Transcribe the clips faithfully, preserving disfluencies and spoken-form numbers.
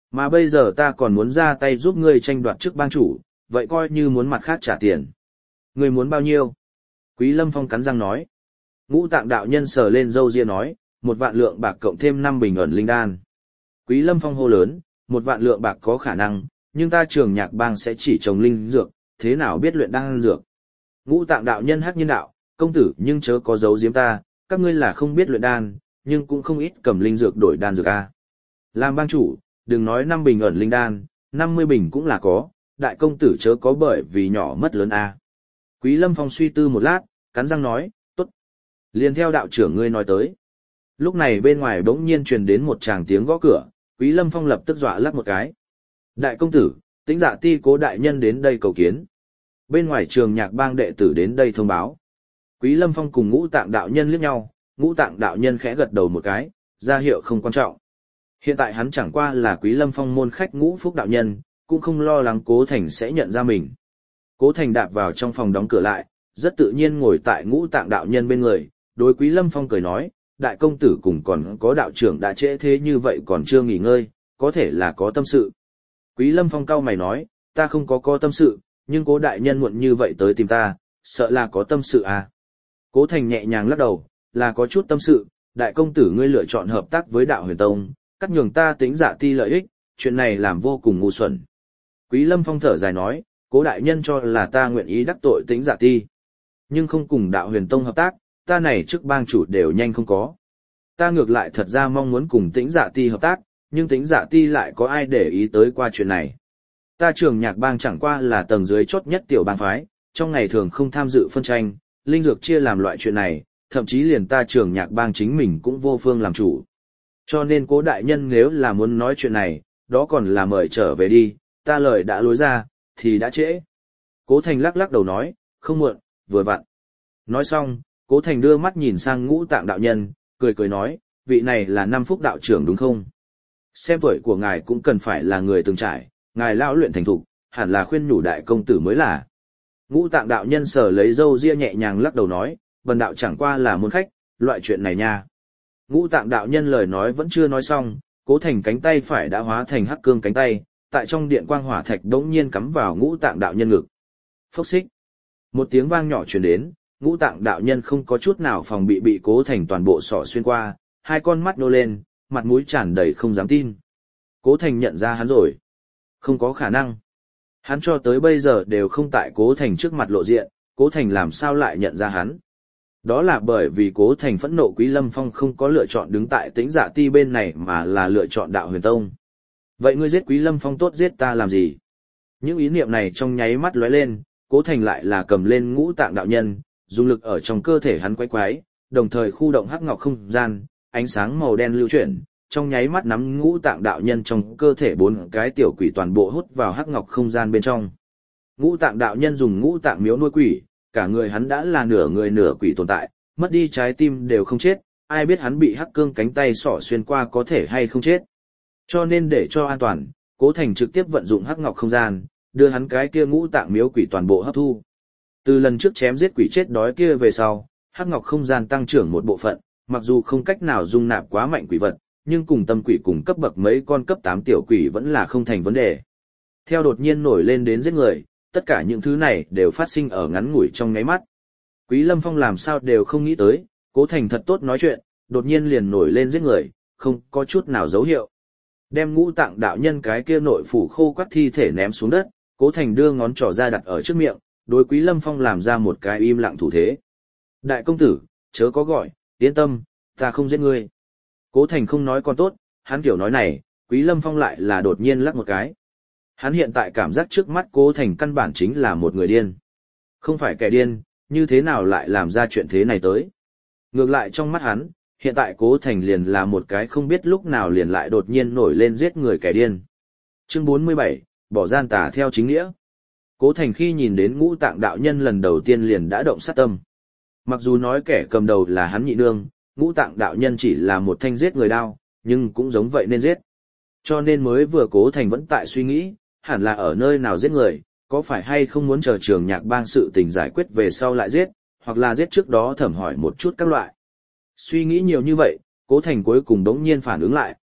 Mà bây giờ ta còn muốn ra tay giúp ngươi tranh đoạt chức bang chủ, vậy coi như muốn mặt khác trả tiền. Ngươi muốn bao nhiêu? Quý Lâm Phong cắn răng nói. Ngũ Tạng đạo nhân sờ lên râu ria nói, một vạn lượng bạc cộng thêm năm bình ẩn linh đan. Quý Lâm Phong hô lớn, một vạn lượng bạc có khả năng, nhưng ta Trường Nhạc Bang sẽ chỉ trồng linh dược, thế nào biết luyện đan dược? Ngũ Tạng đạo nhân hắc nhiên đạo, công tử nhưng chớ có giấu giếm ta, các ngươi là không biết luyện đan, nhưng cũng không ít cầm linh dược đổi đan dược a. Làm bang chủ, đừng nói năm bình ẩn linh đan, năm mươi bình cũng là có, đại công tử chớ có bởi vì nhỏ mất lớn a. Quý Lâm Phong suy tư một lát, cắn răng nói, tốt. Liền theo đạo trưởng ngươi nói tới. Lúc này bên ngoài bỗng nhiên truyền đến một tràng tiếng gõ cửa, Quý Lâm Phong lập tức dọa lắc một cái. Đại công tử, Tĩnh Dạ Ti Cố đại nhân đến đây cầu kiến. Bên ngoài Trường Nhạc Bang đệ tử đến đây thông báo. Quý Lâm Phong cùng Ngũ Tạng đạo nhân liếc nhau, Ngũ Tạng đạo nhân khẽ gật đầu một cái, ra hiệu không quan trọng. Hiện tại hắn chẳng qua là Quý Lâm Phong môn khách Ngũ Phúc đạo nhân, cũng không lo lắng Cố Thành sẽ nhận ra mình. Cố Thành đạp vào trong phòng đóng cửa lại, rất tự nhiên ngồi tại Ngũ Tạng đạo nhân bên người, đối Quý Lâm Phong cười nói, đại công tử cùng còn có đạo trưởng đã trễ thế như vậy còn chưa nghỉ ngơi, có thể là có tâm sự. Quý Lâm Phong cau mày nói, ta không có có tâm sự, nhưng Cố đại nhân muộn như vậy tới tìm ta, sợ là có tâm sự à. Cố Thành nhẹ nhàng lắc đầu, là có chút tâm sự, đại công tử ngươi lựa chọn hợp tác với đạo huyền tông, cắt nhường ta Tĩnh Dạ Ti lợi ích, chuyện này làm vô cùng ngu xuẩn. Quý Lâm Phong thở dài nói, Cố đại nhân cho là ta nguyện ý đắc tội Tĩnh Dạ Ti, nhưng không cùng đạo huyền tông hợp tác, ta này chức bang chủ đều nhanh không có. Ta ngược lại thật ra mong muốn cùng Tĩnh Dạ Ti hợp tác, nhưng Tĩnh Dạ Ti lại có ai để ý tới qua chuyện này. Ta Trường Nhạc Bang chẳng qua là tầng dưới chốt nhất tiểu bang phái, trong ngày thường không tham dự phân tranh, linh dược chia làm loại chuyện này, thậm chí liền ta Trường Nhạc Bang chính mình cũng vô phương làm chủ. Cho nên Cố đại nhân nếu là muốn nói chuyện này, đó còn là mời trở về đi, ta lời đã lối ra, thì đã trễ. Cố Thành lắc lắc đầu nói, không muộn, vừa vặn. Nói xong, Cố Thành đưa mắt nhìn sang Ngũ Tạng đạo nhân, cười cười nói, vị này là Năm Phúc đạo trưởng đúng không? Xem tuổi của ngài cũng cần phải là người từng trải, ngài lão luyện thành thục, hẳn là khuyên nhủ đại công tử mới là. Ngũ Tạng đạo nhân sờ lấy râu ria nhẹ nhàng lắc đầu nói, bần đạo chẳng qua là môn khách, loại chuyện này nha. Ngũ Tạng đạo nhân lời nói vẫn chưa nói xong, Cố Thành cánh tay phải đã hóa thành hắc cương cánh tay, tại trong điện quang hỏa thạch đống nhiên cắm vào Ngũ Tạng đạo nhân ngực. Phốc xích. Một tiếng vang nhỏ truyền đến, Ngũ Tạng đạo nhân không có chút nào phòng bị bị Cố Thành toàn bộ sọ xuyên qua, hai con mắt nô lên, mặt mũi tràn đầy không dám tin. Cố Thành nhận ra hắn rồi. Không có khả năng. Hắn cho tới bây giờ đều không tại Cố Thành trước mặt lộ diện, Cố Thành làm sao lại nhận ra hắn. Đó là bởi vì Cố Thành phẫn nộ Quý Lâm Phong không có lựa chọn đứng tại Tĩnh Dạ Ti bên này mà là lựa chọn đạo huyền tông. Vậy ngươi giết Quý Lâm Phong tốt giết ta làm gì? Những ý niệm này trong nháy mắt lóe lên, Cố Thành lại là cầm lên Ngũ Tạng đạo nhân, dùng lực ở trong cơ thể hắn quấy quái, đồng thời khu động hắc ngọc không gian, ánh sáng màu đen lưu chuyển, trong nháy mắt nắm Ngũ Tạng đạo nhân trong cơ thể bốn cái tiểu quỷ toàn bộ hút vào hắc ngọc không gian bên trong. Ngũ Tạng đạo nhân dùng ngũ tạng miếu nuôi quỷ, cả người hắn đã là nửa người nửa quỷ tồn tại, mất đi trái tim đều không chết, ai biết hắn bị hắc cương cánh tay sỏ xuyên qua có thể hay không chết. Cho nên để cho an toàn, Cố Thành trực tiếp vận dụng hắc ngọc không gian, đưa hắn cái kia ngũ tạng miếu quỷ toàn bộ hấp thu. Từ lần trước chém giết quỷ chết đói kia về sau, hắc ngọc không gian tăng trưởng một bộ phận, mặc dù không cách nào dung nạp quá mạnh quỷ vật, nhưng cùng tâm quỷ cùng cấp bậc mấy con cấp tám tiểu quỷ vẫn là không thành vấn đề. Theo đột nhiên nổi lên đến giết người, tất cả những thứ này đều phát sinh ở ngắn ngủi trong nháy mắt. Quý Lâm Phong làm sao đều không nghĩ tới, Cố Thành thật tốt nói chuyện, đột nhiên liền nổi lên giết người, không có chút nào dấu hiệu. Đem Ngũ Tạng đạo nhân cái kia nội phủ khô quắt thi thể ném xuống đất, Cố Thành đưa ngón trỏ ra đặt ở trước miệng, đối Quý Lâm Phong làm ra một cái im lặng thủ thế. Đại công tử, chớ có gọi, yên tâm, ta không giết ngươi. Cố Thành không nói còn tốt, hắn kiểu nói này, Quý Lâm Phong lại là đột nhiên lắc một cái. Hắn hiện tại cảm giác trước mắt Cố Thành căn bản chính là một người điên. Không phải kẻ điên, như thế nào lại làm ra chuyện thế này tới. Ngược lại trong mắt hắn, hiện tại Cố Thành liền là một cái không biết lúc nào liền lại đột nhiên nổi lên giết người kẻ điên. Chương bốn mươi bảy, bỏ gian tà theo chính nghĩa. Cố Thành khi nhìn đến Ngũ Tạng đạo nhân lần đầu tiên liền đã động sát tâm. Mặc dù nói kẻ cầm đầu là hắn nhị nương, Ngũ Tạng đạo nhân chỉ là một thanh giết người đao, nhưng cũng giống vậy nên giết. Cho nên mới vừa Cố Thành vẫn tại suy nghĩ, hẳn là ở nơi nào giết người, có phải hay không muốn chờ Trường Nhạc Bang sự tình giải quyết về sau lại giết, hoặc là giết trước đó thẩm hỏi một chút các loại. Suy nghĩ nhiều như vậy, Cố Thành cuối cùng đống nhiên phản ứng lại,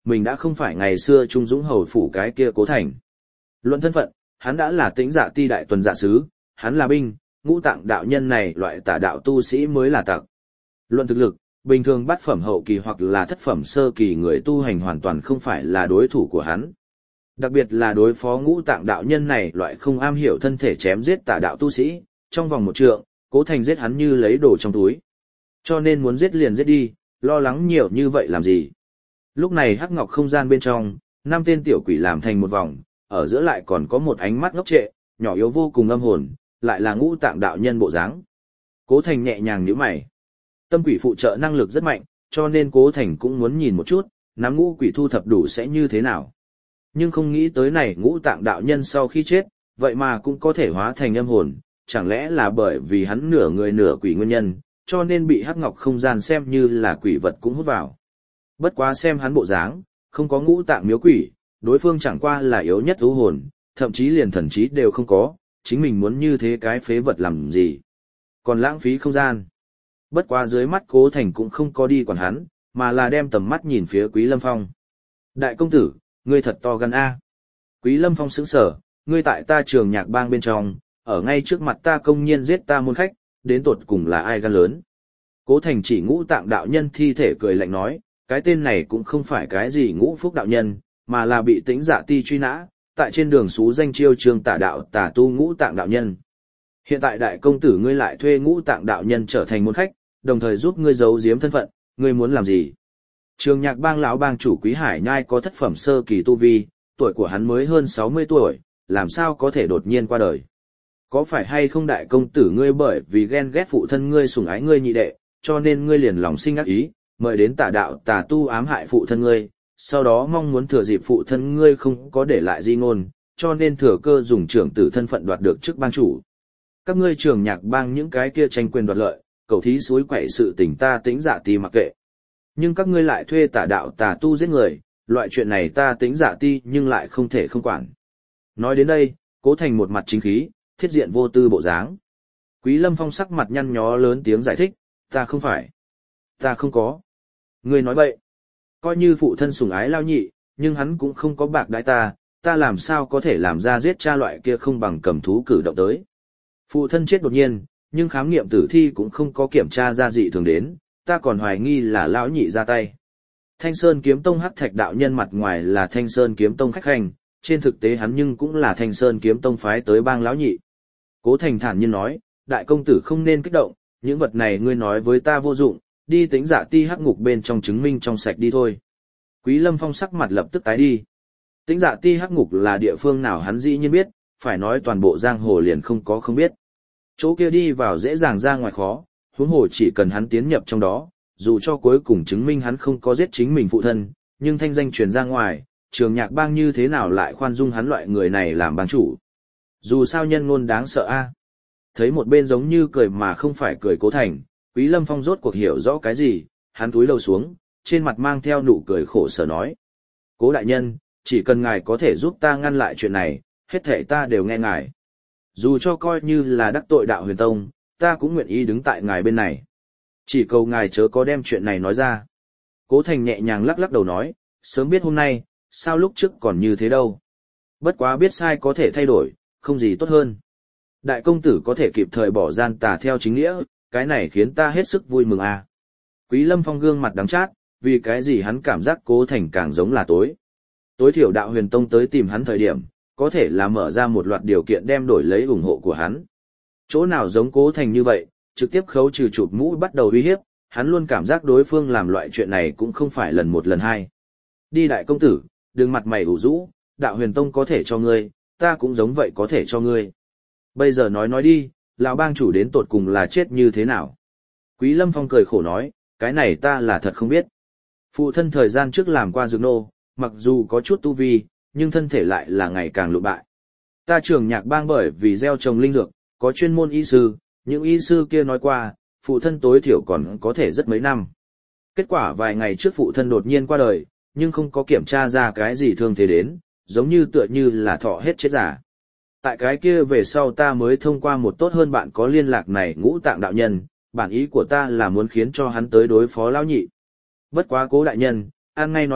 mình đã không phải ngày xưa Trung Dũng hầu phủ cái kia Cố Thành. Luận thân phận, hắn đã là Tĩnh Dạ Ti đại tuần dạ sứ, hắn là binh, ngũ tạng đạo nhân này loại tà đạo tu sĩ mới là tặc. Luận thực lực, bình thường bát phẩm hậu kỳ hoặc là thất phẩm sơ kỳ người tu hành hoàn toàn không phải là đối thủ của hắn. Đặc biệt là đối phó ngũ tạng đạo nhân này loại không am hiểu thân thể chém giết tà đạo tu sĩ, trong vòng một trượng, Cố Thành giết hắn như lấy đồ trong túi. Cho nên muốn giết liền giết đi, lo lắng nhiều như vậy làm gì. Lúc này hắc ngọc không gian bên trong, năm tên tiểu quỷ làm thành một vòng, ở giữa lại còn có một ánh mắt ngốc trệ, nhỏ yếu vô cùng âm hồn, lại là ngũ tạng đạo nhân bộ dáng. Cố Thành nhẹ nhàng nhíu mày. Tâm quỷ phụ trợ năng lực rất mạnh, cho nên Cố Thành cũng muốn nhìn một chút, nắm ngũ quỷ thu thập đủ sẽ như thế nào. Nhưng không nghĩ tới này ngũ tạng đạo nhân sau khi chết, vậy mà cũng có thể hóa thành âm hồn, chẳng lẽ là bởi vì hắn nửa người nửa quỷ nguyên nhân, cho nên bị hắc ngọc không gian xem như là quỷ vật cũng hút vào. Bất quá xem hắn bộ dáng, không có ngũ tạng miếu quỷ, đối phương chẳng qua là yếu nhất u hồn, thậm chí liền thần trí đều không có, chính mình muốn như thế cái phế vật làm gì. Còn lãng phí không gian. Bất quá dưới mắt Cố Thành cũng không có đi quản hắn, mà là đem tầm mắt nhìn phía Quý Lâm Phong. Đại công tử, ngươi thật to gan a. Quý Lâm Phong sững sờ, ngươi tại ta Trường Nhạc Bang bên trong, ở ngay trước mặt ta công nhiên giết ta môn khách, đến tột cùng là ai gan lớn. Cố Thành chỉ ngũ tạng đạo nhân thi thể cười lạnh nói, cái tên này cũng không phải cái gì ngũ phúc đạo nhân, mà là bị Tĩnh Dạ Ti truy nã, tại trên đường xú danh chiêu trương tả đạo tả tu ngũ tạng đạo nhân. Hiện tại đại công tử ngươi lại thuê ngũ tạng đạo nhân trở thành môn khách, đồng thời giúp ngươi giấu giếm thân phận, ngươi muốn làm gì? Trường Nhạc Bang lão bang chủ Quý Hải Nhai có thất phẩm sơ kỳ tu vi, tuổi của hắn mới hơn sáu mươi tuổi, làm sao có thể đột nhiên qua đời? Có phải hay không đại công tử ngươi bởi vì ghen ghét phụ thân ngươi sủng ái ngươi nhị đệ, cho nên ngươi liền lòng sinh ác ý, mời đến tà đạo tà tu ám hại phụ thân ngươi, sau đó mong muốn thừa dịp phụ thân ngươi không có để lại di ngôn, cho nên thừa cơ dùng trưởng tử thân phận đoạt được chức bang chủ. Các ngươi Trường Nhạc Bang những cái kia tranh quyền đoạt lợi, cầu thí suối quậy sự tình ta Tĩnh Dạ Ti mặc kệ. Nhưng các ngươi lại thuê tà đạo tà tu giết người, loại chuyện này ta Tĩnh Dạ Ti nhưng lại không thể không quản. Nói đến đây, Cố Thành một mặt chính khí, thiết diện vô tư bộ dáng. Quý Lâm Phong sắc mặt nhăn nhó lớn tiếng giải thích, ta không phải. Ta không có. Ngươi nói bậy. Coi như phụ thân sủng ái lao nhị, nhưng hắn cũng không có bạc đãi ta, ta làm sao có thể làm ra giết cha loại kia không bằng cầm thú cử động tới. Phụ thân chết đột nhiên, nhưng khám nghiệm tử thi cũng không có kiểm tra ra dị thường đến, ta còn hoài nghi là lão nhị ra tay. Thanh Sơn Kiếm Tông Hắc Thạch đạo nhân mặt ngoài là Thanh Sơn Kiếm Tông khách hành, trên thực tế hắn nhưng cũng là Thanh Sơn Kiếm Tông phái tới bang lão nhị. Cố Thành thản nhiên nói, đại công tử không nên kích động, những vật này ngươi nói với ta vô dụng, đi Tĩnh Dạ Ti hắc ngục bên trong chứng minh trong sạch đi thôi. Quý Lâm Phong sắc mặt lập tức tái đi. Tĩnh Dạ Ti hắc ngục là địa phương nào hắn dĩ nhiên biết, phải nói toàn bộ giang hồ liền không có không biết. Chỗ kia đi vào dễ dàng ra ngoài khó, huống hồ chỉ cần hắn tiến nhập trong đó, dù cho cuối cùng chứng minh hắn không có giết chính mình phụ thân, nhưng thanh danh truyền ra ngoài, Trường Nhạc Bang như thế nào lại khoan dung hắn loại người này làm bang chủ. Dù sao nhân ngôn đáng sợ a. Thấy một bên giống như cười mà không phải cười Cố Thành, Quý Lâm Phong rốt cuộc hiểu rõ cái gì, hắn cúi đầu xuống, trên mặt mang theo nụ cười khổ sở nói. Cố đại nhân, chỉ cần ngài có thể giúp ta ngăn lại chuyện này, hết thảy ta đều nghe ngài. Dù cho coi như là đắc tội đạo huyền tông, ta cũng nguyện ý đứng tại ngài bên này. Chỉ cầu ngài chớ có đem chuyện này nói ra. Cố Thành nhẹ nhàng lắc lắc đầu nói, sớm biết hôm nay, sao lúc trước còn như thế đâu. Bất quá biết sai có thể thay đổi, không gì tốt hơn. Đại công tử có thể kịp thời bỏ gian tà theo chính nghĩa, cái này khiến ta hết sức vui mừng à. Quý Lâm Phong gương mặt đắng chát, vì cái gì hắn cảm giác Cố Thành càng giống là tối. Tối thiểu đạo huyền tông tới tìm hắn thời điểm, có thể là mở ra một loạt điều kiện đem đổi lấy ủng hộ của hắn. Chỗ nào giống Cố Thành như vậy, trực tiếp khấu trừ chụp mũ bắt đầu uy hiếp, hắn luôn cảm giác đối phương làm loại chuyện này cũng không phải lần một lần hai. Đi đại công tử, đừng mặt mày ủ rũ, đạo huyền tông có thể cho ngươi, ta cũng giống vậy có thể cho ngươi. Bây giờ nói nói đi, lão bang chủ đến tột cùng là chết như thế nào? Quý Lâm Phong cười khổ nói, cái này ta là thật không biết. Phụ thân thời gian trước làm qua dược nô, mặc dù có chút tu vi, nhưng thân thể lại là ngày càng lụ bại. Ta Trường Nhạc Bang bởi vì gieo trồng linh dược, có chuyên môn y sư, những y sư kia nói qua, phụ thân tối thiểu còn có thể rất mấy năm. Kết quả vài ngày trước phụ thân đột nhiên qua đời, nhưng không có kiểm tra ra cái gì thương thế đến, giống như tựa như là thọ hết chết giả. Tại cái kia về sau ta mới thông qua một tốt hơn bạn có liên lạc này Ngũ Tạng đạo nhân, bản ý của ta là muốn khiến cho hắn tới đối phó lão nhị. Bất quá Cố đại nhân, an ngay nói thật,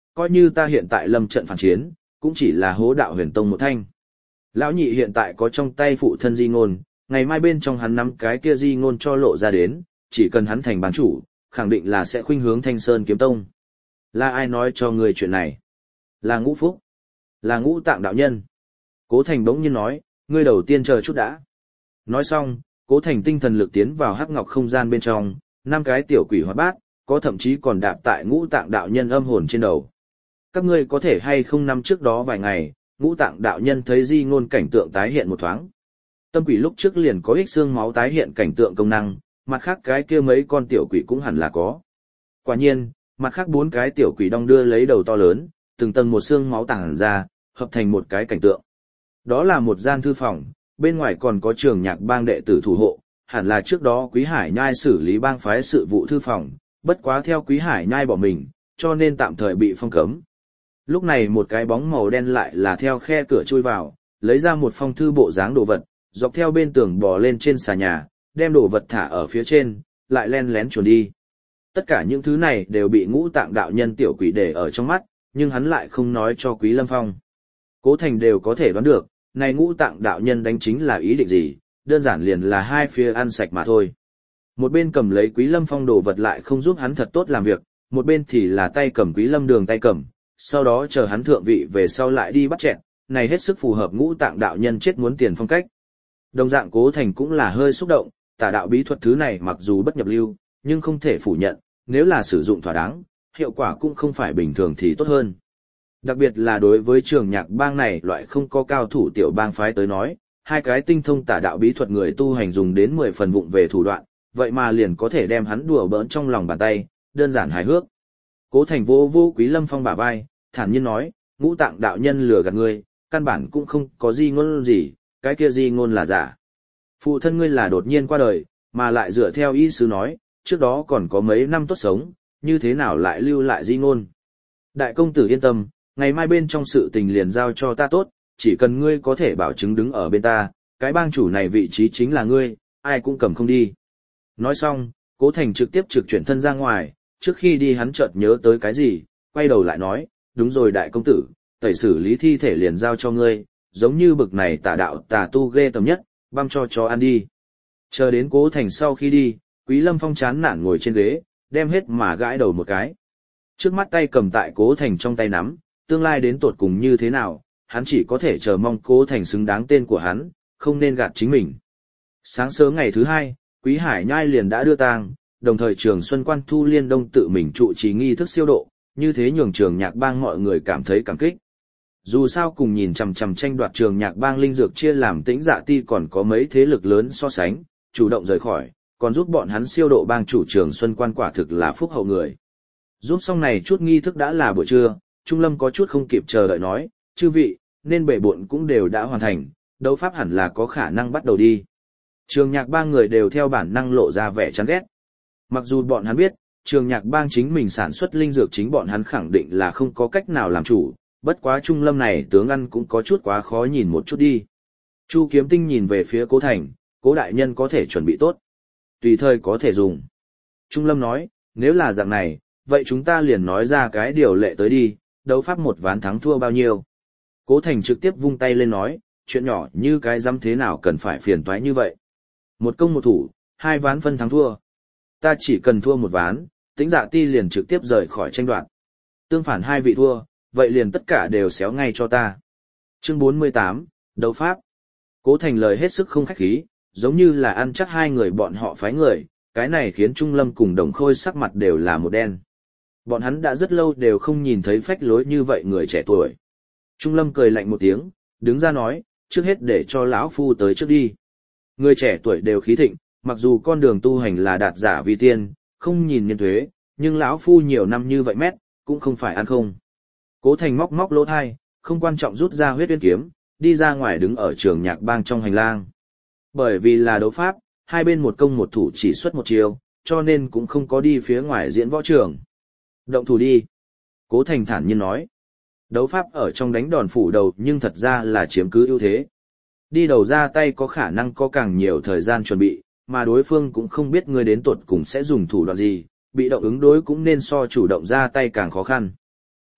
coi như ta hiện tại lâm trận phản chiến, cũng chỉ là hố đạo huyền tông một thanh. Lão nhị hiện tại có trong tay phụ thân di ngôn, ngày mai bên trong hắn nắm cái kia di ngôn cho lộ ra đến, chỉ cần hắn thành bán chủ, khẳng định là sẽ khuynh hướng Thanh Sơn kiếm tông. Là ai nói cho ngươi chuyện này? Là Ngũ Phúc. Là Ngũ Tạng đạo nhân. Cố Thành bỗng nhiên nói, ngươi đầu tiên chờ chút đã. Nói xong, Cố Thành tinh thần lực tiến vào hắc ngọc không gian bên trong, năm cái tiểu quỷ hoạt bát, có thậm chí còn đạp tại Ngũ Tạng đạo nhân âm hồn trên đầu. Các ngươi có thể hay không năm trước đó vài ngày, Ngũ Tạng đạo nhân thấy di ngôn cảnh tượng tái hiện một thoáng. Tâm quỷ lúc trước liền có ích xương máu tái hiện cảnh tượng công năng, mặt khác cái kia mấy con tiểu quỷ cũng hẳn là có. Quả nhiên, mặt khác bốn cái tiểu quỷ đong đưa lấy đầu to lớn, từng tầng một xương máu tàng ra, hợp thành một cái cảnh tượng. Đó là một gian thư phòng, bên ngoài còn có trường nhạc bang đệ tử thủ hộ, hẳn là trước đó Quý Hải Nhai xử lý bang phái sự vụ thư phòng, bất quá theo Quý Hải Nhai bỏ mình, cho nên tạm thời bị phong cấm. Lúc này một cái bóng màu đen lại là theo khe cửa chui vào, lấy ra một phong thư bộ dáng đồ vật, dọc theo bên tường bò lên trên xà nhà, đem đồ vật thả ở phía trên, lại len lén chuồn đi. Tất cả những thứ này đều bị Ngũ Tạng đạo nhân tiểu quỷ để ở trong mắt, nhưng hắn lại không nói cho Quý Lâm Phong. Cố Thành đều có thể đoán được, này Ngũ Tạng đạo nhân đánh chính là ý định gì, đơn giản liền là hai phía ăn sạch mà thôi. Một bên cầm lấy Quý Lâm Phong đồ vật lại không giúp hắn thật tốt làm việc, một bên thì là tay cầm Quý Lâm Đường tay cầm, sau đó chờ hắn thượng vị về sau lại đi bắt chẹn, này hết sức phù hợp Ngũ Tạng đạo nhân chết muốn tiền phong cách. Đồng dạng Cố Thành cũng là hơi xúc động, tà đạo bí thuật thứ này mặc dù bất nhập lưu, nhưng không thể phủ nhận, nếu là sử dụng thỏa đáng, hiệu quả cũng không phải bình thường thì tốt hơn. Đặc biệt là đối với trường nhạc bang này loại không có cao thủ tiểu bang phái tới nói, hai cái tinh thông tà đạo bí thuật người tu hành dùng đến mười phần vụng về thủ đoạn, vậy mà liền có thể đem hắn đùa bỡn trong lòng bàn tay, đơn giản hài hước. Cố Thành vô vô Quý Lâm Phong bả vai, thản nhiên nói, Ngũ Tạng đạo nhân lừa gạt ngươi, căn bản cũng không có di ngôn gì, cái kia di ngôn là giả. Phụ thân ngươi là đột nhiên qua đời, mà lại dựa theo ý sứ nói, trước đó còn có mấy năm tốt sống, như thế nào lại lưu lại di ngôn. Đại công tử yên tâm, ngày mai bên trong sự tình liền giao cho ta tốt, chỉ cần ngươi có thể bảo chứng đứng ở bên ta, cái bang chủ này vị trí chính là ngươi, ai cũng cầm không đi. Nói xong, Cố Thành trực tiếp trực chuyển thân ra ngoài, trước khi đi hắn chợt nhớ tới cái gì, quay đầu lại nói, đúng rồi đại công tử, tẩy xử lý thi thể liền giao cho ngươi, giống như bực này tà đạo tà tu ghê tầm nhất, băm cho chó ăn đi. Chờ đến Cố Thành sau khi đi, Quý Lâm Phong chán nản ngồi trên ghế, đem hết mà gãi đầu một cái. Trước mắt tay cầm tại Cố Thành trong tay nắm, tương lai đến tột cùng như thế nào, hắn chỉ có thể chờ mong Cố Thành xứng đáng tên của hắn, không nên gạt chính mình. Sáng sớm ngày thứ hai, Quý Hải Nhai liền đã đưa tang, đồng thời Trường Xuân Quan Thu Liên Đông tự mình trụ trì nghi thức siêu độ, như thế nhường Trường Nhạc Bang mọi người cảm thấy cảm kích. Dù sao cùng nhìn chằm chằm tranh đoạt Trường Nhạc Bang linh dược chia làm Tĩnh Dạ Ti còn có mấy thế lực lớn so sánh, chủ động rời khỏi, còn giúp bọn hắn siêu độ bang chủ Trường Xuân Quan quả thực là phúc hậu người. Giúp xong này chút nghi thức đã là buổi trưa, Trung Lâm có chút không kịp chờ đợi nói, chư vị, nên bệ bộn cũng đều đã hoàn thành, đấu pháp hẳn là có khả năng bắt đầu đi. Trường Nhạc Bang người đều theo bản năng lộ ra vẻ chán ghét. Mặc dù bọn hắn biết, Trường Nhạc Bang chính mình sản xuất linh dược chính bọn hắn khẳng định là không có cách nào làm chủ, bất quá Trung Lâm này tướng ăn cũng có chút quá khó nhìn một chút đi. Chu Kiếm Tinh nhìn về phía Cố Thành, Cố đại nhân có thể chuẩn bị tốt. Tùy thời có thể dùng. Trung Lâm nói, nếu là dạng này, vậy chúng ta liền nói ra cái điều lệ tới đi, đấu pháp một ván thắng thua bao nhiêu. Cố Thành trực tiếp vung tay lên nói, chuyện nhỏ như cái dám thế nào cần phải phiền toái như vậy. Một công một thủ, hai ván phân thắng thua. Ta chỉ cần thua một ván, Tĩnh Dạ Ti liền trực tiếp rời khỏi tranh đoạt. Tương phản hai vị thua, vậy liền tất cả đều xéo ngay cho ta. Chương bốn mươi tám, đấu pháp. Cố Thành lời hết sức không khách khí, giống như là ăn chắc hai người bọn họ phái người, cái này khiến Trung Lâm cùng Đồng Khôi sắc mặt đều là một đen. Bọn hắn đã rất lâu đều không nhìn thấy phách lối như vậy người trẻ tuổi. Trung Lâm cười lạnh một tiếng, đứng ra nói, trước hết để cho lão phu tới trước đi. Người trẻ tuổi đều khí thịnh, mặc dù con đường tu hành là đạt giả vi tiên, không nhìn nhân thuế, nhưng lão phu nhiều năm như vậy mét, cũng không phải ăn không. Cố Thành móc móc lỗ thai, không quan trọng rút ra huyết uyên kiếm, đi ra ngoài đứng ở Trường Nhạc Bang trong hành lang. Bởi vì là đấu pháp, hai bên một công một thủ chỉ xuất một chiều, cho nên cũng không có đi phía ngoài diễn võ trường. Động thủ đi. Cố Thành thản nhiên nói. Đấu pháp ở trong đánh đòn phủ đầu nhưng thật ra là chiếm cứ ưu thế. Đi đầu ra tay có khả năng có càng nhiều thời gian chuẩn bị, mà đối phương cũng không biết ngươi đến tuột cùng sẽ dùng thủ đoạn gì, bị động ứng đối cũng nên so chủ động ra tay càng khó khăn.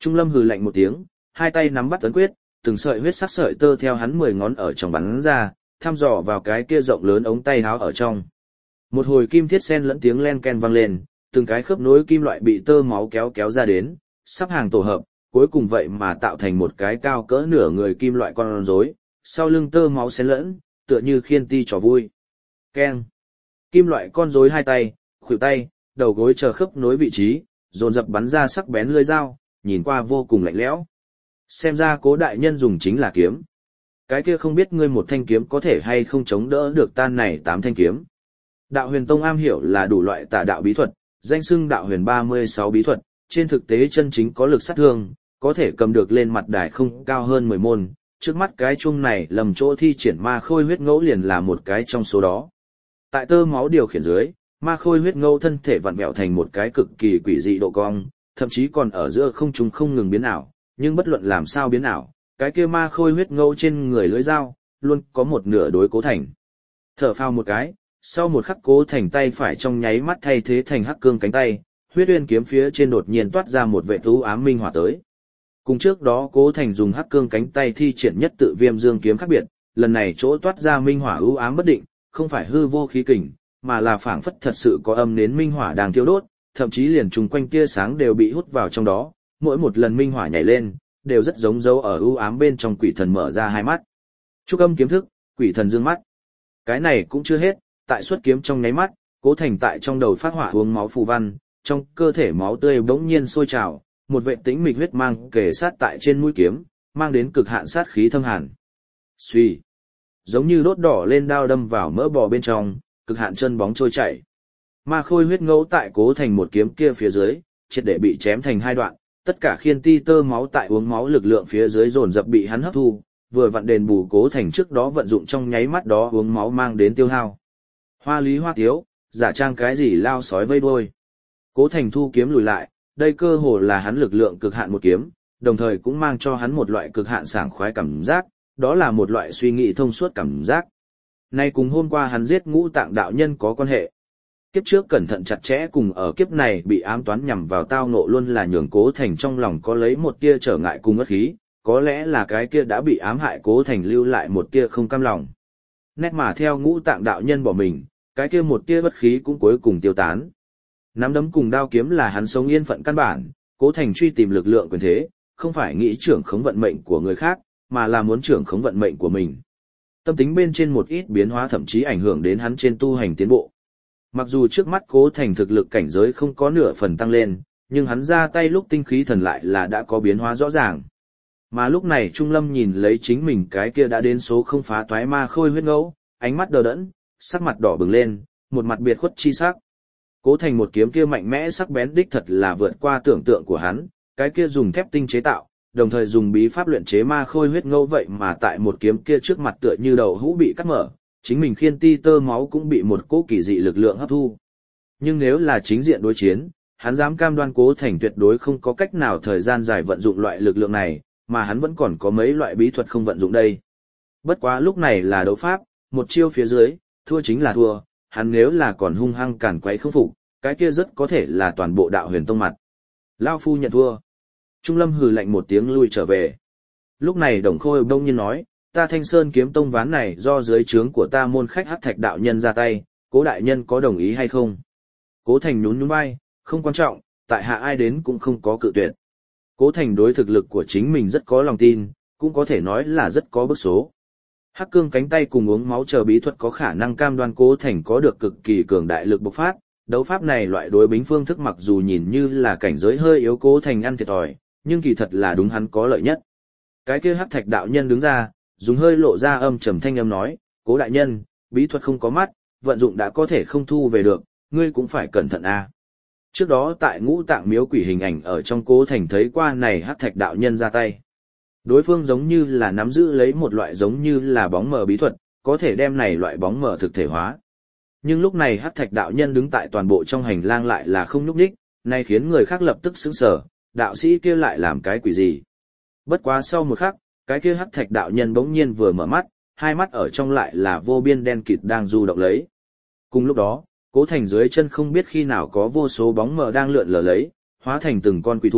Trung Lâm hừ lạnh một tiếng, hai tay nắm bắt ấn quyết, từng sợi huyết sắc sợi tơ theo hắn mười ngón ở trong bắn ra, thăm dò vào cái kia rộng lớn ống tay áo ở trong. Một hồi kim thiết sen lẫn tiếng len ken vang lên, từng cái khớp nối kim loại bị tơ máu kéo kéo ra đến, sắp hàng tổ hợp, cuối cùng vậy mà tạo thành một cái cao cỡ nửa người kim loại con rối, sau lưng tơ máu xen lẫn, tựa như khiên ti trò vui. Keng. Kim loại con rối hai tay, khuỷu tay, đầu gối chờ khớp nối vị trí, dồn dập bắn ra sắc bén lưỡi dao, nhìn qua vô cùng lạnh lẽo. Xem ra Cố đại nhân dùng chính là kiếm. Cái kia không biết ngươi một thanh kiếm có thể hay không chống đỡ được tan này tám thanh kiếm. Đạo Huyền Tông am hiểu là đủ loại tà đạo bí thuật, danh xưng Đạo Huyền ba mươi sáu bí thuật, trên thực tế chân chính có lực sát thương, có thể cầm được lên mặt đài không cao hơn mười môn, trước mắt cái chuông này lầm chỗ thi triển ma khôi huyết ngẫu liền là một cái trong số đó. Tại tơ máu điều khiển dưới, ma khôi huyết ngẫu thân thể vặn vẹo thành một cái cực kỳ quỷ dị độ cong, thậm chí còn ở giữa không trung không ngừng biến ảo, nhưng bất luận làm sao biến ảo, cái kia ma khôi huyết ngẫu trên người lưỡi dao, luôn có một nửa đối Cố Thành. Thở phào một cái, sau một khắc Cố Thành tay phải trong nháy mắt thay thế thành hắc cương cánh tay, huyết uyên kiếm phía trên đột nhiên toát ra một vệ tú ám minh hỏa tới. Cùng trước đó Cố Thành dùng hắc cương cánh tay thi triển nhất tự viêm dương kiếm khác biệt, lần này chỗ toát ra minh hỏa ưu ám bất định, không phải hư vô khí kình, mà là phảng phất thật sự có âm nến minh hỏa đang thiêu đốt, thậm chí liền chung quanh tia sáng đều bị hút vào trong đó, mỗi một lần minh hỏa nhảy lên, đều rất giống dấu ở ưu ám bên trong quỷ thần mở ra hai mắt. Trúc âm kiếm thức, quỷ thần dương mắt. Cái này cũng chưa hết, tại xuất kiếm trong nháy mắt, Cố Thành tại trong đầu phát hỏa uống máu phù văn, trong cơ thể máu tươi bỗng nhiên sôi trào, một vệ tĩnh mịch huyết mang kề sát tại trên mũi kiếm, mang đến cực hạn sát khí thâm hàn. Suy, giống như đốt đỏ lên đao đâm vào mỡ bò bên trong, cực hạn chân bóng trôi chảy. Ma khôi huyết ngẫu tại Cố Thành một kiếm kia phía dưới, triệt để bị chém thành hai đoạn, tất cả khiên ti tơ máu tại uống máu lực lượng phía dưới dồn dập bị hắn hấp thu, vừa vặn đền bù Cố Thành trước đó vận dụng trong nháy mắt đó uống máu mang đến tiêu hao. Hoa lý hoa tiếu, giả trang cái gì lao sói vây đuôi. Cố Thành thu kiếm lùi lại, đây cơ hồ là hắn lực lượng cực hạn một kiếm, đồng thời cũng mang cho hắn một loại cực hạn sảng khoái cảm giác, đó là một loại suy nghĩ thông suốt cảm giác. Nay cùng hôm qua hắn giết Ngũ Tạng đạo nhân có quan hệ. Kiếp trước cẩn thận chặt chẽ cùng ở kiếp này bị ám toán nhằm vào tao ngộ luôn là nhường Cố Thành trong lòng có lấy một tia trở ngại cùng ất khí, có lẽ là cái kia đã bị ám hại Cố Thành lưu lại một tia không cam lòng. Nét mà theo Ngũ Tạng đạo nhân bỏ mình, cái kia một tia bất khí cũng cuối cùng tiêu tán. Nắm đấm cùng đao kiếm là hắn sống yên phận căn bản, Cố Thành truy tìm lực lượng quyền thế, không phải nghĩ trưởng khống vận mệnh của người khác, mà là muốn trưởng khống vận mệnh của mình. Tâm tính bên trên một ít biến hóa thậm chí ảnh hưởng đến hắn trên tu hành tiến bộ. Mặc dù trước mắt Cố Thành thực lực cảnh giới không có nửa phần tăng lên, nhưng hắn ra tay lúc tinh khí thần lại là đã có biến hóa rõ ràng. Mà lúc này Trung Lâm nhìn lấy chính mình cái kia đã đến số không phá toái ma khôi huyết ngẫu, ánh mắt đờ đẫn, sắc mặt đỏ bừng lên, một mặt biệt khuất chi sắc. Cố Thành một kiếm kia mạnh mẽ sắc bén đích thật là vượt qua tưởng tượng của hắn, cái kia dùng thép tinh chế tạo, đồng thời dùng bí pháp luyện chế ma khôi huyết ngẫu vậy mà tại một kiếm kia trước mặt tựa như đầu hũ bị cắt mở, chính mình khiên ti tơ máu cũng bị một cỗ kỳ dị lực lượng hấp thu. Nhưng nếu là chính diện đối chiến, hắn dám cam đoan Cố Thành tuyệt đối không có cách nào thời gian dài vận dụng loại lực lượng này, mà hắn vẫn còn có mấy loại bí thuật không vận dụng đây. Bất quá lúc này là đấu pháp, một chiêu phía dưới, thua chính là thua, hắn nếu là còn hung hăng càn quấy không phục, cái kia rất có thể là toàn bộ Đạo Huyền Tông mặt. Lao phu nhận thua. Trung Lâm hừ lạnh một tiếng lui trở về. Lúc này Đồng Khôi đông nhiên nói, ta Thanh Sơn kiếm tông ván này do dưới trướng của ta môn khách Hắc Thạch đạo nhân ra tay, Cố đại nhân có đồng ý hay không? Cố Thành nhún nhún vai, không quan trọng, tại hạ ai đến cũng không có cự tuyệt. Cố Thành đối thực lực của chính mình rất có lòng tin, cũng có thể nói là rất có bức số. Hắc cương cánh tay cùng uống máu chờ bí thuật có khả năng cam đoan Cố Thành có được cực kỳ cường đại lực bộc phát, đấu pháp này loại đối bính phương thức mặc dù nhìn như là cảnh giới hơi yếu Cố Thành ăn thiệt thòi, nhưng kỳ thật là đúng hắn có lợi nhất. Cái kia Hắc Thạch đạo nhân đứng ra, dùng hơi lộ ra âm trầm thanh âm nói, Cố đại nhân, bí thuật không có mắt, vận dụng đã có thể không thu về được, ngươi cũng phải cẩn thận a. Trước đó tại Ngũ Tạng miếu quỷ hình ảnh ở trong Cố Thành thấy qua này Hắc Thạch đạo nhân ra tay. Đối phương giống như là nắm giữ lấy một loại giống như là bóng mờ bí thuật, có thể đem này loại bóng mờ thực thể hóa. Nhưng lúc này Hắc Thạch đạo nhân đứng tại toàn bộ trong hành lang lại là không nhúc nhích, này khiến người khác lập tức sững sờ, đạo sĩ kia lại làm cái quỷ gì? Bất quá sau một khắc, cái kia Hắc Thạch đạo nhân bỗng nhiên vừa mở mắt, hai mắt ở trong lại là vô biên đen kịt đang du động lấy. Cùng lúc đó, Cố Thành dưới chân không biết khi nào có vô số bóng mờ đang lượn lờ lấy, hóa thành từng con quỷ thủ,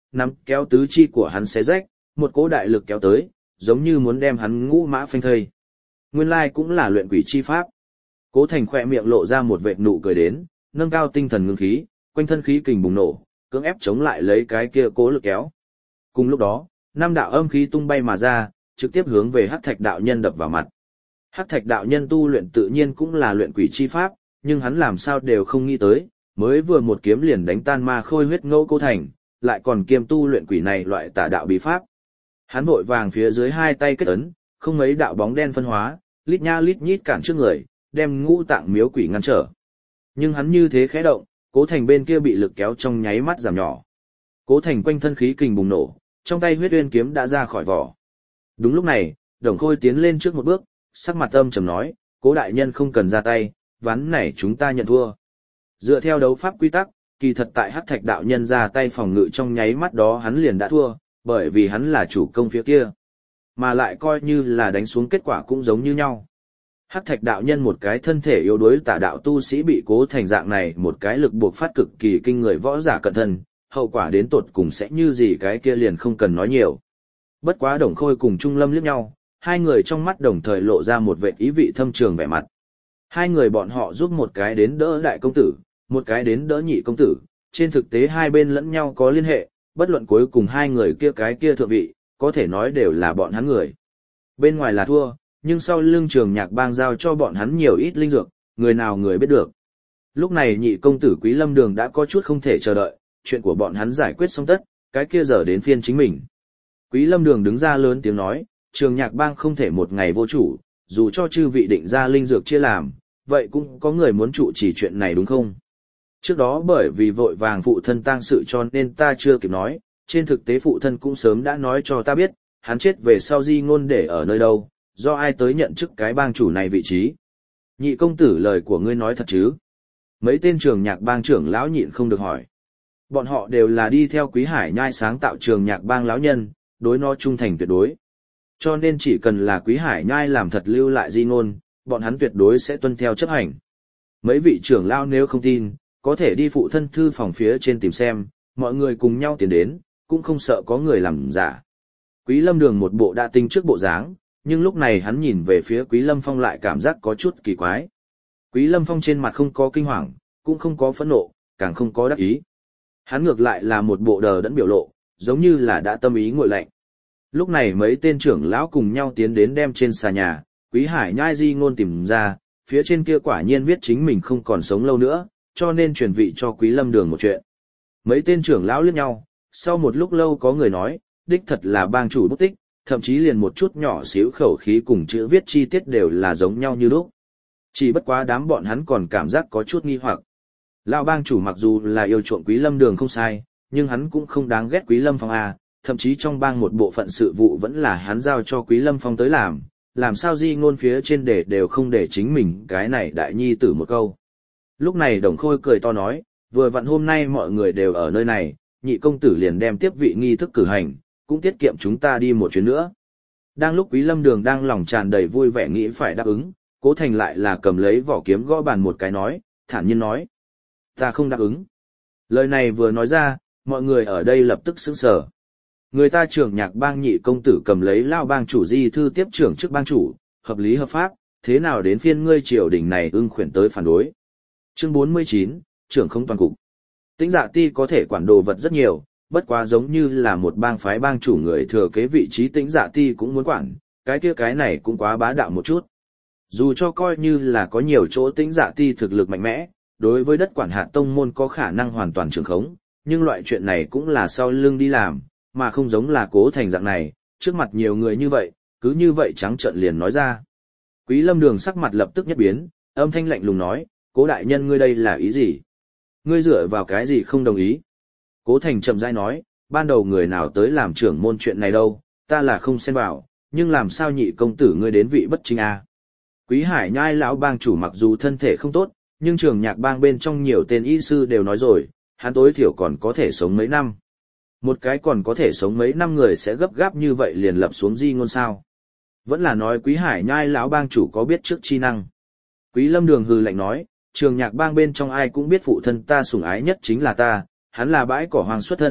nắm kéo tứ chi của hắn xé rách, một cỗ đại lực kéo tới, giống như muốn đem hắn ngũ mã phanh thây. Nguyên lai cũng là luyện quỷ chi pháp. Cố Thành khỏe miệng lộ ra một vệt nụ cười đến, nâng cao tinh thần ngưng khí, quanh thân khí kình bùng nổ, cưỡng ép chống lại lấy cái kia cố lực kéo. Cùng lúc đó, năm đạo âm khí tung bay mà ra, trực tiếp hướng về Hắc Thạch đạo nhân đập vào mặt. Hắc Thạch đạo nhân tu luyện tự nhiên cũng là luyện quỷ chi pháp, nhưng hắn làm sao đều không nghĩ tới, mới vừa một kiếm liền đánh tan ma khôi huyết ngẫu Cố Thành, lại còn kiêm tu luyện quỷ này loại tà đạo bí pháp. Hắn vội vàng phía dưới hai tay kết ấn, không mấy đạo bóng đen phân hóa, lít nha lít nhít cản trước người, đem ngũ tạng miếu quỷ ngăn trở. Nhưng hắn như thế khẽ động, Cố Thành bên kia bị lực kéo trong nháy mắt giảm nhỏ. Cố Thành quanh thân khí kình bùng nổ, trong tay huyết uyên kiếm đã ra khỏi vỏ. Đúng lúc này, Đồng Khôi tiến lên trước một bước, sắc mặt âm trầm nói, Cố đại nhân không cần ra tay, ván này chúng ta nhận thua. Dựa theo đấu pháp quy tắc, kỳ thật tại Hắc Thạch đạo nhân ra tay phòng ngự trong nháy mắt đó hắn liền đã thua, bởi vì hắn là chủ công phía kia. Mà lại coi như là đánh xuống kết quả cũng giống như nhau. Hắc Thạch đạo nhân một cái thân thể yếu đuối tà đạo tu sĩ bị Cố Thành dạng này một cái lực buộc phát cực kỳ kinh người võ giả cận thân, hậu quả đến tột cùng sẽ như gì cái kia liền không cần nói nhiều. Bất quá Đồng Khôi cùng Trung Lâm liếc nhau, hai người trong mắt đồng thời lộ ra một vẻ ý vị thâm trường vẻ mặt. Hai người bọn họ giúp một cái đến đỡ đại công tử, một cái đến đỡ nhị công tử, trên thực tế hai bên lẫn nhau có liên hệ, bất luận cuối cùng hai người kia cái kia thượng vị, có thể nói đều là bọn hắn người. Bên ngoài là thua, nhưng sau lưng Trường Nhạc Bang giao cho bọn hắn nhiều ít linh dược, người nào người biết được. Lúc này nhị công tử Quý Lâm Đường đã có chút không thể chờ đợi, chuyện của bọn hắn giải quyết xong tất, cái kia giờ đến phiên chính mình. Quý Lâm Đường đứng ra lớn tiếng nói, Trường Nhạc Bang không thể một ngày vô chủ, dù cho chư vị định ra linh dược chia làm, vậy cũng có người muốn trụ chỉ chuyện này đúng không? Trước đó bởi vì vội vàng phụ thân tang sự cho nên ta chưa kịp nói, trên thực tế phụ thân cũng sớm đã nói cho ta biết, hắn chết về sau di ngôn để ở nơi đâu, do ai tới nhận chức cái bang chủ này vị trí. Nhị công tử lời của ngươi nói thật chứ? Mấy tên Trường Nhạc Bang trưởng lão nhịn không được hỏi. Bọn họ đều là đi theo Quý Hải Nhai sáng tạo Trường Nhạc Bang lão nhân, đối nó trung thành tuyệt đối. Cho nên chỉ cần là Quý Hải Nhai làm thật lưu lại di ngôn, bọn hắn tuyệt đối sẽ tuân theo chấp hành. Mấy vị trưởng lão nếu không tin, có thể đi phụ thân thư phòng phía trên tìm xem, mọi người cùng nhau tiến đến, cũng không sợ có người làm giả. Quý Lâm Đường một bộ đã tinh trước bộ dáng, nhưng lúc này hắn nhìn về phía Quý Lâm Phong lại cảm giác có chút kỳ quái. Quý Lâm Phong trên mặt không có kinh hoàng, cũng không có phẫn nộ, càng không có đắc ý. Hắn ngược lại là một bộ đờ đẫn biểu lộ, giống như là đã tâm ý nguội lạnh. Lúc này mấy tên trưởng lão cùng nhau tiến đến đem trên xà nhà, Quý Hải Nhai di ngôn tìm ra, phía trên kia quả nhiên viết chính mình không còn sống lâu nữa, cho nên truyền vị cho Quý Lâm Đường một chuyện. Mấy tên trưởng lão liếc nhau, sau một lúc lâu có người nói, đích thật là bang chủ bút tích, thậm chí liền một chút nhỏ xíu khẩu khí cùng chữ viết chi tiết đều là giống nhau như lúc. Chỉ bất quá đám bọn hắn còn cảm giác có chút nghi hoặc. Lão bang chủ mặc dù là yêu chuộng Quý Lâm Đường không sai, nhưng hắn cũng không đáng ghét Quý Lâm Phong à, thậm chí trong bang một bộ phận sự vụ vẫn là hắn giao cho Quý Lâm Phong tới làm, làm sao di ngôn phía trên để đều không để chính mình cái này đại nhi tử một câu. Lúc này Đồng Khôi cười to nói, vừa vặn hôm nay mọi người đều ở nơi này, nhị công tử liền đem tiếp vị nghi thức cử hành, cũng tiết kiệm chúng ta đi một chuyến nữa. Đang lúc Quý Lâm Đường đang lòng tràn đầy vui vẻ nghĩ phải đáp ứng, Cố Thành lại là cầm lấy vỏ kiếm gõ bàn một cái nói, thản nhiên nói, ta không đáp ứng. Lời này vừa nói ra, mọi người ở đây lập tức sững sờ. Người ta Trường Nhạc Bang nhị công tử cầm lấy lao bang chủ di thư tiếp trưởng chức bang chủ, hợp lý hợp pháp, thế nào đến phiên ngươi triều đình này ưng khuyển tới phản đối. Chương bốn mươi chín, trưởng không toàn cục. Tĩnh Dạ Ti có thể quản đồ vật rất nhiều, bất quá giống như là một bang phái bang chủ người thừa kế vị trí Tĩnh Dạ Ti cũng muốn quản, cái kia cái này cũng quá bá đạo một chút. Dù cho coi như là có nhiều chỗ Tĩnh Dạ Ti thực lực mạnh mẽ, đối với đất quản hạt tông môn có khả năng hoàn toàn trưởng khống, nhưng loại chuyện này cũng là sau lưng đi làm, mà không giống là Cố Thành dạng này, trước mặt nhiều người như vậy, cứ như vậy trắng trợn liền nói ra. Quý Lâm Đường sắc mặt lập tức nhất biến, âm thanh lạnh lùng nói, Cố đại nhân ngươi đây là ý gì? Ngươi dựa vào cái gì không đồng ý? Cố Thành chậm rãi nói, ban đầu người nào tới làm trưởng môn chuyện này đâu, ta là không xen vào, nhưng làm sao nhị công tử ngươi đến vị bất chính a? Quý Hải Nhai lão bang chủ mặc dù thân thể không tốt, nhưng Trường Nhạc Bang bên trong nhiều tên y sư đều nói rồi, hắn tối thiểu còn có thể sống mấy năm. Một cái còn có thể sống mấy năm người sẽ gấp gáp như vậy liền lập xuống di ngôn sao? Vẫn là nói Quý Hải Nhai lão bang chủ có biết trước chi năng. Quý Lâm Đường hừ lạnh nói, Trường Nhạc Bang bên trong ai cũng biết phụ thân ta sủng ái nhất chính là ta, hắn là bãi cỏ hoang xuất thân,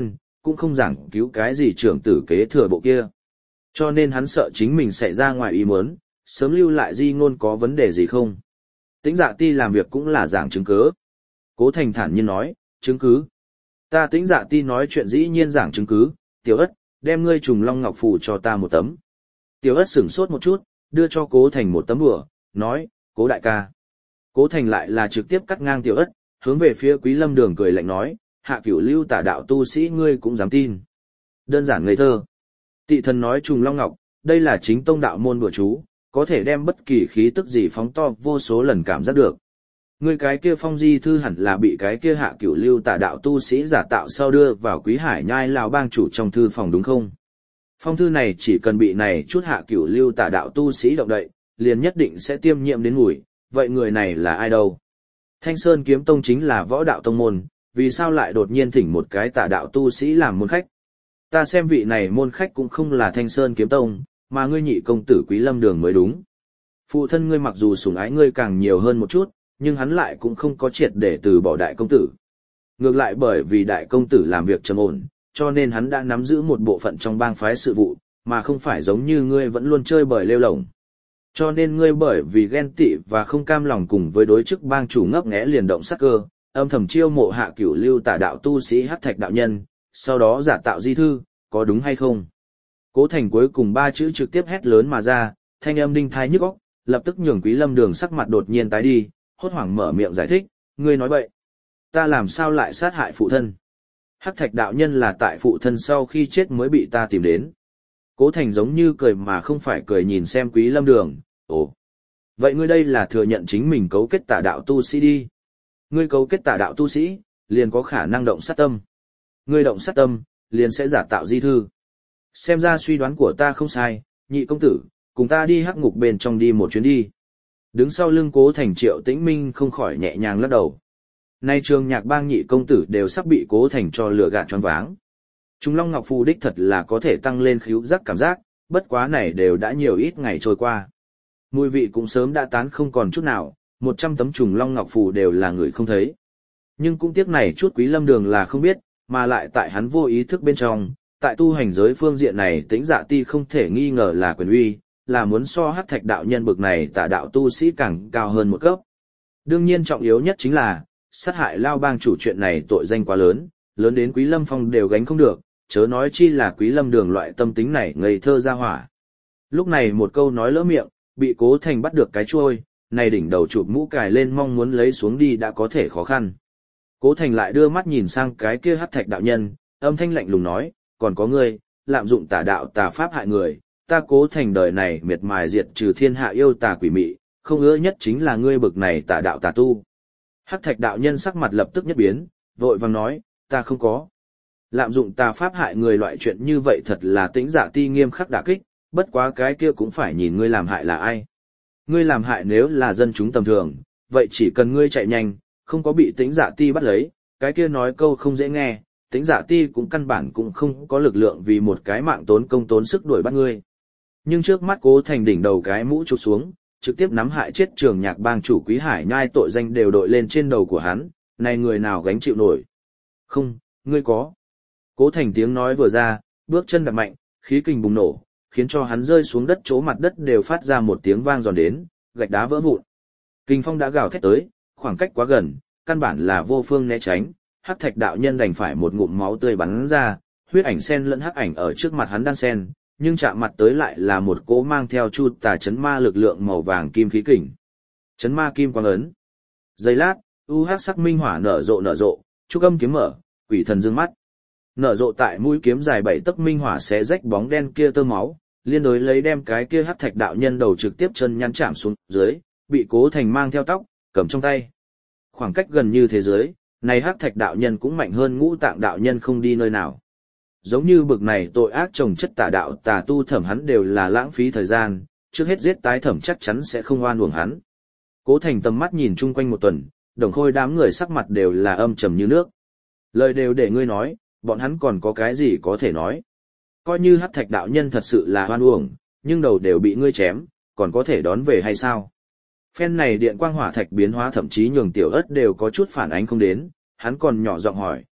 cũng không giảng cứu cái gì trưởng tử kế thừa bộ kia. Cho nên hắn sợ chính mình xảy ra ngoài ý muốn, sớm lưu lại di ngôn có vấn đề gì không. Tĩnh Dạ Ti làm việc cũng là giảng chứng cứ. Cố Thành thản nhiên nói, chứng cứ. Ta Tĩnh Dạ Ti nói chuyện dĩ nhiên giảng chứng cứ, Tiểu Ất, đem ngươi trùng long ngọc phù cho ta một tấm. Tiểu Ất sửng sốt một chút, đưa cho Cố Thành một tấm đùa, nói, Cố đại ca. Cố Thành lại là trực tiếp cắt ngang Tiểu Ất, hướng về phía Quý Lâm Đường cười lạnh nói, hạ cửu lưu tả đạo tu sĩ ngươi cũng dám tin. Đơn giản ngây thơ. Tị thần nói trùng long ngọc, đây là chính tông đạo môn bùa chú, có thể đem bất kỳ khí tức gì phóng to vô số lần cảm giác được. Ngươi cái kia phong di thư hẳn là bị cái kia hạ cửu lưu tả đạo tu sĩ giả tạo sau đưa vào Quý Hải Nhai lão bang chủ trong thư phòng đúng không? Phong thư này chỉ cần bị này chút hạ cửu lưu tả đạo tu sĩ động đậy, liền nhất định sẽ tiêm nhiễm đến mùi, vậy người này là ai đâu? Thanh Sơn Kiếm Tông chính là võ đạo tông môn, vì sao lại đột nhiên thỉnh một cái tả đạo tu sĩ làm môn khách? Ta xem vị này môn khách cũng không là Thanh Sơn Kiếm Tông, mà ngươi nhị công tử Quý Lâm Đường mới đúng. Phụ thân ngươi mặc dù sủng ái ngươi càng nhiều hơn một chút, nhưng hắn lại cũng không có triệt để từ bỏ đại công tử. Ngược lại bởi vì đại công tử làm việc trầm ổn, cho nên hắn đã nắm giữ một bộ phận trong bang phái sự vụ, mà không phải giống như ngươi vẫn luôn chơi bời lêu lổng. Cho nên ngươi bởi vì ghen tị và không cam lòng cùng với đối chức bang chủ ngấp nghé liền động sát cơ, âm thầm chiêu mộ hạ cửu lưu tả đạo tu sĩ Hắc Thạch đạo nhân, sau đó giả tạo di thư, có đúng hay không? Cố Thành cuối cùng ba chữ trực tiếp hét lớn mà ra, thanh âm đinh thai nhức óc, lập tức nhường Quý Lâm Đường sắc mặt đột nhiên tái đi, hốt hoảng mở miệng giải thích, ngươi nói bậy. Ta làm sao lại sát hại phụ thân? Hắc Thạch đạo nhân là tại phụ thân sau khi chết mới bị ta tìm đến. Cố Thành giống như cười mà không phải cười nhìn xem Quý Lâm Đường, ồ. Vậy ngươi đây là thừa nhận chính mình cấu kết tà đạo tu sĩ đi. Ngươi cấu kết tà đạo tu sĩ, liền có khả năng động sát tâm. Ngươi động sát tâm, liền sẽ giả tạo di thư. Xem ra suy đoán của ta không sai, nhị công tử, cùng ta đi hắc ngục bên trong đi một chuyến đi. Đứng sau lưng Cố Thành Triệu Tĩnh Minh không khỏi nhẹ nhàng lắc đầu. Nay trường nhạc bang nhị công tử đều sắp bị Cố Thành cho lừa gạt choáng váng. Trung Long Ngọc Phù đích thật là có thể tăng lên khứu giác cảm giác, bất quá này đều đã nhiều ít ngày trôi qua. Mùi vị cũng sớm đã tán không còn chút nào, một trăm tấm Trùng Long Ngọc Phù đều là người không thấy. Nhưng cũng tiếc này chút Quý Lâm Đường là không biết, mà lại tại hắn vô ý thức bên trong, tại tu hành giới phương diện này Tĩnh Dạ Ti không thể nghi ngờ là quyền uy, là muốn so Hắc Thạch đạo nhân bực này tả đạo tu sĩ càng cao hơn một cấp. Đương nhiên trọng yếu nhất chính là, sát hại Lao bang chủ chuyện này tội danh quá lớn, lớn đến Quý Lâm Phong đều gánh không được, chớ nói chi là Quý Lâm Đường loại tâm tính này ngây thơ ra hỏa. Lúc này một câu nói lỡ miệng, bị Cố Thành bắt được cái chuôi, này đỉnh đầu chụp mũ cài lên mong muốn lấy xuống đi đã có thể khó khăn. Cố Thành lại đưa mắt nhìn sang cái kia Hắc Thạch đạo nhân, âm thanh lạnh lùng nói, còn có ngươi, lạm dụng tà đạo tà pháp hại người, ta Cố Thành đời này miệt mài diệt trừ thiên hạ yêu tà quỷ mị, không ưa nhất chính là ngươi bực này tà đạo tà tu. Hắc Thạch đạo nhân sắc mặt lập tức nhất biến, vội vàng nói, ta không có. Lạm dụng tà pháp hại người loại chuyện như vậy thật là Tĩnh Dạ Ti nghiêm khắc đả kích, bất quá cái kia cũng phải nhìn ngươi làm hại là ai. Ngươi làm hại nếu là dân chúng tầm thường, vậy chỉ cần ngươi chạy nhanh, không có bị Tĩnh Dạ Ti bắt lấy, cái kia nói câu không dễ nghe, Tĩnh Dạ Ti cũng căn bản cũng không có lực lượng vì một cái mạng tốn công tốn sức đuổi bắt ngươi. Nhưng trước mắt Cố Thành đỉnh đầu cái mũ chụp xuống, trực tiếp nắm hại chết trường nhạc bang chủ Quý Hải Nhai tội danh đều đội lên trên đầu của hắn, này người nào gánh chịu nổi. Không, ngươi có. Cố Thành tiếng nói vừa ra, bước chân đạp mạnh, khí kình bùng nổ, khiến cho hắn rơi xuống đất, chỗ mặt đất đều phát ra một tiếng vang giòn đến, gạch đá vỡ vụn. Kình phong đã gào thét tới, khoảng cách quá gần, căn bản là vô phương né tránh, Hắc Thạch đạo nhân đành phải một ngụm máu tươi bắn ra, huyết ảnh sen lẫn hắc ảnh ở trước mặt hắn đan sen, nhưng chạm mặt tới lại là một cỗ mang theo chu tà chấn ma lực lượng màu vàng kim khí kình. Chấn ma kim quang ấn. Giây lát, u hắc sắc minh hỏa nở rộ nở rộ, trúc âm kiếm mở, quỷ thần dương mắt. Nở rộ tại mũi kiếm dài bảy tấc minh hỏa xé rách bóng đen kia tơ máu, liên đối lấy đem cái kia Hắc Thạch đạo nhân đầu trực tiếp chân nhăn chạm xuống dưới, bị Cố Thành mang theo tóc, cầm trong tay. Khoảng cách gần như thế giới, này Hắc Thạch đạo nhân cũng mạnh hơn Ngũ Tạng đạo nhân không đi nơi nào. Giống như bực này tội ác trồng chất tà đạo tà tu thẩm hắn đều là lãng phí thời gian, trước hết giết tái thẩm chắc chắn sẽ không oan uổng hắn. Cố Thành tầm mắt nhìn chung quanh một tuần, Đồng Khôi đám người sắc mặt đều là âm trầm như nước. Lời đều để ngươi nói, bọn hắn còn có cái gì có thể nói. Coi như Hắc Thạch đạo nhân thật sự là oan uổng, nhưng đầu đều bị ngươi chém, còn có thể đón về hay sao? Phen này điện quang hỏa thạch biến hóa thậm chí nhường Tiểu Ất đều có chút phản ánh không đến, hắn còn nhỏ giọng hỏi,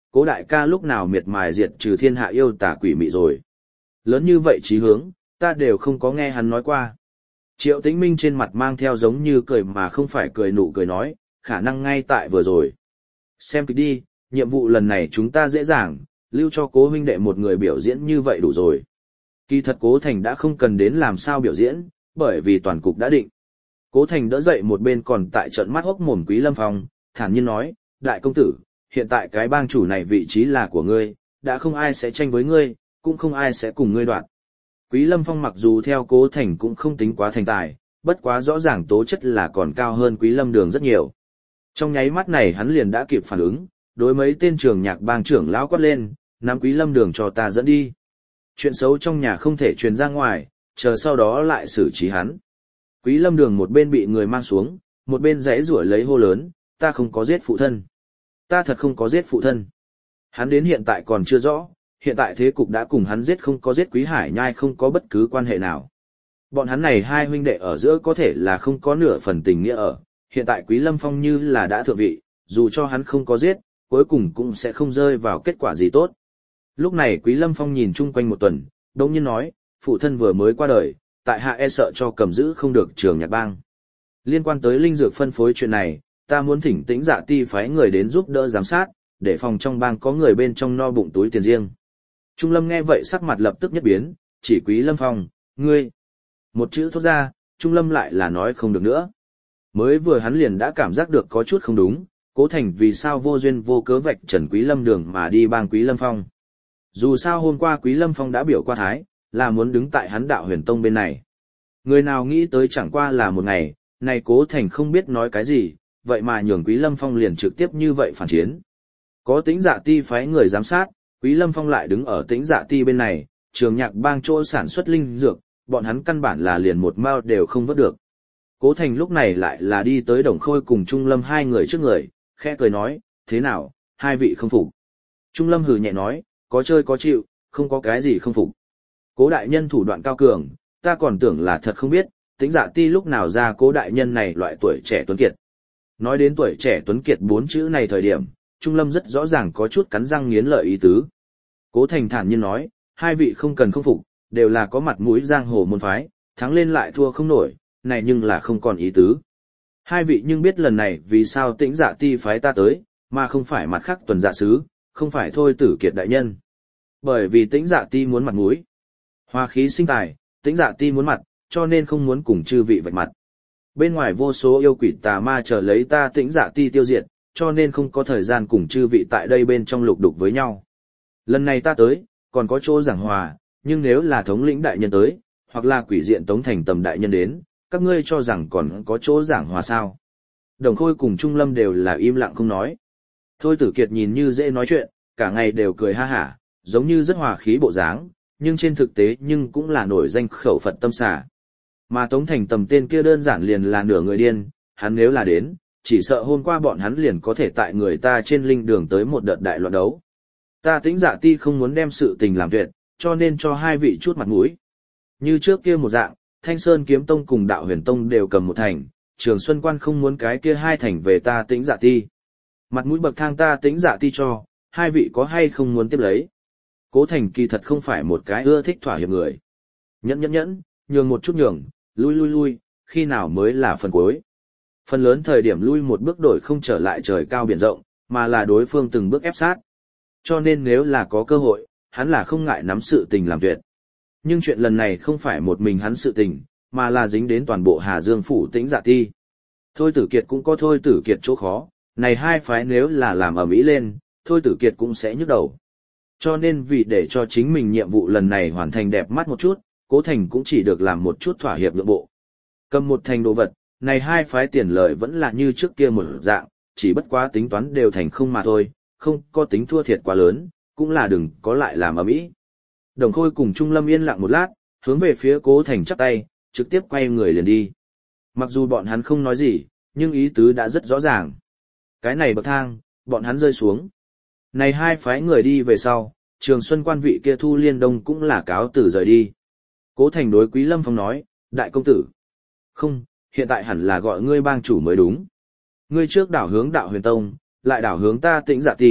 Cố đại ca lúc nào miệt mài diệt trừ thiên hạ yêu tà quỷ mị rồi. Lớn như vậy chí hướng, ta đều không có nghe hắn nói qua. Triệu Tĩnh Minh trên mặt mang theo giống như cười mà không phải cười nụ cười nói, khả năng ngay tại vừa rồi. Xem kịch đi, nhiệm vụ lần này chúng ta dễ dàng, lưu cho Cố huynh đệ một người biểu diễn như vậy đủ rồi. Kỳ thật Cố Thành đã không cần đến làm sao biểu diễn, bởi vì toàn cục đã định. Cố Thành đỡ dậy một bên còn tại trận mắt hốc mồm Quý Lâm Phong, thản nhiên nói, đại công tử, hiện tại cái bang chủ này vị trí là của ngươi, đã không ai sẽ tranh với ngươi, cũng không ai sẽ cùng ngươi đoạt. Quý Lâm Phong mặc dù theo Cố Thành cũng không tính quá thành tài, bất quá rõ ràng tố chất là còn cao hơn Quý Lâm Đường rất nhiều. Trong nháy mắt này hắn liền đã kịp phản ứng, đối mấy tên trường nhạc bang trưởng lão quát lên, nắm Quý Lâm Đường cho ta dẫn đi. Chuyện xấu trong nhà không thể truyền ra ngoài, chờ sau đó lại xử trí hắn. Quý Lâm Đường một bên bị người mang xuống, một bên giãy giụa lấy hô lớn, ta không có giết phụ thân. Ta thật không có giết phụ thân. Hắn đến hiện tại còn chưa rõ, hiện tại thế cục đã cùng hắn giết không có giết Quý Hải Nhai không có bất cứ quan hệ nào. Bọn hắn này hai huynh đệ ở giữa có thể là không có nửa phần tình nghĩa ở, hiện tại Quý Lâm Phong như là đã thượng vị, dù cho hắn không có giết, cuối cùng cũng sẽ không rơi vào kết quả gì tốt. Lúc này Quý Lâm Phong nhìn chung quanh một tuần, đồng nhiên nói, phụ thân vừa mới qua đời, tại hạ e sợ cho cầm giữ không được trường nhạc bang. Liên quan tới linh dược phân phối chuyện này, ta muốn thỉnh Tĩnh Dạ Ti phái người đến giúp đỡ giám sát, để phòng trong bang có người bên trong no bụng túi tiền riêng. Trung Lâm nghe vậy sắc mặt lập tức nhất biến, chỉ Quý Lâm Phong, ngươi. Một chữ thốt ra, Trung Lâm lại là nói không được nữa. Mới vừa hắn liền đã cảm giác được có chút không đúng, Cố Thành vì sao vô duyên vô cớ vạch trần Quý Lâm Đường mà đi bang Quý Lâm Phong. Dù sao hôm qua Quý Lâm Phong đã biểu qua thái, là muốn đứng tại hắn Đạo Huyền Tông bên này. Người nào nghĩ tới chẳng qua là một ngày, này Cố Thành không biết nói cái gì, vậy mà nhường Quý Lâm Phong liền trực tiếp như vậy phản chiến. Có Tĩnh Dạ Ti phái người giám sát, Quý Lâm Phong lại đứng ở Tĩnh Dạ Ti bên này, trường nhạc bang chỗ sản xuất linh dược, bọn hắn căn bản là liền một mao đều không vớt được. Cố Thành lúc này lại là đi tới Đồng Khôi cùng Trung Lâm hai người trước người, khẽ cười nói, thế nào, hai vị không phục. Trung Lâm hừ nhẹ nói, có chơi có chịu, không có cái gì không phục. Cố đại nhân thủ đoạn cao cường, ta còn tưởng là thật không biết, Tĩnh Dạ Ti lúc nào ra Cố đại nhân này loại tuổi trẻ tuấn kiệt. Nói đến tuổi trẻ tuấn kiệt bốn chữ này thời điểm, Trung Lâm rất rõ ràng có chút cắn răng nghiến lợi ý tứ. Cố Thành thản nhiên nói, hai vị không cần không phục, đều là có mặt mũi giang hồ môn phái, thắng lên lại thua không nổi, này nhưng là không còn ý tứ. Hai vị nhưng biết lần này vì sao Tĩnh Dạ Ti phái ta tới, mà không phải mặt khác tuần dạ sứ, không phải thôi Tử Kiệt đại nhân. Bởi vì Tĩnh Dạ Ti muốn mặt mũi. Hoa khí sinh tài, Tĩnh Dạ Ti muốn mặt, cho nên không muốn cùng chư vị vạch mặt. Bên ngoài vô số yêu quỷ tà ma chờ lấy ta Tĩnh Dạ Ti tiêu diệt, cho nên không có thời gian cùng chư vị tại đây bên trong lục đục với nhau. Lần này ta tới, còn có chỗ giảng hòa, nhưng nếu là thống lĩnh đại nhân tới, hoặc là quỷ diện Tống Thành Tầm đại nhân đến, các ngươi cho rằng còn có chỗ giảng hòa sao. Đồng Khôi cùng Trung Lâm đều là im lặng không nói. Thôi Tử Kiệt nhìn như dễ nói chuyện, cả ngày đều cười ha hả, giống như rất hòa khí bộ dáng, nhưng trên thực tế nhưng cũng là nổi danh khẩu Phật tâm xà. Mà Tống Thành Tầm tên kia đơn giản liền là nửa người điên, hắn nếu là đến, chỉ sợ hôm qua bọn hắn liền có thể tại người ta trên linh đường tới một đợt đại loạn đấu. Ta Tĩnh Dạ Ti không muốn đem sự tình làm tuyệt, cho nên cho hai vị chút mặt mũi. Như trước kia một dạng, Thanh Sơn Kiếm Tông cùng Đạo Huyền Tông đều cầm một thành, Trường Xuân Quan không muốn cái kia hai thành về ta Tĩnh Dạ Ti. Mặt mũi bậc thang ta Tĩnh Dạ Ti cho, hai vị có hay không muốn tiếp lấy. Cố Thành kỳ thật không phải một cái ưa thích thỏa hiệp người. Nhẫn nhẫn nhẫn, nhường một chút nhường, lui lui lui, khi nào mới là phần cuối. Phần lớn thời điểm lui một bước đổi không trở lại trời cao biển rộng, mà là đối phương từng bước ép sát. Cho nên nếu là có cơ hội, hắn là không ngại nắm sự tình làm tuyệt. Nhưng chuyện lần này không phải một mình hắn sự tình, mà là dính đến toàn bộ Hà Dương phủ Tĩnh Dạ Ti. Thôi Tử Kiệt cũng có Thôi Tử Kiệt chỗ khó, này hai phái nếu là làm ầm ĩ lên, Thôi Tử Kiệt cũng sẽ nhức đầu. Cho nên vì để cho chính mình nhiệm vụ lần này hoàn thành đẹp mắt một chút, Cố Thành cũng chỉ được làm một chút thỏa hiệp nhượng bộ. Cầm một thành đồ vật, này hai phái tiền lợi vẫn là như trước kia một dạng, chỉ bất quá tính toán đều thành không mà thôi, không có tính thua thiệt quá lớn, cũng là đừng có lại làm ầm ĩ. Đồng Khôi cùng Trung Lâm yên lặng một lát, hướng về phía Cố Thành chắp tay, trực tiếp quay người liền đi. Mặc dù bọn hắn không nói gì, nhưng ý tứ đã rất rõ ràng. Cái này bậc thang, bọn hắn rơi xuống. Này hai phái người đi về sau, Trường Xuân Quan vị kia Thu Liên Đông cũng là cáo từ rời đi. Cố Thành đối Quý Lâm Phong nói, đại công tử. Không, hiện tại hẳn là gọi ngươi bang chủ mới đúng. Ngươi trước đảo hướng Đạo Huyền Tông, lại đảo hướng ta Tĩnh Dạ Ti,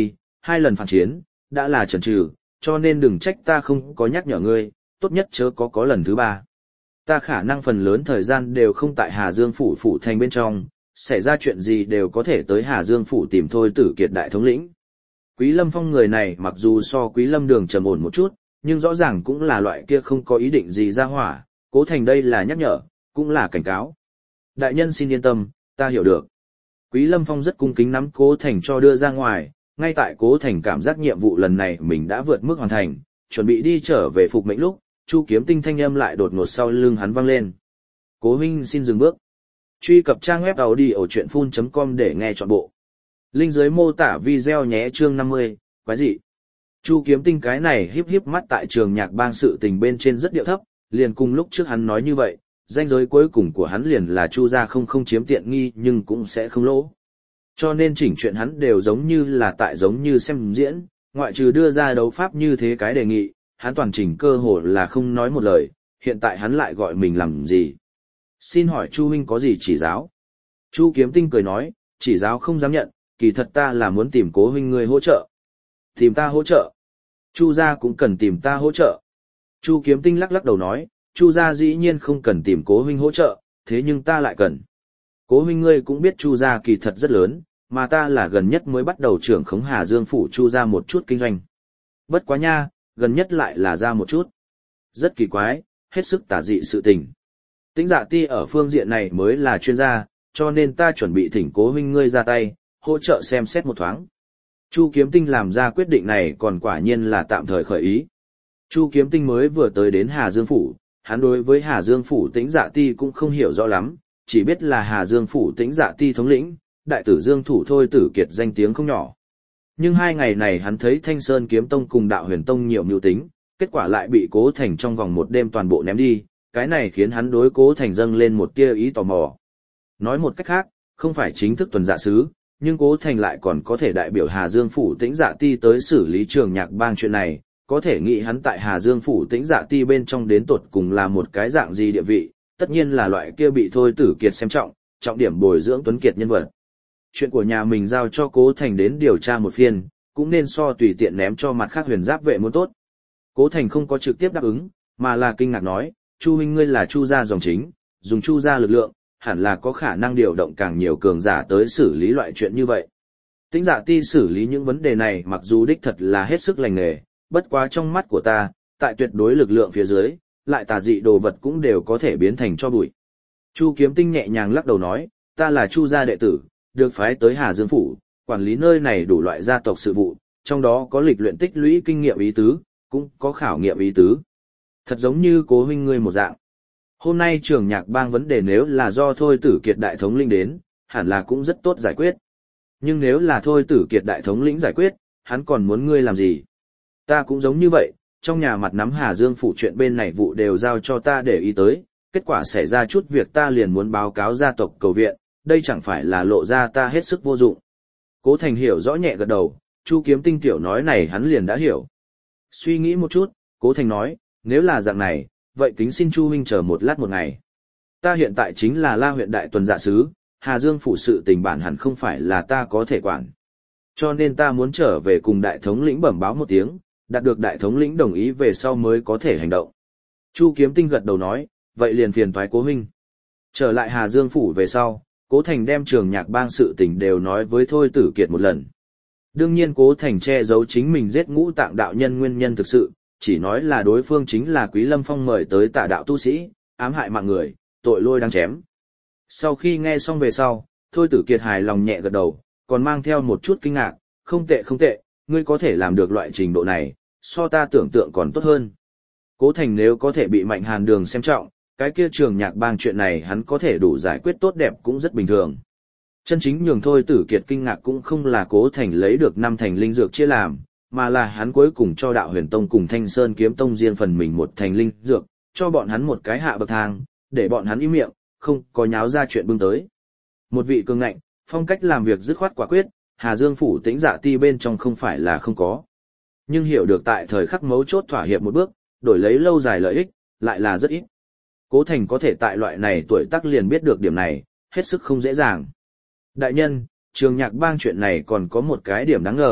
Hai lần phản chiến, đã là chần chừ, cho nên đừng trách ta không có nhắc nhở ngươi, tốt nhất chớ có có lần thứ ba. Ta khả năng phần lớn thời gian đều không tại Hà Dương phủ phủ thành bên trong, xảy ra chuyện gì đều có thể tới Hà Dương phủ tìm Thôi Tử Kiệt đại thống lĩnh. Quý Lâm Phong người này mặc dù so Quý Lâm Đường trầm ổn một chút, nhưng rõ ràng cũng là loại kia không có ý định gì ra hỏa, Cố Thành đây là nhắc nhở, cũng là cảnh cáo. Đại nhân xin yên tâm, ta hiểu được. Quý Lâm Phong rất cung kính nắm Cố Thành cho đưa ra ngoài, ngay tại Cố Thành cảm giác nhiệm vụ lần này mình đã vượt mức hoàn thành, chuẩn bị đi trở về phục mệnh lúc, Chu Kiếm Tinh thanh âm lại đột ngột sau lưng hắn vang lên. Cố huynh xin dừng bước. Truy cập trang web audiochuyenphun chấm com để nghe trọn bộ. Link dưới mô tả video nhé. Chương năm mươi, quái dị. Chu Kiếm Tinh cái này híp híp mắt tại trường nhạc bang sự tình bên trên rất điệu thấp, liền cùng lúc trước hắn nói như vậy, danh giới cuối cùng của hắn liền là Chu gia không không chiếm tiện nghi nhưng cũng sẽ không lỗ. Cho nên chỉnh chuyện hắn đều giống như là tại giống như xem diễn, ngoại trừ đưa ra đấu pháp như thế cái đề nghị, hắn toàn trình cơ hồ là không nói một lời, hiện tại hắn lại gọi mình làm gì. Xin hỏi Chu huynh có gì chỉ giáo? Chu Kiếm Tinh cười nói, chỉ giáo không dám nhận, kỳ thật ta là muốn tìm Cố huynh ngươi hỗ trợ. Tìm ta hỗ trợ? Chu gia cũng cần tìm ta hỗ trợ. Chu Kiếm Tinh lắc lắc đầu nói, Chu gia dĩ nhiên không cần tìm Cố huynh hỗ trợ, thế nhưng ta lại cần. Cố huynh ngươi cũng biết Chu gia kỳ thật rất lớn, mà ta là gần nhất mới bắt đầu trưởng khống Hà Dương phủ Chu gia một chút kinh doanh. Bất quá nha, gần nhất lại là ra một chút. Rất kỳ quái, hết sức tà dị sự tình. Tĩnh Dạ Ti ở phương diện này mới là chuyên gia, cho nên ta chuẩn bị thỉnh Cố huynh ngươi ra tay, hỗ trợ xem xét một thoáng. Chu Kiếm Tinh làm ra quyết định này còn quả nhiên là tạm thời khởi ý. Chu Kiếm Tinh mới vừa tới đến Hà Dương phủ, hắn đối với Hà Dương phủ Tĩnh Dạ Ti cũng không hiểu rõ lắm, chỉ biết là Hà Dương phủ Tĩnh Dạ Ti thống lĩnh, đại tử Dương thủ Thôi Tử Kiệt danh tiếng không nhỏ. Nhưng hai ngày này hắn thấy Thanh Sơn Kiếm Tông cùng Đạo Huyền Tông nhiều mưu tính, kết quả lại bị Cố Thành trong vòng một đêm toàn bộ ném đi, cái này khiến hắn đối Cố Thành dâng lên một tia ý tò mò. Nói một cách khác, không phải chính thức tuần dạ sứ, nhưng Cố Thành lại còn có thể đại biểu Hà Dương phủ Tĩnh Dạ Ti tới xử lý trường nhạc bang chuyện này, có thể nghĩ hắn tại Hà Dương phủ Tĩnh Dạ Ti bên trong đến tột cùng là một cái dạng gì địa vị, tất nhiên là loại kia bị Thôi Tử Kiệt xem trọng, trọng điểm bồi dưỡng tuấn kiệt nhân vật. Chuyện của nhà mình giao cho Cố Thành đến điều tra một phiên, cũng nên so tùy tiện ném cho mặt khác huyền giáp vệ muốn tốt. Cố Thành không có trực tiếp đáp ứng, mà là kinh ngạc nói, Chu huynh ngươi là Chu gia dòng chính, dùng Chu gia lực lượng, hẳn là có khả năng điều động càng nhiều cường giả tới xử lý loại chuyện như vậy. Tĩnh Dạ Ti xử lý những vấn đề này mặc dù đích thật là hết sức lành nghề, bất quá trong mắt của ta, tại tuyệt đối lực lượng phía dưới, lại tà dị đồ vật cũng đều có thể biến thành cho bụi. Chu Kiếm Tinh nhẹ nhàng lắc đầu nói, ta là Chu gia đệ tử, được phái tới Hà Dương phủ, quản lý nơi này đủ loại gia tộc sự vụ, trong đó có lịch luyện tích lũy kinh nghiệm ý tứ, cũng có khảo nghiệm ý tứ. Thật giống như Cố huynh ngươi một dạng. Hôm nay trường nhạc bang vấn đề nếu là do Thôi Tử Kiệt đại thống lĩnh đến, hẳn là cũng rất tốt giải quyết. Nhưng nếu là Thôi Tử Kiệt đại thống lĩnh giải quyết, hắn còn muốn ngươi làm gì? Ta cũng giống như vậy, trong nhà mặt nắm Hà Dương phủ chuyện bên này vụ đều giao cho ta để ý tới, kết quả xảy ra chút việc ta liền muốn báo cáo gia tộc cầu viện, đây chẳng phải là lộ ra ta hết sức vô dụng. Cố Thành hiểu rõ nhẹ gật đầu, Chu Kiếm Tinh tiểu nói này hắn liền đã hiểu. Suy nghĩ một chút, Cố Thành nói, nếu là dạng này, vậy kính xin Chu huynh chờ một lát một ngày. Ta hiện tại chính là La huyện đại tuần dạ sứ, Hà Dương phủ sự tình bản hẳn không phải là ta có thể quản. Cho nên ta muốn trở về cùng đại thống lĩnh bẩm báo một tiếng, đạt được đại thống lĩnh đồng ý về sau mới có thể hành động. Chu Kiếm Tinh gật đầu nói, vậy liền phiền toái Cố huynh. Trở lại Hà Dương phủ về sau, Cố Thành đem trường nhạc bang sự tình đều nói với Thôi Tử Kiệt một lần. Đương nhiên Cố Thành che giấu chính mình giết Ngũ Tạng đạo nhân nguyên nhân thực sự, chỉ nói là đối phương chính là Quý Lâm Phong mời tới tà đạo tu sĩ, ám hại mạng người, tội lôi đang chém. Sau khi nghe xong về sau, Thôi Tử Kiệt hài lòng nhẹ gật đầu, còn mang theo một chút kinh ngạc, không tệ không tệ, ngươi có thể làm được loại trình độ này, so ta tưởng tượng còn tốt hơn. Cố Thành nếu có thể bị Mạnh Hàn Đường xem trọng, cái kia trường nhạc bang chuyện này hắn có thể đủ giải quyết tốt đẹp cũng rất bình thường. Chân chính nhường Thôi Tử Kiệt kinh ngạc cũng không là Cố Thành lấy được năm thành linh dược chia làm, mà là hắn cuối cùng cho Đạo Huyền Tông cùng Thanh Sơn Kiếm Tông riêng phần mình một thành linh dược, cho bọn hắn một cái hạ bậc thang, để bọn hắn im miệng, không có nháo ra chuyện bưng tới. Một vị cường ngạnh, phong cách làm việc dứt khoát quả quyết, Hà Dương phủ Tĩnh Dạ Ti bên trong không phải là không có. Nhưng hiểu được tại thời khắc mấu chốt thỏa hiệp một bước, đổi lấy lâu dài lợi ích, lại là rất ít. Cố Thành có thể tại loại này tuổi tác liền biết được điểm này, hết sức không dễ dàng. Đại nhân, trường nhạc bang chuyện này còn có một cái điểm đáng ngờ,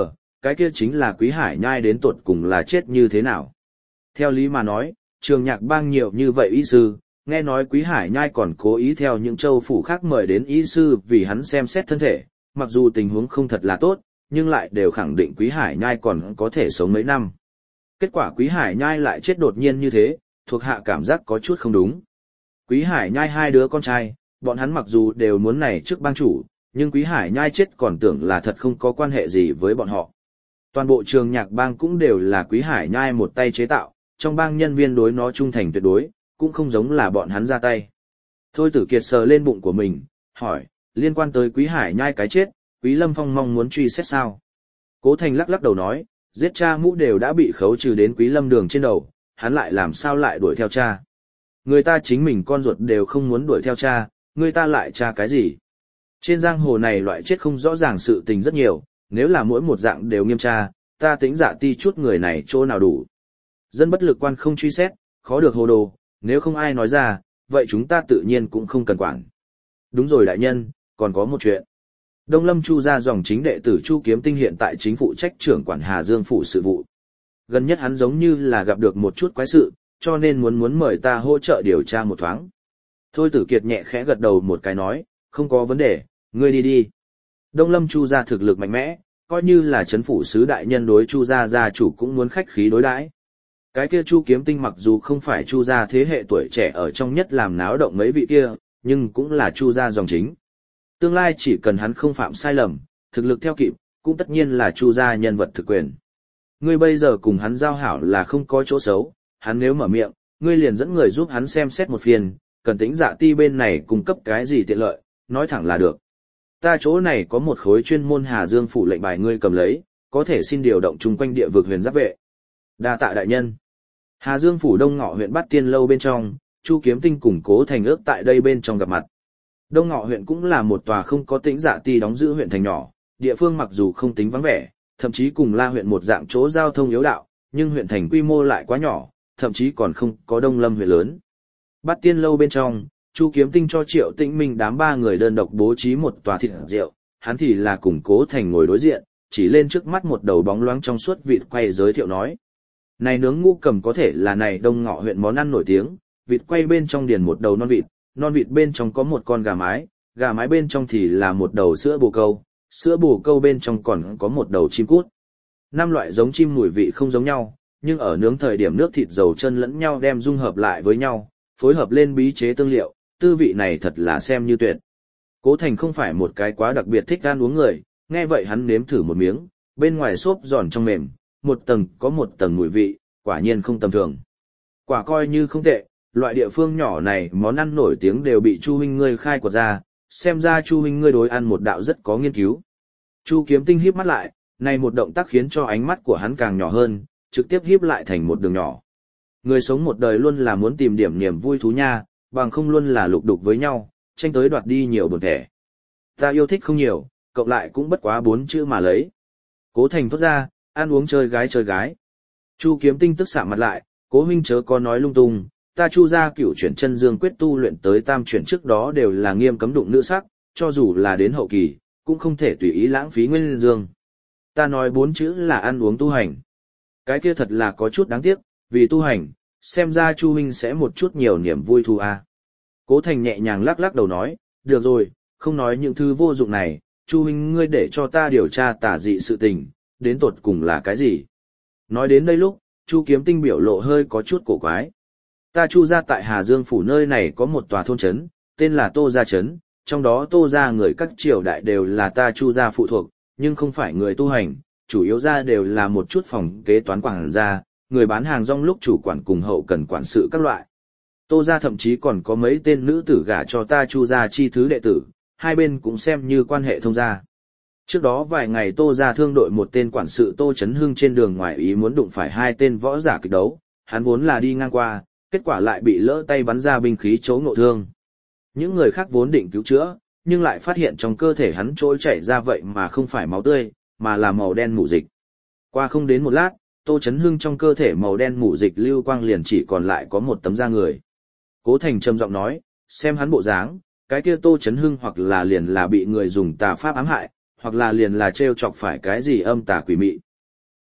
cái kia chính là Quý Hải Nhai đến tột cùng là chết như thế nào. Theo lý mà nói, trường nhạc bang nhiều như vậy y sư, nghe nói Quý Hải Nhai còn cố ý theo những châu phủ khác mời đến y sư vì hắn xem xét thân thể, mặc dù tình huống không thật là tốt, nhưng lại đều khẳng định Quý Hải Nhai còn có thể sống mấy năm. Kết quả Quý Hải Nhai lại chết đột nhiên như thế, thuộc hạ cảm giác có chút không đúng. Quý Hải Nhai hai đứa con trai, bọn hắn mặc dù đều muốn này trước bang chủ, nhưng Quý Hải Nhai chết còn tưởng là thật không có quan hệ gì với bọn họ. Toàn bộ trường nhạc bang cũng đều là Quý Hải Nhai một tay chế tạo, trong bang nhân viên đối nó trung thành tuyệt đối, cũng không giống là bọn hắn ra tay. Thôi Tử Kiệt sờ lên bụng của mình, hỏi, liên quan tới Quý Hải Nhai cái chết, Quý Lâm Phong mong muốn truy xét sao? Cố Thành lắc lắc đầu nói, giết cha mũ đều đã bị khấu trừ đến Quý Lâm đường trên đầu, hắn lại làm sao lại đuổi theo cha? Người ta chính mình con ruột đều không muốn đuổi theo cha, người ta lại cha cái gì? Trên giang hồ này loại chết không rõ ràng sự tình rất nhiều, nếu là mỗi một dạng đều nghiêm tra, ta tính dạ ti chút người này chỗ nào đủ. Dân bất lực quan không truy xét, khó được hồ đồ, nếu không ai nói ra, vậy chúng ta tự nhiên cũng không cần quản. Đúng rồi đại nhân, còn có một chuyện. Đông Lâm Chu gia dòng chính đệ tử Chu Kiếm Tinh hiện tại chính phụ trách trưởng quản Hà Dương phủ sự vụ. Gần nhất hắn giống như là gặp được một chút quái sự, cho nên muốn muốn mời ta hỗ trợ điều tra một thoáng. Thôi Tử Kiệt nhẹ khẽ gật đầu một cái nói, không có vấn đề, ngươi đi đi. Đông Lâm Chu gia thực lực mạnh mẽ, coi như là chấn phủ sứ đại nhân đối Chu gia gia chủ cũng muốn khách khí đối đãi. Cái kia Chu Kiếm Tinh mặc dù không phải Chu gia thế hệ tuổi trẻ ở trong nhất làm náo động mấy vị kia, nhưng cũng là Chu gia dòng chính. Tương lai chỉ cần hắn không phạm sai lầm, thực lực theo kịp, cũng tất nhiên là Chu gia nhân vật thực quyền. Ngươi bây giờ cùng hắn giao hảo là không có chỗ xấu, hắn nếu mở miệng, ngươi liền dẫn người giúp hắn xem xét một phiên, cần tính dạ ti bên này cung cấp cái gì tiện lợi, nói thẳng là được. Ta chỗ này có một khối chuyên môn Hà Dương phủ lệnh bài ngươi cầm lấy, có thể xin điều động chung quanh địa vực huyền giáp vệ. Đa tạ đại nhân. Hà Dương phủ Đông Ngọ huyện Bát Tiên lâu bên trong, Chu Kiếm Tinh cùng Cố Thành ước tại đây bên trong gặp mặt. Đông Ngọ huyện cũng là một tòa không có tính dạ ti đóng giữ huyện thành nhỏ, địa phương mặc dù không tính vắng vẻ, thậm chí cùng La huyện một dạng chỗ giao thông yếu đạo, nhưng huyện thành quy mô lại quá nhỏ, thậm chí còn không có Đông Lâm huyện lớn. Bát Tiên lâu bên trong, Chu Kiếm Tinh cho Triệu Tĩnh Minh đám ba người đơn độc bố trí một tòa thịt rượu, hắn thì là cùng Cố Thành ngồi đối diện, chỉ lên trước mắt một đầu bóng loáng trong suốt vịt quay giới thiệu nói. Này nướng ngũ cầm có thể là này Đông Ngọ huyện món ăn nổi tiếng, vịt quay bên trong điền một đầu non vịt, non vịt bên trong có một con gà mái, gà mái bên trong thì là một đầu sữa bồ câu, sữa bồ câu bên trong còn có một đầu chim cút. Năm loại giống chim mùi vị không giống nhau, nhưng ở nướng thời điểm nước thịt dầu chân lẫn nhau đem dung hợp lại với nhau, phối hợp lên bí chế tương liệu, tư vị này thật là xem như tuyệt. Cố Thành không phải một cái quá đặc biệt thích ăn uống người, nghe vậy hắn nếm thử một miếng, bên ngoài xốp giòn trong mềm, một tầng có một tầng mùi vị, quả nhiên không tầm thường. Quả coi như không tệ, loại địa phương nhỏ này món ăn nổi tiếng đều bị Chu huynh ngươi khai quật ra, xem ra Chu huynh ngươi đối ăn một đạo rất có nghiên cứu. Chu Kiếm Tinh híp mắt lại, này một động tác khiến cho ánh mắt của hắn càng nhỏ hơn, trực tiếp híp lại thành một đường nhỏ. Người sống một đời luôn là muốn tìm điểm niềm vui thú nha, bằng không luôn là lục đục với nhau, tranh tới đoạt đi nhiều buồn thẻ. Ta yêu thích không nhiều, cộng lại cũng bất quá bốn chữ mà lấy. Cố Thành thốt ra, ăn uống chơi gái chơi gái. Chu Kiếm Tinh tức xạ mặt lại, Cố huynh chớ có nói lung tung, ta Chu gia cửu chuyển chân dương quyết tu luyện tới tam chuyển trước đó đều là nghiêm cấm đụng nữ sắc, cho dù là đến hậu kỳ, cũng không thể tùy ý lãng phí nguyên dương. Ta nói bốn chữ là ăn uống tu hành. Cái kia thật là có chút đáng tiếc, vì tu hành, xem ra Chu huynh sẽ một chút nhiều niềm vui thu a. À. Cố Thành nhẹ nhàng lắc lắc đầu nói, được rồi, không nói những thứ vô dụng này, Chu huynh ngươi để cho ta điều tra tà dị sự tình, đến tột cùng là cái gì. Nói đến đây lúc, Chu Kiếm Tinh biểu lộ hơi có chút cổ quái. Ta Chu gia tại Hà Dương phủ nơi này có một tòa thôn trấn, tên là Tô Gia Trấn, trong đó Tô gia người các triều đại đều là ta Chu gia phụ thuộc, nhưng không phải người tu hành, chủ yếu ra đều là một chút phòng kế toán quản gia, người bán hàng rong lúc chủ quản cùng hậu cần quản sự các loại. Tô gia thậm chí còn có mấy tên nữ tử gả cho ta Chu gia chi thứ đệ tử, hai bên cũng xem như quan hệ thông gia. Trước đó vài ngày Tô gia thương đội một tên quản sự Tô Chấn Hưng trên đường ngoài ý muốn đụng phải hai tên võ giả kịch đấu, hắn vốn là đi ngang qua, kết quả lại bị lỡ tay bắn ra binh khí chấu ngộ thương. Những người khác vốn định cứu chữa, nhưng lại phát hiện trong cơ thể hắn trôi chảy ra vậy mà không phải máu tươi, mà là màu đen mủ dịch. Qua không đến một lát, Tô Chấn Hưng trong cơ thể màu đen mủ dịch lưu quang liền chỉ còn lại có một tấm da người. Cố Thành trầm giọng nói, xem hắn bộ dáng, cái kia Tô Chấn Hưng hoặc là liền là bị người dùng tà pháp ám hại, hoặc là liền là trêu chọc phải cái gì âm tà quỷ mị,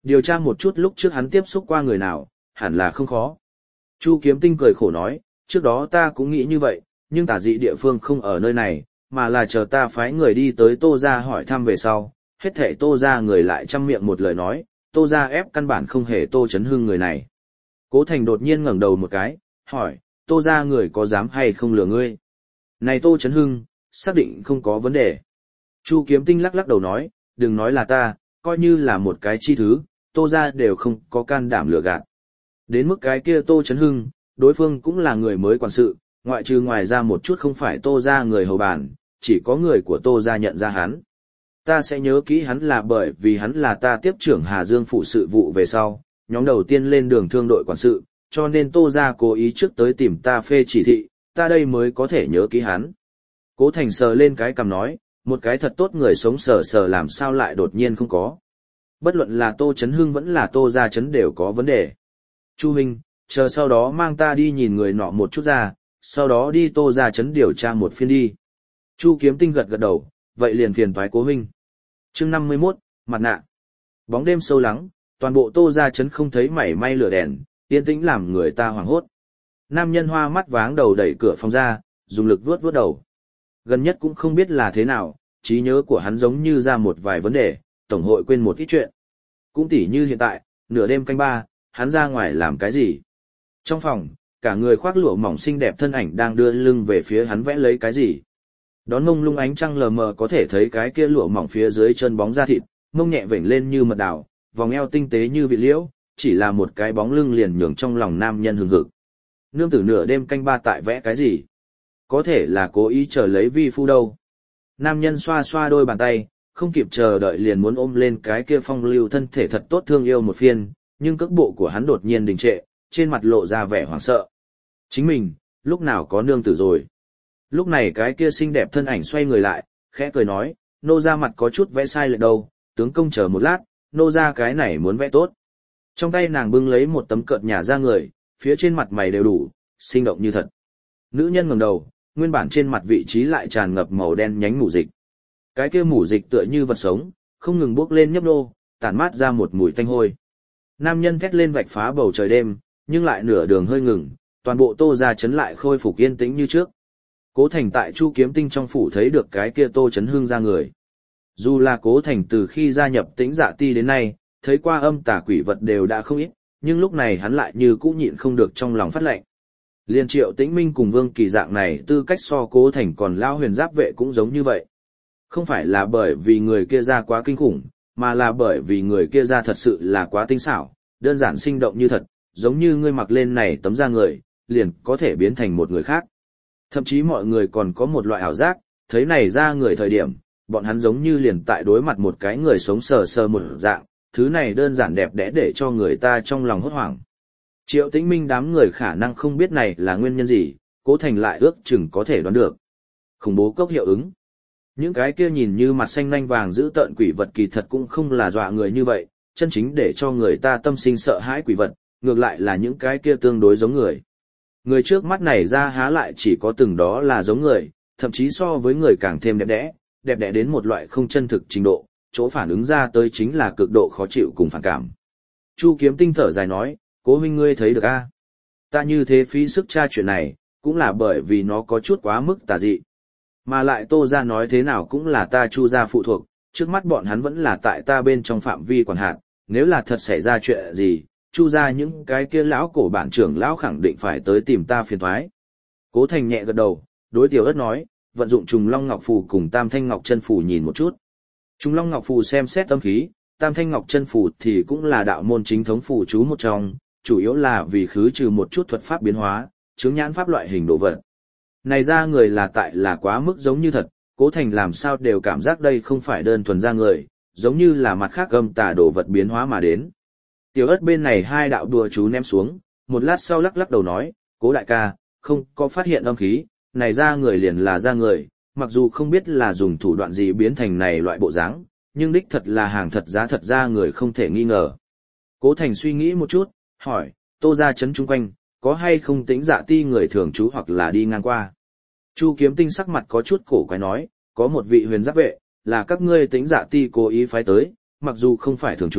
Điều tra một chút lúc trước hắn tiếp xúc qua người nào, hẳn là không khó. Chu Kiếm Tinh cười khổ nói, trước đó ta cũng nghĩ như vậy, nhưng tả dị địa phương không ở nơi này, mà là chờ ta phái người đi tới Tô gia hỏi thăm về sau, hết thảy Tô gia người lại chăm miệng một lời nói, Tô gia ép căn bản không hề Tô Chấn Hưng người này. Cố Thành đột nhiên ngẩng đầu một cái, hỏi, Tô gia người có dám hay không lừa ngươi? Này Tô Chấn Hưng, xác định không có vấn đề. Chu Kiếm Tinh lắc lắc đầu nói, đừng nói là ta, coi như là một cái chi thứ, Tô gia đều không có can đảm lừa gạt. Đến mức cái kia Tô Chấn Hưng, đối phương cũng là người mới quản sự, ngoại trừ ngoài ra một chút không phải Tô gia người hầu bàn, chỉ có người của Tô gia nhận ra hắn. Ta sẽ nhớ kỹ hắn là bởi vì hắn là ta tiếp trưởng Hà Dương phụ sự vụ về sau, nhóm đầu tiên lên đường thương đội quản sự, cho nên Tô gia cố ý trước tới tìm ta phê chỉ thị, ta đây mới có thể nhớ kỹ hắn. Cố Thành sờ lên cái cằm nói, một cái thật tốt người sống sờ sờ làm sao lại đột nhiên không có. Bất luận là Tô Chấn Hưng vẫn là Tô gia chấn đều có vấn đề. Chu Minh, chờ sau đó mang ta đi nhìn người nọ một chút ra, sau đó đi Tô gia chấn điều tra một phiên đi. Chu Kiếm Tinh gật gật đầu, vậy liền phiền toái Cố huynh. Chương năm mươi mốt, mặt nạ. Bóng đêm sâu lắng, toàn bộ Tô gia chấn không thấy mảy may lửa đèn, yên tĩnh làm người ta hoảng hốt. Nam nhân hoa mắt váng đầu đẩy cửa phòng ra, dùng lực vuốt vuốt đầu. Gần nhất cũng không biết là thế nào, trí nhớ của hắn giống như ra một vài vấn đề, tổng hội quên một ít chuyện. Cũng tỉ như hiện tại, nửa đêm canh ba, hắn ra ngoài làm cái gì? Trong phòng, cả người khoác lụa mỏng xinh đẹp thân ảnh đang đưa lưng về phía hắn vẽ lấy cái gì? Đón mông lung ánh trăng lờ mờ có thể thấy cái kia lụa mỏng phía dưới chân bóng da thịt, mông nhẹ vểnh lên như mật đào, vòng eo tinh tế như vị liễu, chỉ là một cái bóng lưng liền nhường trong lòng nam nhân hừng hực. Nương tử nửa đêm canh ba tại vẽ cái gì? Có thể là cố ý chờ lấy vi phu đâu. Nam nhân xoa xoa đôi bàn tay, không kịp chờ đợi liền muốn ôm lên cái kia phong lưu thân thể thật tốt thương yêu một phiên, nhưng cước bộ của hắn đột nhiên đình trệ, trên mặt lộ ra vẻ hoảng sợ. Chính mình, lúc nào có nương tử rồi? Lúc này cái kia xinh đẹp thân ảnh xoay người lại, khẽ cười nói, nô ra mặt có chút vẽ sai lệch đâu, tướng công chờ một lát, nô ra cái này muốn vẽ tốt. Trong tay nàng bưng lấy một tấm cợt nhà ra người, phía trên mặt mày đều đủ, sinh động như thật. Nữ nhân ngẩng đầu, nguyên bản trên mặt vị trí lại tràn ngập màu đen nhánh mủ dịch. Cái kia mủ dịch tựa như vật sống, không ngừng bốc lên nhấp nô, tản mát ra một mùi tanh hôi. Nam nhân thét lên vạch phá bầu trời đêm, nhưng lại nửa đường hơi ngừng, toàn bộ Tô gia chấn lại khôi phục yên tĩnh như trước. Cố Thành tại Chu Kiếm Tinh trong phủ thấy được cái kia Tô Chấn Hưng ra người. Dù là Cố Thành từ khi gia nhập Tĩnh Dạ Ti đến nay, thấy qua âm tà quỷ vật đều đã không ít, nhưng lúc này hắn lại như cũ nhịn không được trong lòng phát lạnh. Liên Triệu Tĩnh Minh cùng Vương Kỳ dạng này tư cách so Cố Thành còn lao huyền giáp vệ cũng giống như vậy. Không phải là bởi vì người kia ra quá kinh khủng, mà là bởi vì người kia ra thật sự là quá tinh xảo, đơn giản sinh động như thật, giống như ngươi mặc lên này tấm da người, liền có thể biến thành một người khác. Thậm chí mọi người còn có một loại ảo giác, thấy này ra người thời điểm, bọn hắn giống như liền tại đối mặt một cái người sống sờ sờ một dạng, thứ này đơn giản đẹp đẽ để cho người ta trong lòng hốt hoảng. Triệu Tĩnh Minh đám người khả năng không biết này là nguyên nhân gì, Cố Thành lại ước chừng có thể đoán được. Khủng bố cốc hiệu ứng. Những cái kia nhìn như mặt xanh nanh vàng giữ tợn quỷ vật kỳ thật cũng không là dọa người như vậy, chân chính để cho người ta tâm sinh sợ hãi quỷ vật, ngược lại là những cái kia tương đối giống người. Người trước mắt này ra há lại chỉ có từng đó là giống người, thậm chí so với người càng thêm đẹp đẽ, đẹp đẽ đến một loại không chân thực trình độ, chỗ phản ứng ra tới chính là cực độ khó chịu cùng phản cảm. Chu Kiếm Tinh thở dài nói, Cố huynh ngươi thấy được a? Ta như thế phí sức tra chuyện này, cũng là bởi vì nó có chút quá mức tà dị. Mà lại Tô gia nói thế nào cũng là ta Chu gia phụ thuộc, trước mắt bọn hắn vẫn là tại ta bên trong phạm vi quản hạt, nếu là thật xảy ra chuyện gì, Chu gia những cái kia lão cổ bản trưởng lão khẳng định phải tới tìm ta phiền toái. Cố Thành nhẹ gật đầu, đối Tiểu Ất nói, vận dụng Trùng Long Ngọc Phù cùng Tam Thanh Ngọc Chân Phù nhìn một chút. Trùng Long Ngọc Phù xem xét tâm khí, Tam Thanh Ngọc Chân Phù thì cũng là đạo môn chính thống phù chú một trong, chủ yếu là vì khứ trừ một chút thuật pháp biến hóa, chứng nhãn pháp loại hình đồ vật. Này ra người là tại là quá mức giống như thật, Cố Thành làm sao đều cảm giác đây không phải đơn thuần ra người, giống như là mặt khác âm tà đồ vật biến hóa mà đến. Tiểu Ất bên này hai đạo đùa chú ném xuống, một lát sau lắc lắc đầu nói, Cố đại ca, không có phát hiện âm khí, này ra người liền là ra người, mặc dù không biết là dùng thủ đoạn gì biến thành này loại bộ dáng, nhưng đích thật là hàng thật giá thật ra người không thể nghi ngờ. Cố Thành suy nghĩ một chút, hỏi, Tô gia chấn chung quanh, có hay không Tĩnh Dạ Ti người thường trú hoặc là đi ngang qua? Chu Kiếm Tinh sắc mặt có chút cổ quái nói, có một vị huyền giáp vệ, là các ngươi Tĩnh Dạ Ti cố ý phái tới, mặc dù không phải thường trú,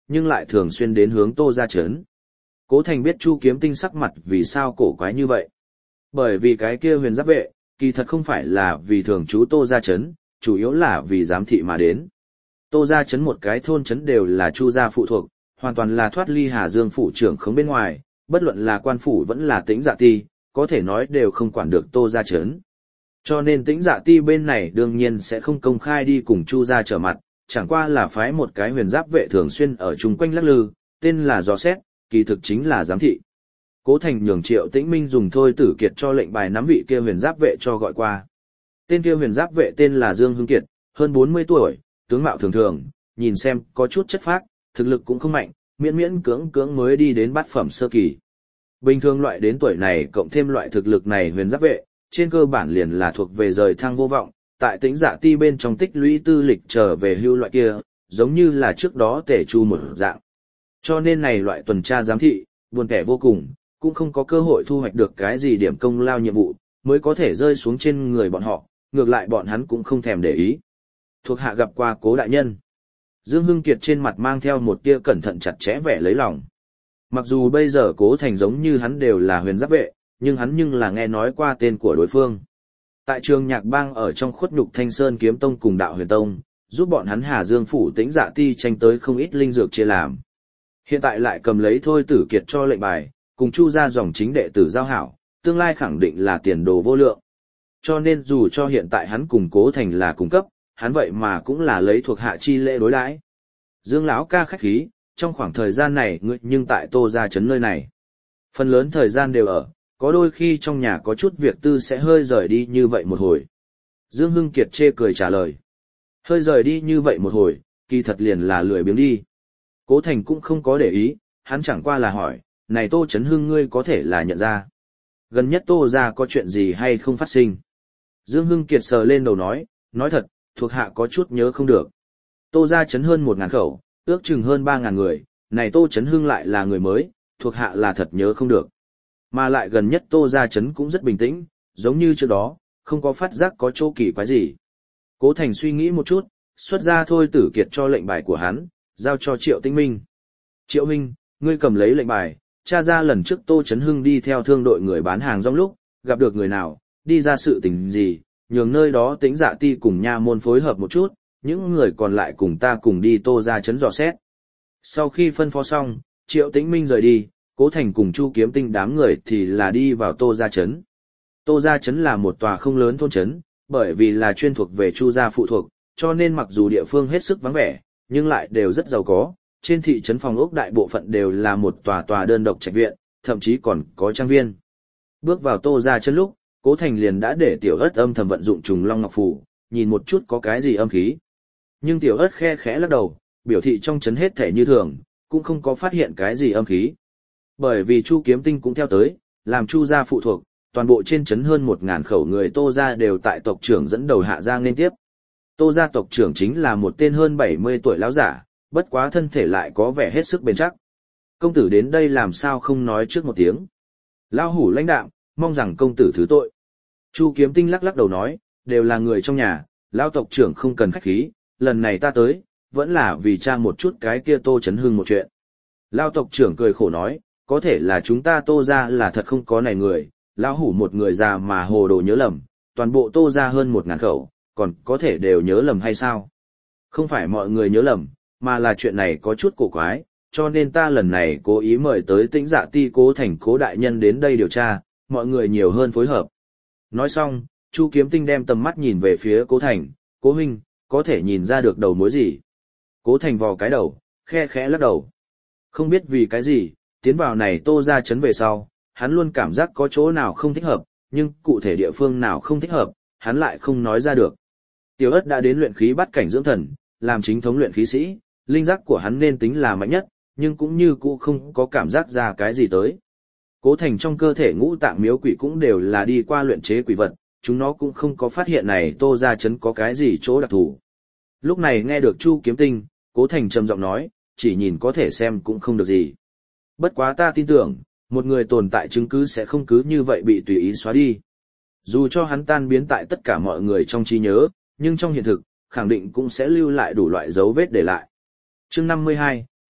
nhưng lại thường xuyên đến hướng Tô gia trấn. Cố Thành biết Chu Kiếm Tinh sắc mặt vì sao cổ quái như vậy. Bởi vì cái kia huyền giáp vệ, kỳ thật không phải là vì thường trú Tô gia trấn, chủ yếu là vì giám thị mà đến. Tô gia trấn một cái thôn trấn đều là Chu gia phụ thuộc, hoàn toàn là thoát ly Hà Dương phủ trưởng khống bên ngoài, bất luận là quan phủ vẫn là Tĩnh Dạ Ti, có thể nói đều không quản được Tô gia trấn. Cho nên Tĩnh Dạ Ti bên này đương nhiên sẽ không công khai đi cùng Chu gia trở mặt, chẳng qua là phái một cái huyền giáp vệ thường xuyên ở chung quanh lắc lư, tên là dò xét, kỳ thực chính là giám thị. Cố Thành nhường Triệu Tĩnh Minh dùng Thôi Tử Kiệt cho lệnh bài nắm vị kia huyền giáp vệ cho gọi qua. Tên kia huyền giáp vệ tên là Dương Hưng Kiệt, hơn bốn mươi tuổi, tướng mạo thường thường, nhìn xem có chút chất phác, thực lực cũng không mạnh, miễn miễn cưỡng cưỡng mới đi đến bát phẩm sơ kỳ. Bình thường loại đến tuổi này cộng thêm loại thực lực này huyền giáp vệ, trên cơ bản liền là thuộc về rời thăng vô vọng, tại Tĩnh Dạ Ti bên trong tích lũy tư lịch trở về hưu loại kia, giống như là trước đó Tể Chu một dạng. Cho nên này loại tuần tra giám thị, buồn kẻ vô cùng, cũng không có cơ hội thu hoạch được cái gì điểm công lao nhiệm vụ, mới có thể rơi xuống trên người bọn họ, ngược lại bọn hắn cũng không thèm để ý. Thuộc hạ gặp qua Cố đại nhân. Dương Hưng Kiệt trên mặt mang theo một tia cẩn thận chặt chẽ vẻ lấy lòng. Mặc dù bây giờ Cố Thành giống như hắn đều là huyền giáp vệ, nhưng hắn nhưng là nghe nói qua tên của đối phương. Tại trường Nhạc Bang ở trong khuất nhục Thanh Sơn Kiếm Tông cùng Đạo Huyền Tông, giúp bọn hắn Hà Dương phủ Tĩnh Dạ Ti tranh tới không ít linh dược chia làm. Hiện tại lại cầm lấy Thôi Tử Kiệt cho lệnh bài, cùng Chu gia dòng chính đệ tử giao hảo, tương lai khẳng định là tiền đồ vô lượng. Cho nên dù cho hiện tại hắn cùng Cố Thành là cùng cấp, hắn vậy mà cũng là lấy thuộc hạ chi lễ đối đãi. Dương lão ca khách khí, trong khoảng thời gian này ngươi nhưng tại Tô gia trấn nơi này, phần lớn thời gian đều ở, có đôi khi trong nhà có chút việc tư sẽ hơi rời đi như vậy một hồi. Dương Hưng Kiệt chê cười trả lời. Hơi rời đi như vậy một hồi, kỳ thật liền là lười biếng đi. Cố Thành cũng không có để ý, hắn chẳng qua là hỏi, này Tô Chấn Hưng ngươi có thể là nhận ra. Gần nhất Tô gia có chuyện gì hay không phát sinh? Dương Hưng Kiệt sờ lên đầu nói, nói thật, thuộc hạ có chút nhớ không được. Tô gia chấn hơn một ngàn khẩu, ước chừng hơn ba ngàn người, này Tô Chấn Hưng lại là người mới, thuộc hạ là thật nhớ không được. Mà lại gần nhất Tô gia chấn cũng rất bình tĩnh, giống như trước đó, không có phát giác có chỗ kỳ quái gì. Cố Thành suy nghĩ một chút, xuất ra Thôi Tử Kiệt cho lệnh bài của hắn, giao cho Triệu Tĩnh Minh. Triệu Minh, ngươi cầm lấy lệnh bài, tra ra lần trước Tô Chấn Hưng đi theo thương đội người bán hàng rong lúc, gặp được người nào, đi ra sự tình gì, nhường nơi đó Tĩnh Dạ Ti cùng nha môn phối hợp một chút, những người còn lại cùng ta cùng đi Tô gia trấn dò xét. Sau khi phân phó xong, Triệu Tĩnh Minh rời đi, Cố Thành cùng Chu Kiếm Tinh đám người thì là đi vào Tô gia trấn. Tô gia trấn là một tòa không lớn thôn trấn, bởi vì là chuyên thuộc về Chu gia phụ thuộc, cho nên mặc dù địa phương hết sức vắng vẻ, nhưng lại đều rất giàu có. Trên thị trấn phòng ốc đại bộ phận đều là một tòa tòa đơn độc trạch viện, thậm chí còn có trang viên. Bước vào Tô gia trấn lúc, Cố Thành liền đã để Tiểu Ất âm thầm vận dụng Trùng Long Ngọc Phù, nhìn một chút có cái gì âm khí. Nhưng Tiểu Ất khe khẽ lắc đầu, biểu thị trong trấn hết thể như thường, cũng không có phát hiện cái gì âm khí. Bởi vì Chu Kiếm Tinh cũng theo tới, làm Chu gia phụ thuộc, toàn bộ trên trấn hơn một ngàn khẩu người Tô gia đều tại tộc trưởng dẫn đầu hạ gia nên tiếp. Tô gia tộc trưởng chính là một tên hơn bảy mươi tuổi lão giả, bất quá thân thể lại có vẻ hết sức bền chắc. Công tử đến đây làm sao không nói trước một tiếng. Lão hủ lãnh đạm, mong rằng công tử thứ tội. Chu Kiếm Tinh lắc lắc đầu nói, đều là người trong nhà, lão tộc trưởng không cần khách khí, lần này ta tới, vẫn là vì tra một chút cái kia Tô Chấn Hưng một chuyện. Lão tộc trưởng cười khổ nói, có thể là chúng ta Tô gia là thật không có này người, lão hủ một người già mà hồ đồ nhớ lầm, toàn bộ Tô gia hơn một ngàn khẩu, còn có thể đều nhớ lầm hay sao? Không phải mọi người nhớ lầm, mà là chuyện này có chút cổ quái, cho nên ta lần này cố ý mời tới Tĩnh Dạ Ti Cố Thành Cố đại nhân đến đây điều tra, mọi người nhiều hơn phối hợp. Nói xong, Chu Kiếm Tinh đem tầm mắt nhìn về phía Cố Thành, Cố huynh, có thể nhìn ra được đầu mối gì? Cố Thành vò cái đầu, khe khẽ lắc đầu. Không biết vì cái gì, tiến vào này Tô gia trấn về sau, hắn luôn cảm giác có chỗ nào không thích hợp, nhưng cụ thể địa phương nào không thích hợp, hắn lại không nói ra được. Tiểu Ất đã đến luyện khí bắt cảnh dưỡng thần, làm chính thống luyện khí sĩ, linh giác của hắn nên tính là mạnh nhất, nhưng cũng như cũ không có cảm giác ra cái gì tới. Cố Thành trong cơ thể ngũ tạng miếu quỷ cũng đều là đi qua luyện chế quỷ vật, chúng nó cũng không có phát hiện này Tô gia trấn có cái gì chỗ đặc thù. Lúc này nghe được Chu Kiếm Tinh, Cố Thành trầm giọng nói, chỉ nhìn có thể xem cũng không được gì. Bất quá ta tin tưởng, một người tồn tại chứng cứ sẽ không cứ như vậy bị tùy ý xóa đi. Dù cho hắn tan biến tại tất cả mọi người trong trí nhớ, nhưng trong hiện thực, khẳng định cũng sẽ lưu lại đủ loại dấu vết để lại. Chương năm mươi hai,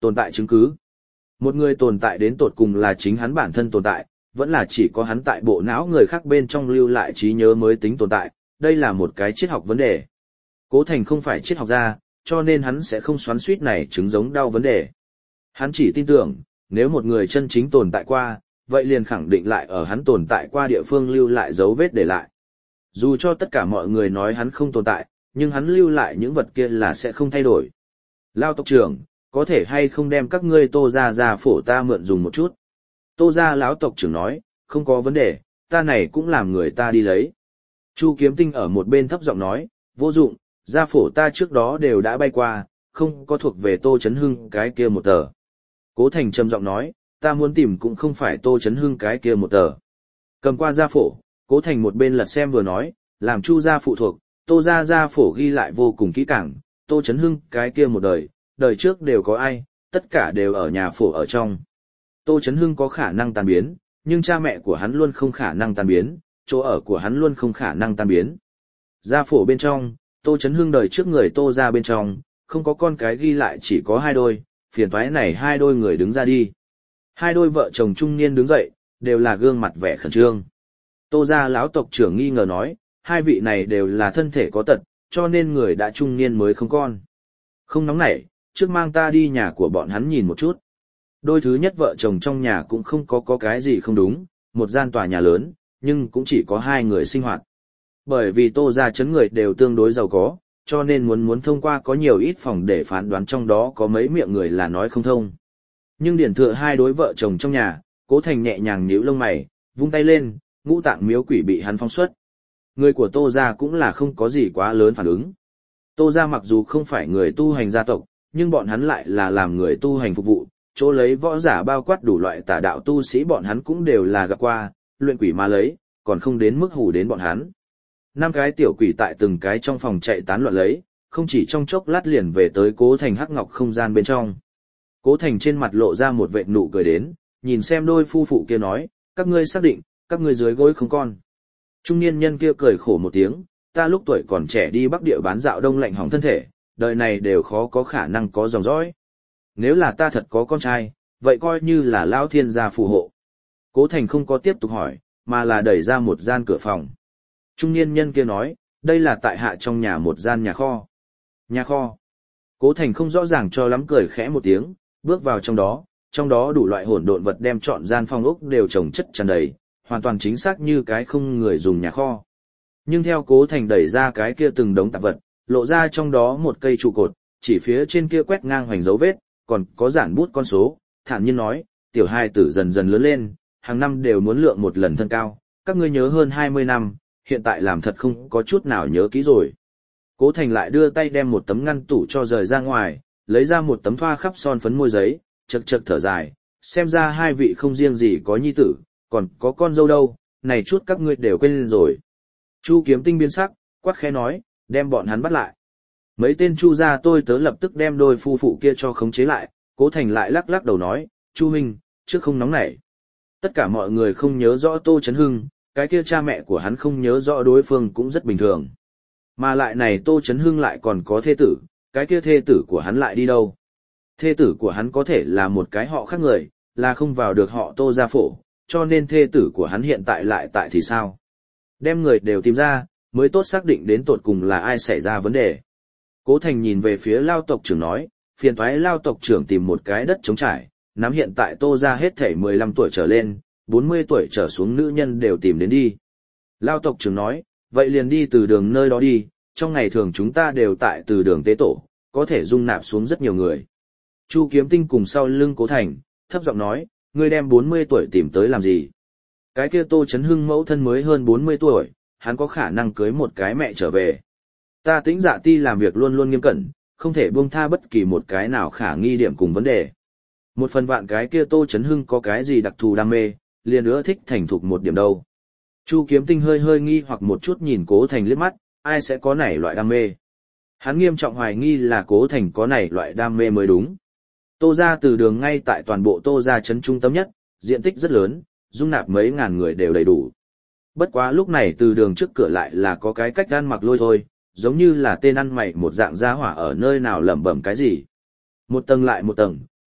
Tồn tại chứng cứ. Một người tồn tại đến tột cùng là chính hắn bản thân tồn tại, vẫn là chỉ có hắn tại bộ não người khác bên trong lưu lại trí nhớ mới tính tồn tại, đây là một cái triết học vấn đề. Cố Thành không phải triết học gia, cho nên hắn sẽ không xoắn xuýt này chứng giống đau vấn đề. Hắn chỉ tin tưởng, nếu một người chân chính tồn tại qua, vậy liền khẳng định lại ở hắn tồn tại qua địa phương lưu lại dấu vết để lại. Dù cho tất cả mọi người nói hắn không tồn tại, nhưng hắn lưu lại những vật kia là sẽ không thay đổi. Lao tộc trưởng, có thể hay không đem các ngươi Tô gia gia phổ ta mượn dùng một chút? Tô gia lão tộc trưởng nói, không có vấn đề, ta này cũng làm người ta đi lấy. Chu Kiếm Tinh ở một bên thấp giọng nói, vô dụng, gia phổ ta trước đó đều đã bay qua, không có thuộc về Tô Chấn Hưng cái kia một tờ. Cố Thành trầm giọng nói, ta muốn tìm cũng không phải Tô Chấn Hưng cái kia một tờ. Cầm qua gia phổ, Cố Thành một bên lật xem vừa nói, làm Chu gia phụ thuộc, Tô gia gia phổ ghi lại vô cùng kỹ càng, Tô Chấn Hưng cái kia một đời, đời trước đều có ai, tất cả đều ở nhà phổ ở trong. Tô Chấn Hưng có khả năng tan biến, nhưng cha mẹ của hắn luôn không khả năng tan biến, chỗ ở của hắn luôn không khả năng tan biến. Gia phổ bên trong, Tô Chấn Hưng đời trước người Tô gia bên trong, không có con cái ghi lại chỉ có hai đôi, phiền toái này hai đôi người đứng ra đi. Hai đôi vợ chồng trung niên đứng dậy, đều là gương mặt vẻ khẩn trương. Tô gia lão tộc trưởng nghi ngờ nói, hai vị này đều là thân thể có tật, cho nên người đã trung niên mới không con. Không nóng nảy, trước mang ta đi nhà của bọn hắn nhìn một chút. Đôi thứ nhất vợ chồng trong nhà cũng không có có cái gì không đúng, một gian tòa nhà lớn, nhưng cũng chỉ có hai người sinh hoạt. Bởi vì Tô gia chấn người đều tương đối giàu có, cho nên muốn muốn thông qua có nhiều ít phòng để phán đoán trong đó có mấy miệng người là nói không thông. Nhưng điển thừa hai đối vợ chồng trong nhà, Cố Thành nhẹ nhàng nhíu lông mày, vung tay lên, ngũ tạng miếu quỷ bị hắn phóng xuất. Người của Tô gia cũng là không có gì quá lớn phản ứng. Tô gia mặc dù không phải người tu hành gia tộc, nhưng bọn hắn lại là làm người tu hành phục vụ, chỗ lấy võ giả bao quát đủ loại tà đạo tu sĩ bọn hắn cũng đều là gặp qua, luyện quỷ ma lấy, còn không đến mức hù đến bọn hắn. Năm cái tiểu quỷ tại từng cái trong phòng chạy tán loạn lấy, không chỉ trong chốc lát liền về tới Cố Thành hắc ngọc không gian bên trong. Cố Thành trên mặt lộ ra một vệt nụ cười đến, nhìn xem đôi phu phụ kia nói, các ngươi xác định, các ngươi dưới gối không con. Trung niên nhân kia cười khổ một tiếng, ta lúc tuổi còn trẻ đi Bắc Địa bán dạo đông lạnh hỏng thân thể, đời này đều khó có khả năng có dòng dõi. Nếu là ta thật có con trai, vậy coi như là Lão Thiên gia phù hộ. Cố Thành không có tiếp tục hỏi, mà là đẩy ra một gian cửa phòng. Trung niên nhân kia nói, đây là tại hạ trong nhà một gian nhà kho. Nhà kho. Cố Thành không rõ ràng cho lắm cười khẽ một tiếng, bước vào trong đó, trong đó đủ loại hỗn độn vật đem trọn gian phong ốc đều chồng chất tràn đầy, hoàn toàn chính xác như cái không người dùng nhà kho. Nhưng theo Cố Thành đẩy ra cái kia từng đống tạp vật, lộ ra trong đó một cây trụ cột, chỉ phía trên kia quét ngang hoành dấu vết, còn có giản bút con số, thản nhiên nói, tiểu hai tử dần dần lớn lên, hàng năm đều muốn lượng một lần thân cao, các ngươi nhớ hơn hai mươi năm, hiện tại làm thật không có chút nào nhớ kỹ rồi. Cố Thành lại đưa tay đem một tấm ngăn tủ cho rời ra ngoài, lấy ra một tấm thoa khắp son phấn môi giấy, chật chật thở dài, xem ra hai vị không riêng gì có nhi tử, còn có con dâu đâu, này chút các ngươi đều quên rồi. Chu Kiếm Tinh biến sắc, quát khẽ nói, đem bọn hắn bắt lại. Mấy tên Chu gia tôi tớ lập tức đem đôi phu phụ kia cho khống chế lại, Cố Thành lại lắc lắc đầu nói, Chu huynh, trước không nóng nảy. Tất cả mọi người không nhớ rõ Tô Chấn Hưng, cái kia cha mẹ của hắn không nhớ rõ đối phương cũng rất bình thường. Mà lại này Tô Chấn Hưng lại còn có thê tử, cái kia thê tử của hắn lại đi đâu? Thê tử của hắn có thể là một cái họ khác người, là không vào được họ Tô gia phổ, cho nên thê tử của hắn hiện tại lại tại thì sao? Đem người đều tìm ra, mới tốt xác định đến tột cùng là ai xảy ra vấn đề. Cố Thành nhìn về phía Lao tộc trưởng nói, phiền toái Lao tộc trưởng tìm một cái đất trống trải, nắm hiện tại Tô gia hết thảy mười lăm tuổi trở lên, bốn mươi tuổi trở xuống nữ nhân đều tìm đến đi. Lao tộc trưởng nói, vậy liền đi từ đường nơi đó đi, trong ngày thường chúng ta đều tại từ đường tế tổ, có thể dung nạp xuống rất nhiều người. Chu Kiếm Tinh cùng sau lưng Cố Thành, thấp giọng nói, ngươi đem bốn mươi tuổi tìm tới làm gì? Cái kia Tô Chấn Hưng mẫu thân mới hơn bốn mươi tuổi, hắn có khả năng cưới một cái mẹ trở về. Ta Tĩnh Dạ Ti làm việc luôn luôn nghiêm cẩn, không thể buông tha bất kỳ một cái nào khả nghi điểm cùng vấn đề. Một phần vạn cái kia Tô Chấn Hưng có cái gì đặc thù đam mê, liền ưa thích thành thục một điểm đâu. Chu Kiếm Tinh hơi hơi nghi hoặc một chút nhìn Cố Thành liếc mắt, ai sẽ có nảy loại đam mê. Hắn nghiêm trọng hoài nghi là Cố Thành có nảy loại đam mê mới đúng. Tô gia từ đường ngay tại toàn bộ Tô gia trấn trung tâm nhất, diện tích rất lớn, dung nạp mấy ngàn người đều đầy đủ. Bất quá lúc này từ đường trước cửa lại là có cái cách ăn mặc lôi thôi, giống như là tên ăn mày một dạng gia hỏa ở nơi nào lẩm bẩm cái gì. Một tầng lại một tầng,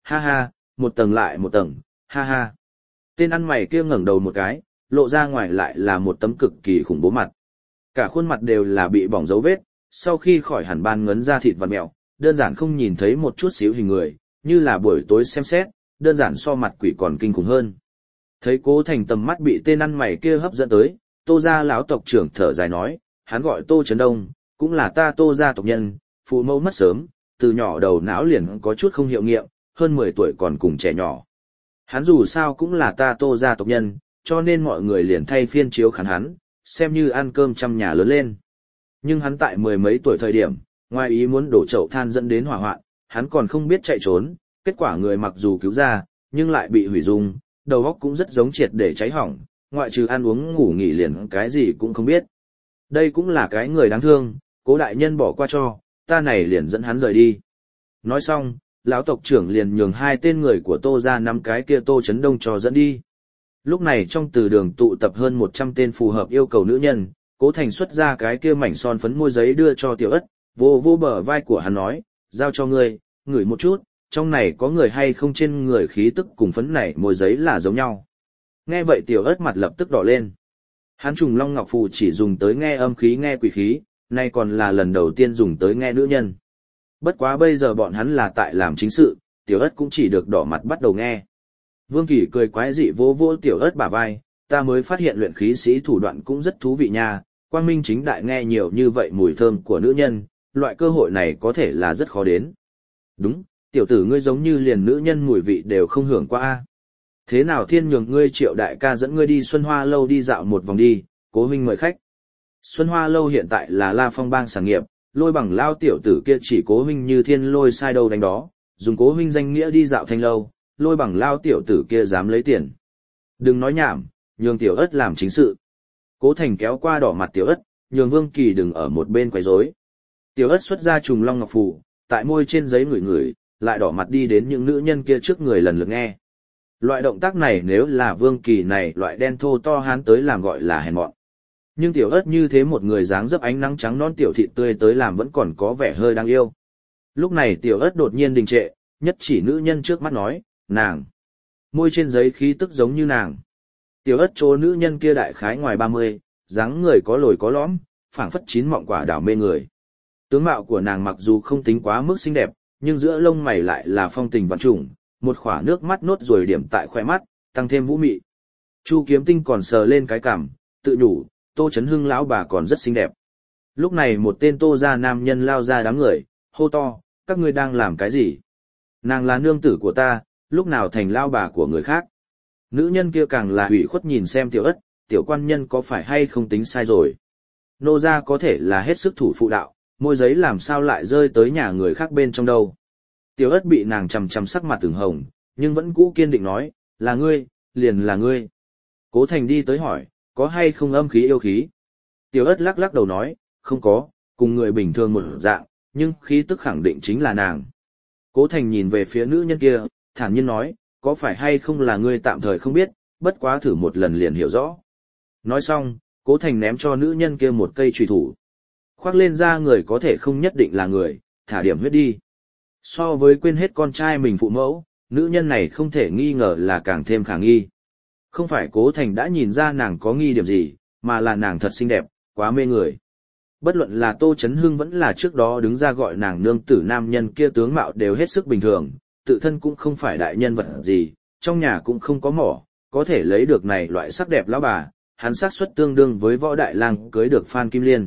ha ha, một tầng lại một tầng, ha ha. Tên ăn mày kia ngẩng đầu một cái, lộ ra ngoài lại là một tấm cực kỳ khủng bố mặt. Cả khuôn mặt đều là bị bỏng dấu vết, sau khi khỏi hẳn ban ngấn ra thịt vằn mẹo, đơn giản không nhìn thấy một chút xíu hình người, như là buổi tối xem xét, đơn giản so mặt quỷ còn kinh khủng hơn. Thấy Cố Thành tầm mắt bị tên ăn mày kia hấp dẫn tới, Tô gia lão tộc trưởng thở dài nói, hắn gọi Tô Trấn Đông, cũng là ta Tô gia tộc nhân, phụ mẫu mất sớm, từ nhỏ đầu não liền có chút không hiệu nghiệm, hơn mười tuổi còn cùng trẻ nhỏ. Hắn dù sao cũng là ta Tô gia tộc nhân, cho nên mọi người liền thay phiên chiếu khán hắn, xem như ăn cơm trăm nhà lớn lên. Nhưng hắn tại mười mấy tuổi thời điểm, ngoài ý muốn đổ chậu than dẫn đến hỏa hoạn, hắn còn không biết chạy trốn, kết quả người mặc dù cứu ra, nhưng lại bị hủy dung, đầu óc cũng rất giống triệt để cháy hỏng, ngoại trừ ăn uống ngủ nghỉ liền cái gì cũng không biết. Đây cũng là cái người đáng thương, Cố đại nhân bỏ qua cho, ta này liền dẫn hắn rời đi. Nói xong, lão tộc trưởng liền nhường hai tên người của Tô ra năm cái kia Tô Trấn Đông cho dẫn đi. Lúc này trong từ đường tụ tập hơn một trăm tên phù hợp yêu cầu nữ nhân, Cố Thành xuất ra cái kia mảnh son phấn môi giấy đưa cho Tiểu Ất, vô vô bờ vai của hắn nói, giao cho ngươi, ngửi một chút, trong này có người hay không trên người khí tức cùng phấn này môi giấy là giống nhau. Nghe vậy Tiểu Ất mặt lập tức đỏ lên. Hắn trùng long ngọc phù chỉ dùng tới nghe âm khí nghe quỷ khí, nay còn là lần đầu tiên dùng tới nghe nữ nhân. Bất quá bây giờ bọn hắn là tại làm chính sự, Tiểu Ất cũng chỉ được đỏ mặt bắt đầu nghe. Vương Kỳ cười quái dị vỗ vỗ Tiểu Ất bả vai, ta mới phát hiện luyện khí sĩ thủ đoạn cũng rất thú vị nha, quang minh chính đại nghe nhiều như vậy mùi thơm của nữ nhân, loại cơ hội này có thể là rất khó đến. Đúng, tiểu tử ngươi giống như liền nữ nhân mùi vị đều không hưởng qua a. Thế nào thiên nhường ngươi Triệu đại ca dẫn ngươi đi Xuân Hoa lâu đi dạo một vòng đi, Cố huynh mời khách. Xuân Hoa lâu hiện tại là La Phong bang sản nghiệp, Lôi Bằng lao tiểu tử kia chỉ Cố huynh như thiên lôi sai đâu đánh đó, dùng Cố huynh danh nghĩa đi dạo thanh lâu, Lôi Bằng lao tiểu tử kia dám lấy tiền. Đừng nói nhảm, nhường Tiểu Ất làm chính sự. Cố Thành kéo qua đỏ mặt Tiểu Ất, nhường Vương Kỳ đừng ở một bên quấy rối. Tiểu Ất xuất ra trùng long ngọc phù, tại môi trên giấy ngửi ngửi, lại đỏ mặt đi đến những nữ nhân kia trước người lần lượt nghe. Loại động tác này nếu là Vương Kỳ này loại đen thô to hán tới làm gọi là hèn mọn. Nhưng Tiểu Ất như thế một người dáng dấp ánh nắng trắng non tiểu thịt tươi tới làm vẫn còn có vẻ hơi đáng yêu. Lúc này Tiểu Ất đột nhiên đình trệ, nhất chỉ nữ nhân trước mắt nói, nàng. Môi trên giấy khí tức giống như nàng. Tiểu Ất chỗ nữ nhân kia đại khái ngoài ba mươi, dáng người có lồi có lõm, phảng phất chín mọng quả đào mê người. Tướng mạo của nàng mặc dù không tính quá mức xinh đẹp, nhưng giữa lông mày lại là phong tình vạn trùng, một khỏa nước mắt nốt rồi điểm tại khóe mắt, tăng thêm vũ mị. Chu Kiếm Tinh còn sờ lên cái cằm, tự nhủ, Tô Chấn Hưng lão bà còn rất xinh đẹp. Lúc này một tên Tô gia nam nhân lao ra đám người, hô to, các ngươi đang làm cái gì? Nàng là nương tử của ta, lúc nào thành lao bà của người khác? Nữ nhân kia càng là hủy khuất nhìn xem Tiểu Ất, tiểu quan nhân có phải hay không tính sai rồi? Nô gia có thể là hết sức thủ phụ đạo, môi giấy làm sao lại rơi tới nhà người khác bên trong đâu? Tiểu Ất bị nàng chằm chằm sắc mặt từng hồng, nhưng vẫn cũ kiên định nói, là ngươi, liền là ngươi. Cố Thành đi tới hỏi, có hay không âm khí yêu khí? Tiểu Ất lắc lắc đầu nói, không có, cùng người bình thường một dạng, nhưng khí tức khẳng định chính là nàng. Cố Thành nhìn về phía nữ nhân kia, thản nhiên nói, có phải hay không là ngươi tạm thời không biết, bất quá thử một lần liền hiểu rõ. Nói xong, Cố Thành ném cho nữ nhân kia một cây chùy thủ. Khoác lên da người có thể không nhất định là người, thả điểm huyết đi. So với quên hết con trai mình phụ mẫu, nữ nhân này không thể nghi ngờ là càng thêm khả nghi. Không phải Cố Thành đã nhìn ra nàng có nghi điểm gì, mà là nàng thật xinh đẹp, quá mê người. Bất luận là Tô Chấn Hưng vẫn là trước đó đứng ra gọi nàng nương tử nam nhân kia tướng mạo đều hết sức bình thường, tự thân cũng không phải đại nhân vật gì, trong nhà cũng không có mỏ, có thể lấy được này loại sắc đẹp lão bà, hắn xác suất tương đương với võ đại lang cưới được Phan Kim Liên.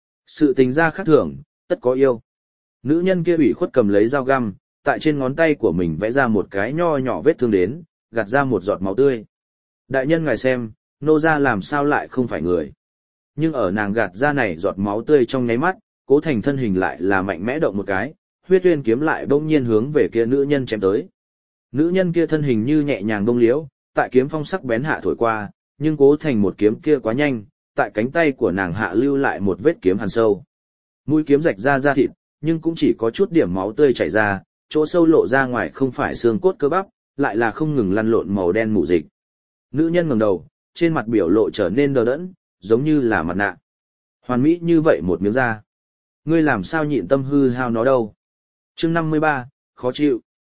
Sự tình ra khác thường, tất có yêu. Nữ nhân kia ủy khuất cầm lấy dao găm, tại trên ngón tay của mình vẽ ra một cái nho nhỏ vết thương đến, gạt ra một giọt máu tươi. Đại nhân ngài xem, nô gia làm sao lại không phải người. Nhưng ở nàng gạt ra này giọt máu tươi trong nháy mắt, Cố Thành thân hình lại là mạnh mẽ động một cái, huyết uyên kiếm lại bỗng nhiên hướng về kia nữ nhân chém tới. Nữ nhân kia thân hình như nhẹ nhàng bông liễu, tại kiếm phong sắc bén hạ thổi qua, nhưng Cố Thành một kiếm kia quá nhanh, tại cánh tay của nàng hạ lưu lại một vết kiếm hằn sâu. Mũi kiếm rạch ra da thịt, nhưng cũng chỉ có chút điểm máu tươi chảy ra, chỗ sâu lộ ra ngoài không phải xương cốt cơ bắp, lại là không ngừng lăn lộn màu đen mù dịch. Nữ nhân ngẩng đầu, trên mặt biểu lộ trở nên đờ đẫn, giống như là mặt nạ. Hoàn mỹ như vậy một miếng da. Ngươi làm sao nhịn tâm hư hao nó đâu? Chương năm mươi ba, khó chịu.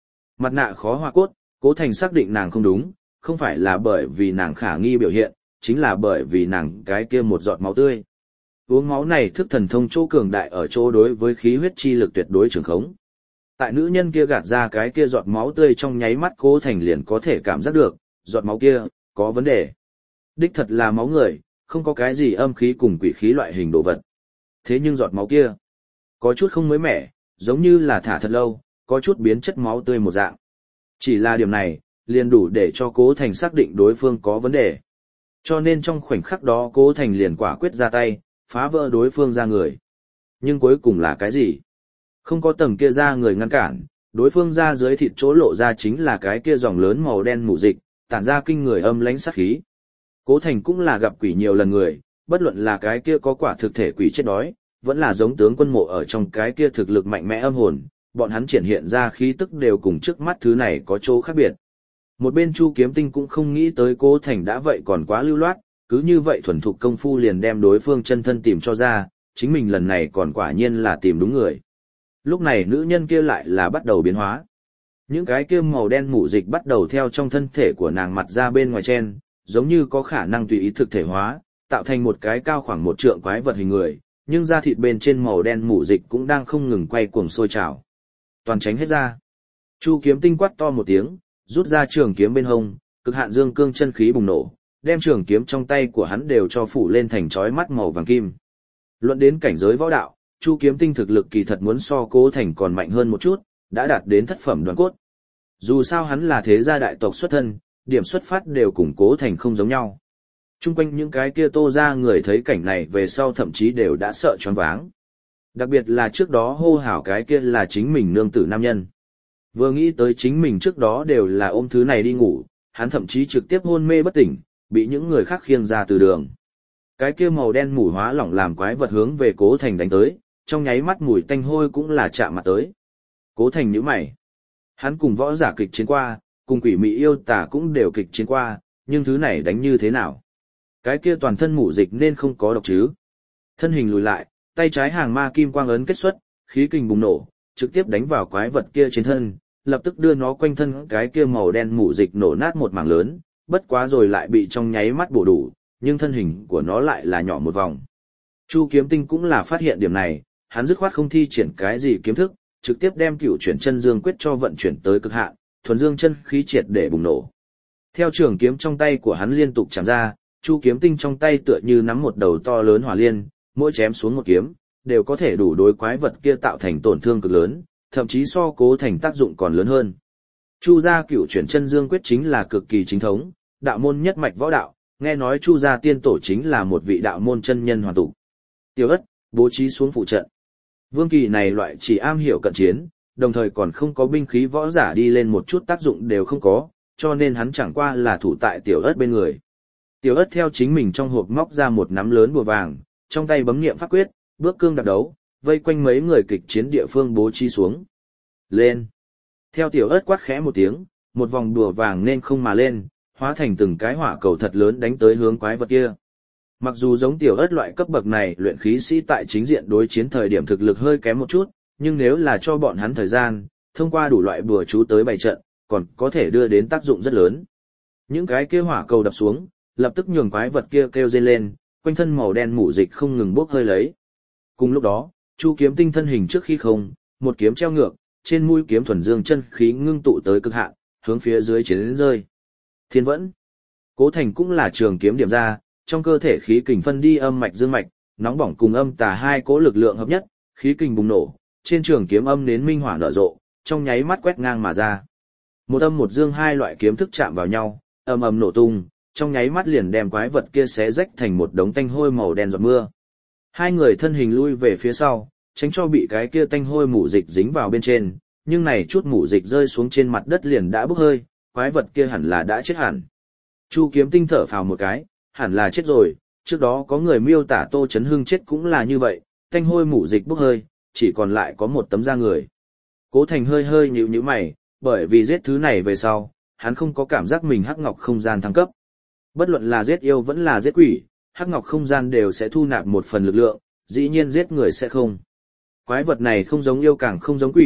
Mặt nạ khó hoa cốt, Cố Thành xác định nàng không đúng, không phải là bởi vì nàng khả nghi biểu hiện, chính là bởi vì nàng cái kia một giọt máu tươi. Uống máu này thức thần thông chỗ cường đại ở chỗ đối với khí huyết chi lực tuyệt đối trường khống. Tại nữ nhân kia gạt ra cái kia giọt máu tươi trong nháy mắt Cố Thành liền có thể cảm giác được, giọt máu kia, có vấn đề. Đích thật là máu người, không có cái gì âm khí cùng quỷ khí loại hình đồ vật. Thế nhưng giọt máu kia, có chút không mới mẻ, giống như là thả thật lâu, có chút biến chất máu tươi một dạng. Chỉ là điểm này, liền đủ để cho Cố Thành xác định đối phương có vấn đề. Cho nên trong khoảnh khắc đó Cố Thành liền quả quyết ra tay, phá vỡ đối phương ra người. Nhưng cuối cùng là cái gì? Không có tầng kia ra người ngăn cản, đối phương ra dưới thịt chỗ lộ ra chính là cái kia dòng lớn màu đen mù dịch, tản ra kinh người âm lãnh sát khí. Cố Thành cũng là gặp quỷ nhiều lần người, bất luận là cái kia có quả thực thể quỷ chết đói, vẫn là giống tướng quân mộ ở trong cái kia thực lực mạnh mẽ âm hồn, bọn hắn triển hiện ra khí tức đều cùng trước mắt thứ này có chỗ khác biệt. Một bên Chu Kiếm Tinh cũng không nghĩ tới Cố Thành đã vậy còn quá lưu loát, cứ như vậy thuần thục công phu liền đem đối phương chân thân tìm cho ra, chính mình lần này còn quả nhiên là tìm đúng người. Lúc này nữ nhân kia lại là bắt đầu biến hóa. Những cái kia màu đen mủ dịch bắt đầu theo trong thân thể của nàng mặt ra bên ngoài chen, giống như có khả năng tùy ý thực thể hóa, tạo thành một cái cao khoảng một trượng quái vật hình người, nhưng da thịt bên trên màu đen mủ dịch cũng đang không ngừng quay cuồng sôi trào. Toàn tránh hết ra. Chu Kiếm Tinh quát to một tiếng, rút ra trường kiếm bên hông, cực hạn dương cương chân khí bùng nổ, đem trường kiếm trong tay của hắn đều cho phủ lên thành chói mắt màu vàng kim. Luận đến cảnh giới võ đạo, Chu Kiếm Tinh thực lực kỳ thật muốn so Cố Thành còn mạnh hơn một chút, đã đạt đến thất phẩm đoàn cốt. Dù sao hắn là thế gia đại tộc xuất thân, điểm xuất phát đều cùng Cố Thành không giống nhau. Trung quanh những cái kia Tô ra người thấy cảnh này về sau thậm chí đều đã sợ choáng váng. Đặc biệt là trước đó hô hào cái kia là chính mình nương tử nam nhân. Vừa nghĩ tới chính mình trước đó đều là ôm thứ này đi ngủ, hắn thậm chí trực tiếp hôn mê bất tỉnh, bị những người khác khiêng ra từ đường. Cái kia màu đen mùi hóa lỏng làm quái vật hướng về Cố Thành đánh tới, trong nháy mắt mùi tanh hôi cũng là chạm mặt tới. Cố Thành nhíu mày. Hắn cùng võ giả kịch chiến qua, cùng quỷ mị yêu tà cũng đều kịch chiến qua, nhưng thứ này đánh như thế nào? Cái kia toàn thân mủ dịch nên không có độc chứ? Thân hình lùi lại, tay trái hàng ma kim quang ấn kết xuất, khí kình bùng nổ, trực tiếp đánh vào quái vật kia trên thân, lập tức đưa nó quanh thân cái kia màu đen mủ dịch nổ nát một mảng lớn, bất quá rồi lại bị trong nháy mắt bổ đủ, nhưng thân hình của nó lại là nhỏ một vòng. Chu Kiếm Tinh cũng là phát hiện điểm này, hắn dứt khoát không thi triển cái gì kiếm thức, trực tiếp đem cửu chuyển chân dương quyết cho vận chuyển tới cực hạn, thuần dương chân khí triệt để bùng nổ. Theo trường kiếm trong tay của hắn liên tục chạm ra, Chu Kiếm Tinh trong tay tựa như nắm một đầu to lớn hỏa liên, mỗi chém xuống một kiếm, đều có thể đủ đối quái vật kia tạo thành tổn thương cực lớn, thậm chí so Cố Thành tác dụng còn lớn hơn. Chu gia cửu chuyển chân dương quyết chính là cực kỳ chính thống, đạo môn nhất mạch võ đạo, nghe nói Chu gia tiên tổ chính là một vị đạo môn chân nhân hoàn tụ. Tiểu Ất, bố trí xuống phụ trận. Vương Kỳ này loại chỉ am hiểu cận chiến, đồng thời còn không có binh khí võ giả đi lên một chút tác dụng đều không có, cho nên hắn chẳng qua là thủ tại Tiểu Ất bên người. Tiểu Ất theo chính mình trong hộp móc ra một nắm lớn bùa vàng, trong tay bấm niệm pháp quyết, bước cương đạp đấu, vây quanh mấy người kịch chiến địa phương bố trí xuống. Lên. Theo Tiểu Ất quát khẽ một tiếng, một vòng bùa vàng nên không mà lên, hóa thành từng cái hỏa cầu thật lớn đánh tới hướng quái vật kia. Mặc dù giống Tiểu Ất loại cấp bậc này luyện khí sĩ tại chính diện đối chiến thời điểm thực lực hơi kém một chút, nhưng nếu là cho bọn hắn thời gian, thông qua đủ loại bùa chú tới bày trận, còn có thể đưa đến tác dụng rất lớn. Những cái kia hỏa cầu đập xuống, lập tức nhường quái vật kia kêu rên lên, quanh thân màu đen mủ dịch không ngừng bốc hơi lấy. Cùng lúc đó, Chu Kiếm Tinh thân hình trước khi không, một kiếm treo ngược, trên mũi kiếm thuần dương chân khí ngưng tụ tới cực hạn, hướng phía dưới chiến đến rơi. Thiên Vẫn. Cố Thành cũng là trường kiếm điểm ra, trong cơ thể khí kình phân đi âm mạch dương mạch, nóng bỏng cùng âm tà hai cỗ lực lượng hợp nhất, khí kình bùng nổ, trên trường kiếm âm nến minh hỏa nở rộ, trong nháy mắt quét ngang mà ra. Một âm một dương hai loại kiếm thức chạm vào nhau, ầm ầm nổ tung, trong nháy mắt liền đem quái vật kia xé rách thành một đống tanh hôi màu đen giọt mưa. Hai người thân hình lui về phía sau, tránh cho bị cái kia tanh hôi mủ dịch dính vào bên trên, nhưng này chút mủ dịch rơi xuống trên mặt đất liền đã bốc hơi, quái vật kia hẳn là đã chết hẳn. Chu Kiếm Tinh thở phào một cái, hẳn là chết rồi, trước đó có người miêu tả Tô Chấn Hưng chết cũng là như vậy, tanh hôi mủ dịch bốc hơi, chỉ còn lại có một tấm da người. Cố Thành hơi hơi nhíu nhíu mày, bởi vì giết thứ này về sau, hắn không có cảm giác mình hắc ngọc không gian thăng cấp. Bất luận là giết yêu vẫn là giết quỷ, hắc ngọc không gian đều sẽ thu nạp một phần lực lượng, dĩ nhiên giết người sẽ không. Quái vật này không giống yêu càng không giống quỷ,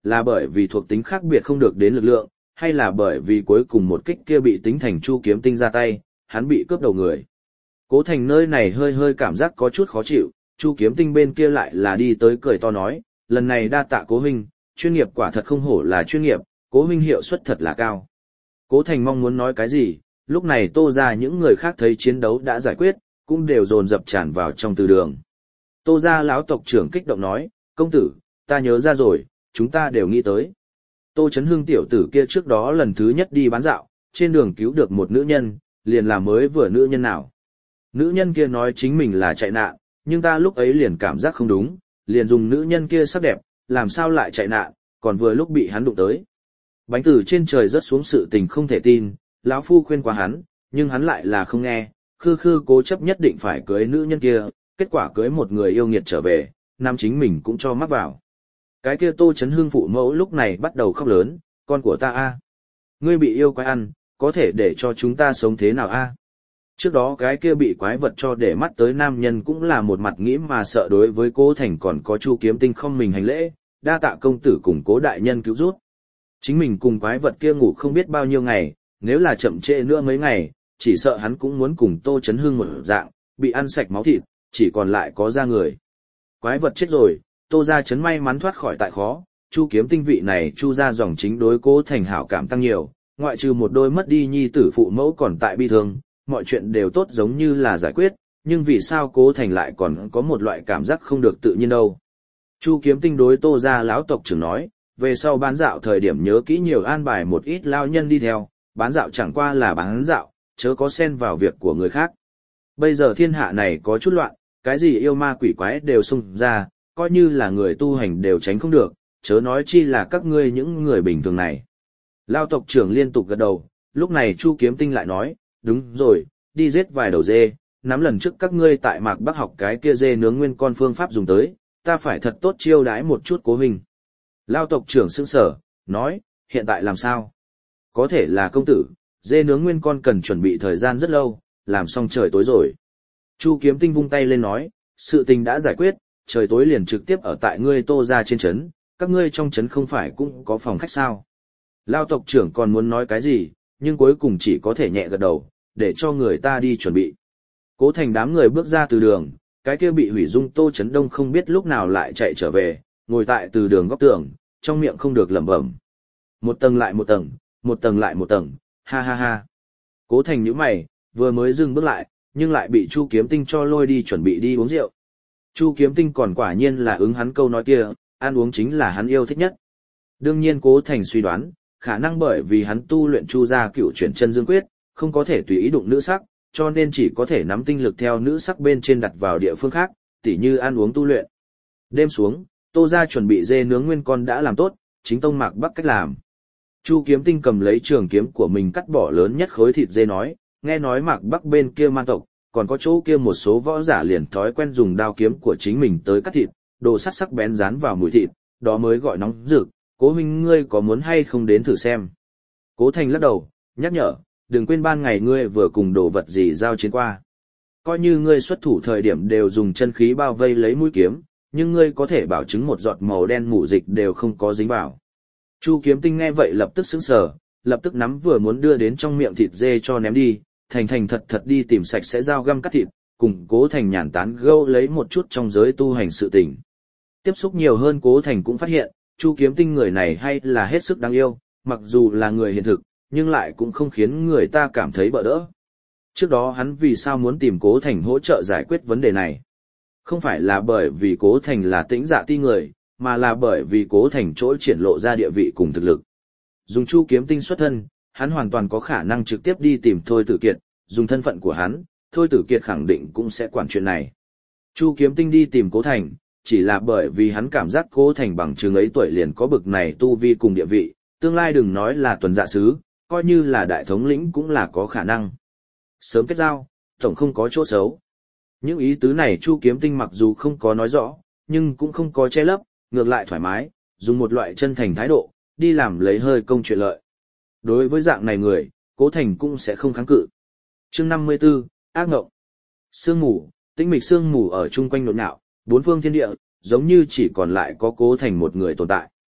là bởi vì thuộc tính khác biệt không được đến lực lượng, hay là bởi vì cuối cùng một kích kia bị tính thành Chu Kiếm Tinh ra tay, hắn bị cướp đầu người. Cố Thành nơi này hơi hơi cảm giác có chút khó chịu, Chu Kiếm Tinh bên kia lại là đi tới cười to nói, lần này đa tạ Cố huynh, chuyên nghiệp quả thật không hổ là chuyên nghiệp, Cố huynh hiệu suất thật là cao. Cố Thành mong muốn nói cái gì, lúc này Tô ra những người khác thấy chiến đấu đã giải quyết, cũng đều dồn dập tràn vào trong từ đường. Tô ra lão tộc trưởng kích động nói, công tử, ta nhớ ra rồi, chúng ta đều nghĩ tới. Tô Chấn Hưng tiểu tử kia trước đó lần thứ nhất đi bán dạo, trên đường cứu được một nữ nhân, liền là mới vừa nữ nhân nào. Nữ nhân kia nói chính mình là chạy nạn, nhưng ta lúc ấy liền cảm giác không đúng, liền dùng nữ nhân kia sắc đẹp, làm sao lại chạy nạn, còn vừa lúc bị hắn đụng tới. Bánh từ trên trời rớt xuống sự tình không thể tin, lão phu khuyên qua hắn, nhưng hắn lại là không nghe, khư khư cố chấp nhất định phải cưới nữ nhân kia, kết quả cưới một người yêu nghiệt trở về, nam chính mình cũng cho mắc vào. Cái kia Tô Chấn Hưng phụ mẫu lúc này bắt đầu khóc lớn, con của ta a, ngươi bị yêu quái ăn, có thể để cho chúng ta sống thế nào a? Trước đó cái kia bị quái vật cho để mắt tới nam nhân cũng là một mặt nghĩ mà sợ, đối với Cố Thành còn có Chu Kiếm Tinh không mình hành lễ, đa tạ công tử cùng Cố đại nhân cứu giúp. Chính mình cùng quái vật kia ngủ không biết bao nhiêu ngày, nếu là chậm trễ nữa mấy ngày, chỉ sợ hắn cũng muốn cùng Tô Chấn Hưng một dạng, bị ăn sạch máu thịt, chỉ còn lại có da người. Quái vật chết rồi, Tô gia chấn may mắn thoát khỏi tại khó, Chu Kiếm Tinh vị này Chu gia dòng chính đối Cố Thành hảo cảm tăng nhiều, ngoại trừ một đôi mất đi nhi tử phụ mẫu còn tại bi thương, mọi chuyện đều tốt giống như là giải quyết, nhưng vì sao Cố Thành lại còn có một loại cảm giác không được tự nhiên đâu. Chu Kiếm Tinh đối Tô gia lão tộc trưởng nói, về sau bán dạo thời điểm nhớ kỹ nhiều an bài một ít lao nhân đi theo, bán dạo chẳng qua là bán dạo, chớ có xen vào việc của người khác. Bây giờ thiên hạ này có chút loạn, cái gì yêu ma quỷ quái đều xung ra, coi như là người tu hành đều tránh không được, chớ nói chi là các ngươi những người bình thường này. Lao tộc trưởng liên tục gật đầu, lúc này Chu Kiếm Tinh lại nói, đúng rồi, đi giết vài đầu dê, nắm lần trước các ngươi tại Mạc Bắc học cái kia dê nướng nguyên con phương pháp dùng tới, ta phải thật tốt chiêu đãi một chút Cố huynh. Lao tộc trưởng sững sờ, nói, hiện tại làm sao? Có thể là công tử, dê nướng nguyên con cần chuẩn bị thời gian rất lâu, làm xong trời tối rồi. Chu Kiếm Tinh vung tay lên nói, sự tình đã giải quyết, trời tối liền trực tiếp ở tại ngươi Tô gia trên trấn, các ngươi trong trấn không phải cũng có phòng khách sao? Lao tộc trưởng còn muốn nói cái gì, nhưng cuối cùng chỉ có thể nhẹ gật đầu, để cho người ta đi chuẩn bị. Cố Thành đám người bước ra từ đường, cái kia bị hủy dung Tô Chấn Đông không biết lúc nào lại chạy trở về, ngồi tại từ đường góc tường, trong miệng không được lẩm bẩm. Một tầng lại một tầng, một tầng lại một tầng, ha ha ha. Cố Thành nhíu mày, vừa mới dừng bước lại, nhưng lại bị Chu Kiếm Tinh cho lôi đi chuẩn bị đi uống rượu. Chu Kiếm Tinh còn quả nhiên là ứng hắn câu nói kia, ăn uống chính là hắn yêu thích nhất. Đương nhiên Cố Thành suy đoán, khả năng bởi vì hắn tu luyện Chu gia cựu chuyển chân dương quyết, không có thể tùy ý đụng nữ sắc, cho nên chỉ có thể nắm tinh lực theo nữ sắc bên trên đặt vào địa phương khác, tỉ như ăn uống tu luyện. Đêm xuống, Tô gia chuẩn bị dê nướng nguyên con đã làm tốt, chính tông Mạc Bắc cách làm. Chu Kiếm Tinh cầm lấy trường kiếm của mình cắt bỏ lớn nhất khối thịt dê nói, nghe nói Mạc Bắc bên kia man tộc, còn có chỗ kia một số võ giả liền thói quen dùng đao kiếm của chính mình tới cắt thịt, đồ sắt sắc bén dán vào mùi thịt, đó mới gọi nóng rực. Cố huynh ngươi có muốn hay không đến thử xem? Cố Thành lắc đầu, nhắc nhở, đừng quên ban ngày ngươi vừa cùng đồ vật gì giao chiến qua. Coi như ngươi xuất thủ thời điểm đều dùng chân khí bao vây lấy mũi kiếm, nhưng ngươi có thể bảo chứng một giọt màu đen mù dịch đều không có dính vào. Chu Kiếm Tinh nghe vậy lập tức sững sờ, lập tức nắm vừa muốn đưa đến trong miệng thịt dê cho ném đi, thành thành thật thật đi tìm sạch sẽ dao găm cắt thịt, cùng Cố Thành nhàn tán gẫu lấy một chút trong giới tu hành sự tình. Tiếp xúc nhiều hơn Cố Thành cũng phát hiện, Chu Kiếm Tinh người này hay là hết sức đáng yêu, mặc dù là người hiện thực, nhưng lại cũng không khiến người ta cảm thấy bỡ đỡ. Trước đó hắn vì sao muốn tìm Cố Thành hỗ trợ giải quyết vấn đề này? Không phải là bởi vì Cố Thành là Tĩnh Dạ Ti người, mà là bởi vì Cố Thành chỗ triển lộ ra địa vị cùng thực lực. Dùng Chu Kiếm Tinh xuất thân, hắn hoàn toàn có khả năng trực tiếp đi tìm Thôi Tử Kiệt, dùng thân phận của hắn, Thôi Tử Kiệt khẳng định cũng sẽ quản chuyện này. Chu Kiếm Tinh đi tìm Cố Thành, chỉ là bởi vì hắn cảm giác Cố Thành bằng chừng ấy tuổi liền có bực này tu vi cùng địa vị, tương lai đừng nói là tuần dạ sứ, coi như là đại thống lĩnh cũng là có khả năng. Sớm kết giao, tổng không có chỗ xấu. Những ý tứ này Chu Kiếm Tinh mặc dù không có nói rõ, nhưng cũng không có che lấp, ngược lại thoải mái, dùng một loại chân thành thái độ, đi làm lấy hơi công chuyện lợi. Đối với dạng này người, Cố Thành cũng sẽ không kháng cự. Chương năm mươi tư, ác ngộng. Sương mù, tĩnh mịch sương mù ở chung quanh nhộn nhạo, bốn phương thiên địa, giống như chỉ còn lại có Cố Thành một người tồn tại.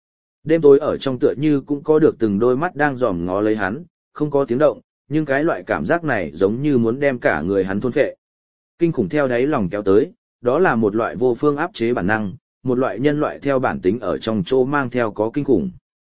Đêm tối ở trong tựa như cũng có được từng đôi mắt đang dòm ngó lấy hắn, không có tiếng động, nhưng cái loại cảm giác này giống như muốn đem cả người hắn thôn phệ. Kinh khủng theo đáy lòng kéo tới, đó là một loại vô phương áp chế bản năng, một loại nhân loại theo bản tính ở trong chỗ mang theo có kinh khủng.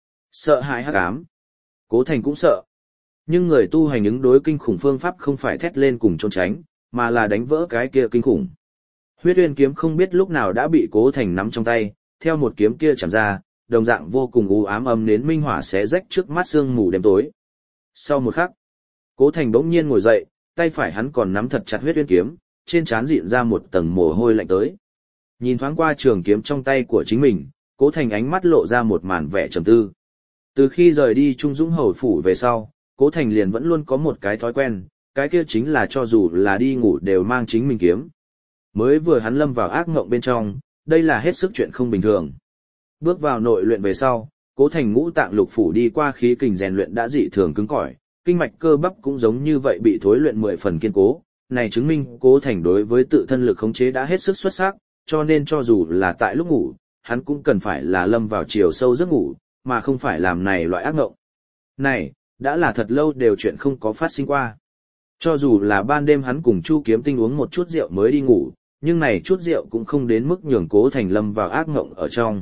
Sợ hãi hắc ám. Cố Thành cũng sợ. Nhưng người tu hành ứng đối kinh khủng phương pháp không phải thét lên cùng trốn tránh, mà là đánh vỡ cái kia kinh khủng. Huyết Uyên kiếm không biết lúc nào đã bị Cố Thành nắm trong tay, theo một kiếm kia chạm ra, đồng dạng vô cùng u ám âm nến minh hỏa xé rách trước mắt sương mù đêm tối. Sau một khắc, Cố Thành bỗng nhiên ngồi dậy, tay phải hắn còn nắm thật chặt Huyết Uyên kiếm, trên trán dịn ra một tầng mồ hôi lạnh tới. Nhìn thoáng qua trường kiếm trong tay của chính mình, Cố Thành ánh mắt lộ ra một màn vẻ trầm tư. Từ khi rời đi Trung Dũng Hầu phủ về sau, Cố Thành liền vẫn luôn có một cái thói quen, cái kia chính là cho dù là đi ngủ đều mang chính mình kiếm. Mới vừa hắn lâm vào ác ngộng bên trong, đây là hết sức chuyện không bình thường. Bước vào nội luyện về sau, Cố Thành ngũ tạng lục phủ đi qua khí kình rèn luyện đã dị thường cứng cỏi, kinh mạch cơ bắp cũng giống như vậy bị thối luyện mười phần kiên cố. Này chứng minh Cố Thành đối với tự thân lực khống chế đã hết sức xuất sắc, cho nên cho dù là tại lúc ngủ, hắn cũng cần phải là lâm vào chiều sâu giấc ngủ, mà không phải làm này loại ác ngộng. Này, đã là thật lâu đều chuyện không có phát sinh qua. Cho dù là ban đêm hắn cùng Chu Kiếm Tinh uống một chút rượu mới đi ngủ, nhưng này chút rượu cũng không đến mức nhường Cố Thành lâm vào ác ngộng ở trong.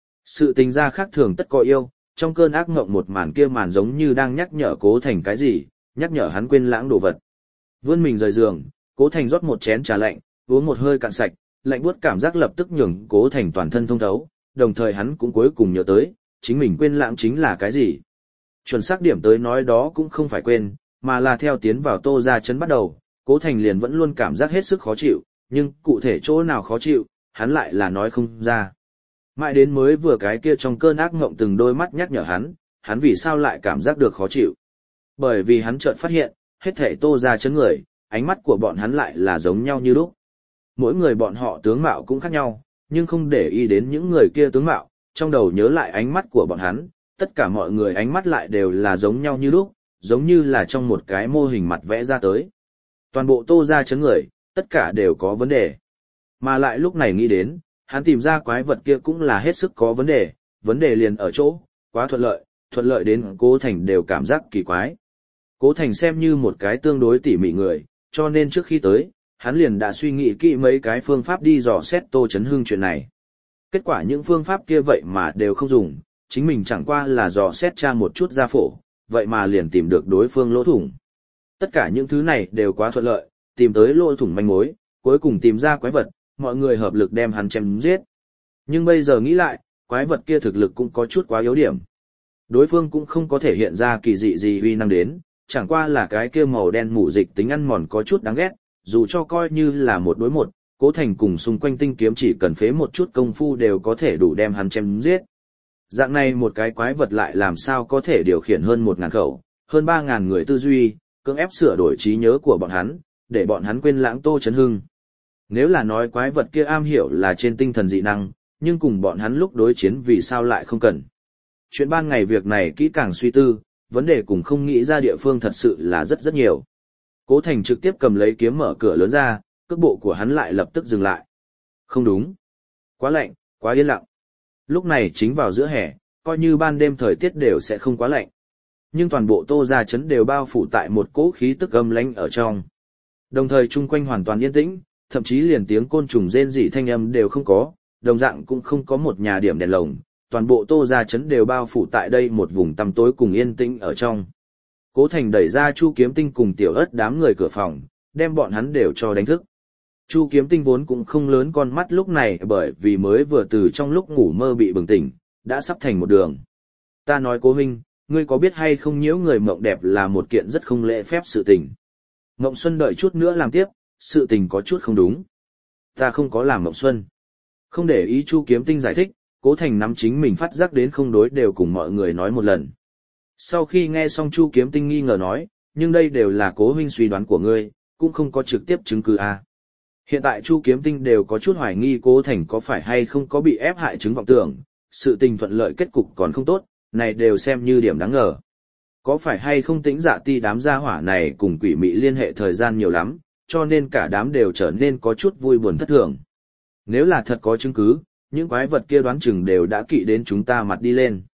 Sự tình ra khác thường tất có yêu, trong cơn ác ngộng một màn kia màn giống như đang nhắc nhở Cố Thành cái gì, nhắc nhở hắn quên lãng đồ vật. Vươn mình rời giường, Cố Thành rót một chén trà lạnh, uống một hơi cạn sạch, lạnh buốt cảm giác lập tức nhường Cố Thành toàn thân thông thấu, đồng thời hắn cũng cuối cùng nhớ tới, chính mình quên lãng chính là cái gì. Chuẩn xác điểm tới nói đó cũng không phải quên, mà là theo tiến vào Tô Gia Trấn bắt đầu, Cố Thành liền vẫn luôn cảm giác hết sức khó chịu, nhưng cụ thể chỗ nào khó chịu, hắn lại là nói không ra. Mãi đến mới vừa cái kia trong cơn ác ngộng từng đôi mắt nhắc nhở hắn, hắn vì sao lại cảm giác được khó chịu. Bởi vì hắn chợt phát hiện, hết thảy Tô Gia Trấn người, ánh mắt của bọn hắn lại là giống nhau như lúc. Mỗi người bọn họ tướng mạo cũng khác nhau, nhưng không để ý đến những người kia tướng mạo, trong đầu nhớ lại ánh mắt của bọn hắn, tất cả mọi người ánh mắt lại đều là giống nhau như lúc, giống như là trong một cái mô hình mặt vẽ ra tới. Toàn bộ Tô Gia Trấn người, tất cả đều có vấn đề. Mà lại lúc này nghĩ đến, hắn tìm ra quái vật kia cũng là hết sức có vấn đề, vấn đề liền ở chỗ, quá thuận lợi, thuận lợi đến Cố Thành đều cảm giác kỳ quái. Cố Thành xem như một cái tương đối tỉ mỉ người, cho nên trước khi tới, hắn liền đã suy nghĩ kỹ mấy cái phương pháp đi dò xét Tô Chấn Hưng chuyện này. Kết quả những phương pháp kia vậy mà đều không dùng, chính mình chẳng qua là dò xét tra một chút gia phổ, vậy mà liền tìm được đối phương lỗ thủng. Tất cả những thứ này đều quá thuận lợi, tìm tới lỗ thủng manh mối, cuối cùng tìm ra quái vật, mọi người hợp lực đem hắn chém giết. Nhưng bây giờ nghĩ lại, quái vật kia thực lực cũng có chút quá yếu điểm. Đối phương cũng không có thể hiện ra kỳ dị gì uy năng đến, chẳng qua là cái kia màu đen mù dịch tính ăn mòn có chút đáng ghét, dù cho coi như là một đối một, Cố Thành cùng xung quanh tinh kiếm chỉ cần phế một chút công phu đều có thể đủ đem hắn chém giết. Dạng này một cái quái vật lại làm sao có thể điều khiển hơn một ngàn khẩu, hơn ba ngàn người tư duy, cưỡng ép sửa đổi trí nhớ của bọn hắn, để bọn hắn quên lãng Tô Chấn Hưng. Nếu là nói quái vật kia am hiểu là trên tinh thần dị năng, nhưng cùng bọn hắn lúc đối chiến vì sao lại không cần. Chuyện ban ngày việc này kỹ càng suy tư, vấn đề cùng không nghĩ ra địa phương thật sự là rất rất nhiều. Cố Thành trực tiếp cầm lấy kiếm mở cửa lớn ra, cước bộ của hắn lại lập tức dừng lại. Không đúng. Quá lạnh, quá yên lặng. Lúc này chính vào giữa hè, coi như ban đêm thời tiết đều sẽ không quá lạnh. Nhưng toàn bộ Tô Gia Trấn đều bao phủ tại một cỗ khí tức âm lãnh ở trong. Đồng thời chung quanh hoàn toàn yên tĩnh, thậm chí liền tiếng côn trùng rên rỉ thanh âm đều không có, đồng dạng cũng không có một nhà điểm đèn lồng, toàn bộ Tô Gia Trấn đều bao phủ tại đây một vùng tăm tối cùng yên tĩnh ở trong. Cố Thành đẩy ra Chu Kiếm Tinh cùng Tiểu Ất đám người cửa phòng, đem bọn hắn đều cho đánh thức. Chu Kiếm Tinh vốn cũng không lớn con mắt lúc này bởi vì mới vừa từ trong lúc ngủ mơ bị bừng tỉnh, đã sắp thành một đường. Ta nói Cố huynh, ngươi có biết hay không nhiễu người mộng đẹp là một kiện rất không lễ phép sự tình. Mộng Xuân đợi chút nữa làm tiếp, sự tình có chút không đúng. Ta không có làm Mộng Xuân. Không để ý Chu Kiếm Tinh giải thích, Cố Thành nắm chính mình phát giác đến không đối đều cùng mọi người nói một lần. Sau khi nghe xong Chu Kiếm Tinh nghi ngờ nói, nhưng đây đều là Cố huynh suy đoán của ngươi, cũng không có trực tiếp chứng cứ à. Hiện tại Chu Kiếm Tinh đều có chút hoài nghi Cố Thành có phải hay không có bị ép hại chứng vọng tưởng, sự tình thuận lợi kết cục còn không tốt, này đều xem như điểm đáng ngờ. Có phải hay không Tĩnh Dạ Ti đám gia hỏa này cùng quỷ mị liên hệ thời gian nhiều lắm, cho nên cả đám đều trở nên có chút vui buồn thất thường. Nếu là thật có chứng cứ, những quái vật kia đoán chừng đều đã kỵ đến chúng ta mặt đi lên.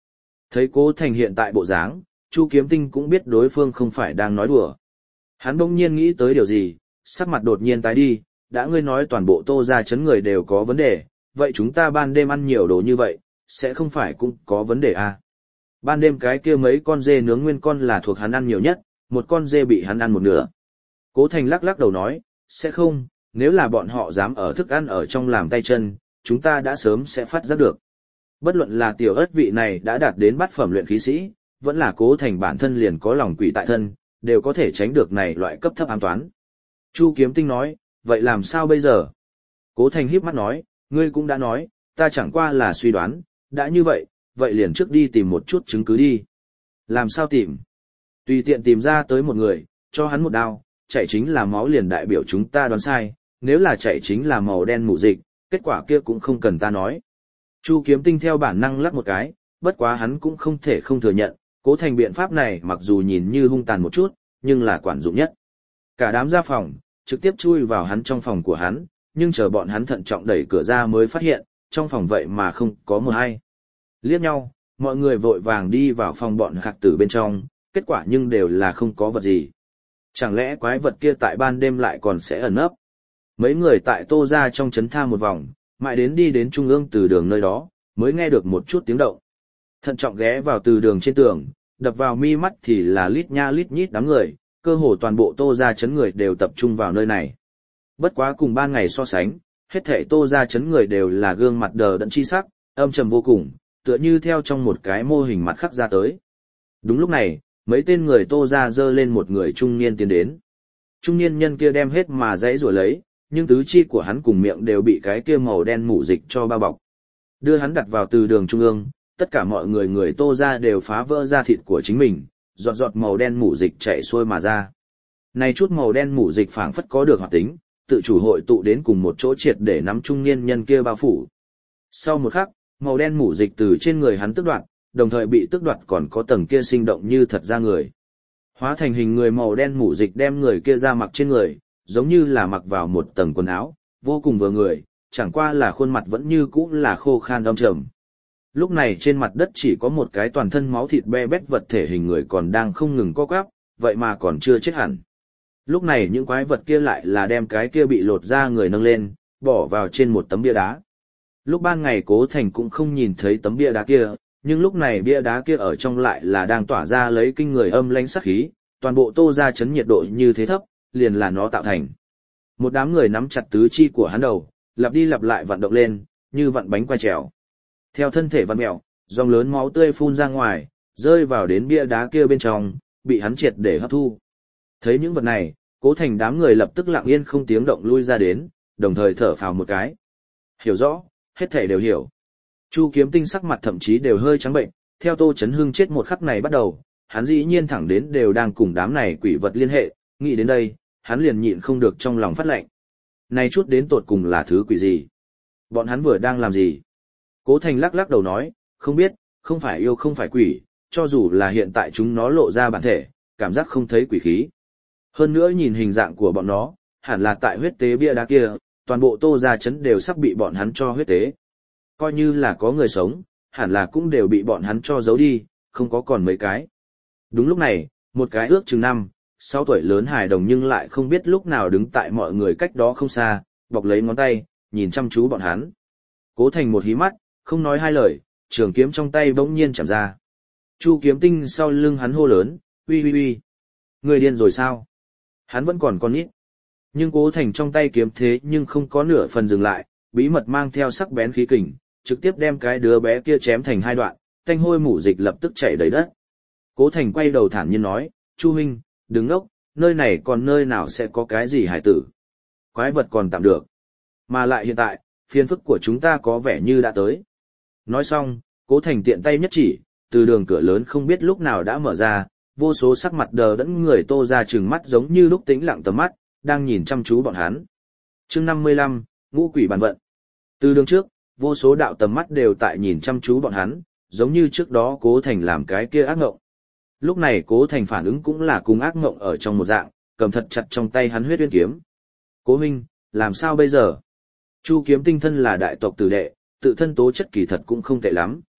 Thấy Cố Thành hiện tại bộ dáng, Chu Kiếm Tinh cũng biết đối phương không phải đang nói đùa. Hắn bỗng nhiên nghĩ tới điều gì, sắc mặt đột nhiên tái đi, đã ngươi nói toàn bộ Tô gia trấn người đều có vấn đề, vậy chúng ta ban đêm ăn nhiều đồ như vậy, sẽ không phải cũng có vấn đề à? Ban đêm cái kia mấy con dê nướng nguyên con là thuộc hắn ăn nhiều nhất, một con dê bị hắn ăn một nửa. Cố Thành lắc lắc đầu nói, sẽ không, nếu là bọn họ dám ở thức ăn ở trong làm tay chân, chúng ta đã sớm sẽ phát giác được. Bất luận là tiểu ớt vị này đã đạt đến bát phẩm luyện khí sĩ, vẫn là Cố Thành bản thân liền có lòng quỷ tại thân, đều có thể tránh được này loại cấp thấp ám toán. Chu Kiếm Tinh nói, vậy làm sao bây giờ? Cố Thành híp mắt nói, ngươi cũng đã nói, ta chẳng qua là suy đoán, đã như vậy, vậy liền trước đi tìm một chút chứng cứ đi. Làm sao tìm? Tùy tiện tìm ra tới một người, cho hắn một đao, chạy chính là máu liền đại biểu chúng ta đoán sai, nếu là chạy chính là màu đen mù dịch, kết quả kia cũng không cần ta nói. Chu Kiếm Tinh theo bản năng lắc một cái, bất quá hắn cũng không thể không thừa nhận, Cố Thành biện pháp này mặc dù nhìn như hung tàn một chút, nhưng là quản dụng nhất. Cả đám ra phòng, trực tiếp chui vào hắn trong phòng của hắn, nhưng chờ bọn hắn thận trọng đẩy cửa ra mới phát hiện, trong phòng vậy mà không có một ai. Liếc nhau, mọi người vội vàng đi vào phòng bọn khạc tử bên trong, kết quả nhưng đều là không có vật gì. Chẳng lẽ quái vật kia tại ban đêm lại còn sẽ ẩn nấp? Mấy người tại Tô gia trong trấn tha một vòng, mãi đến đi đến trung ương từ đường nơi đó, mới nghe được một chút tiếng động. Thận trọng ghé vào từ đường trên tường, đập vào mi mắt thì là lít nha lít nhít đám người, cơ hồ toàn bộ Tô gia trấn người đều tập trung vào nơi này. Bất quá cùng ban ngày so sánh, hết thảy Tô gia trấn người đều là gương mặt đờ đẫn chi sắc, âm trầm vô cùng, tựa như theo trong một cái mô hình mặt khắc ra tới. Đúng lúc này, mấy tên người Tô gia dơ lên một người trung niên tiến đến. Trung niên nhân kia đem hết mà dãy rủa lấy, nhưng tứ chi của hắn cùng miệng đều bị cái kia màu đen mủ dịch cho bao bọc. Đưa hắn đặt vào từ đường trung ương, tất cả mọi người người Tô gia đều phá vỡ da thịt của chính mình, giọt giọt màu đen mủ dịch chảy xuôi mà ra. Này chút màu đen mủ dịch phảng phất có được hoạt tính, tự chủ hội tụ đến cùng một chỗ triệt để nắm trung niên nhân kia bao phủ. Sau một khắc, màu đen mủ dịch từ trên người hắn tước đoạt, đồng thời bị tước đoạt còn có tầng kia sinh động như thật ra người. Hóa thành hình người màu đen mủ dịch đem người kia ra mặc trên người, giống như là mặc vào một tầng quần áo, vô cùng vừa người, chẳng qua là khuôn mặt vẫn như cũ là khô khan âm trầm. Lúc này trên mặt đất chỉ có một cái toàn thân máu thịt be bét vật thể hình người còn đang không ngừng co quắp, vậy mà còn chưa chết hẳn. Lúc này những quái vật kia lại là đem cái kia bị lột ra người nâng lên, bỏ vào trên một tấm bia đá. Lúc ban ngày Cố Thành cũng không nhìn thấy tấm bia đá kia, nhưng lúc này bia đá kia ở trong lại là đang tỏa ra lấy kinh người âm lãnh sát khí, toàn bộ Tô gia trấn nhiệt độ như thế thấp, liền là nó tạo thành. Một đám người nắm chặt tứ chi của hắn đầu, lặp đi lặp lại vận động lên, như vặn bánh quay trèo. Theo thân thể vặn mèo, dòng lớn máu tươi phun ra ngoài, rơi vào đến bia đá kia bên trong, bị hắn triệt để hấp thu. Thấy những vật này, Cố Thành đám người lập tức lặng yên không tiếng động lui ra đến, đồng thời thở phào một cái. Hiểu rõ, hết thể đều hiểu. Chu Kiếm Tinh sắc mặt thậm chí đều hơi trắng bệnh, theo Tô Chấn Hưng chết một khắc này bắt đầu, hắn dĩ nhiên thẳng đến đều đang cùng đám này quỷ vật liên hệ, nghĩ đến đây, hắn liền nhịn không được trong lòng phát lạnh. Này chút đến tột cùng là thứ quỷ gì? Bọn hắn vừa đang làm gì? Cố Thành lắc lắc đầu nói, không biết, không phải yêu không phải quỷ, cho dù là hiện tại chúng nó lộ ra bản thể, cảm giác không thấy quỷ khí. Hơn nữa nhìn hình dạng của bọn nó, hẳn là tại huyết tế bia đá kia, toàn bộ Tô gia trấn đều sắp bị bọn hắn cho huyết tế. Coi như là có người sống, hẳn là cũng đều bị bọn hắn cho giấu đi, không có còn mấy cái. Đúng lúc này, một cái ước chừng năm, sáu tuổi lớn hài đồng nhưng lại không biết lúc nào đứng tại mọi người cách đó không xa, bọc lấy ngón tay, nhìn chăm chú bọn hắn. Cố Thành một hí mắt, không nói hai lời, trường kiếm trong tay bỗng nhiên chạm ra. Chu Kiếm Tinh sau lưng hắn hô lớn, uy uy uy, người điên rồi sao? Hắn vẫn còn con nít. Nhưng Cố Thành trong tay kiếm thế nhưng không có nửa phần dừng lại, bí mật mang theo sắc bén khí kình, trực tiếp đem cái đứa bé kia chém thành hai đoạn, tanh hôi mủ dịch lập tức chảy đầy đất. Cố Thành quay đầu thản nhiên nói, Chu huynh, đứng ngốc, nơi này còn nơi nào sẽ có cái gì hải tử. Quái vật còn tạm được. Mà lại hiện tại, phiền phức của chúng ta có vẻ như đã tới. Nói xong, Cố Thành tiện tay nhất chỉ, từ đường cửa lớn không biết lúc nào đã mở ra, vô số sắc mặt đờ đẫn người Tô ra trừng mắt giống như lúc tĩnh lặng tầm mắt, đang nhìn chăm chú bọn hắn. Chương năm mươi lăm, Ngũ quỷ bản vận. Từ đường trước, vô số đạo tầm mắt đều tại nhìn chăm chú bọn hắn, giống như trước đó Cố Thành làm cái kia ác ngộng. Lúc này Cố Thành phản ứng cũng là cùng ác ngộng ở trong một dạng, cầm thật chặt trong tay hắn huyết uyên kiếm. Cố huynh, làm sao bây giờ? Chu Kiếm Tinh thân là đại tộc tử đệ, tự thân tố chất kỳ thật cũng không tệ lắm.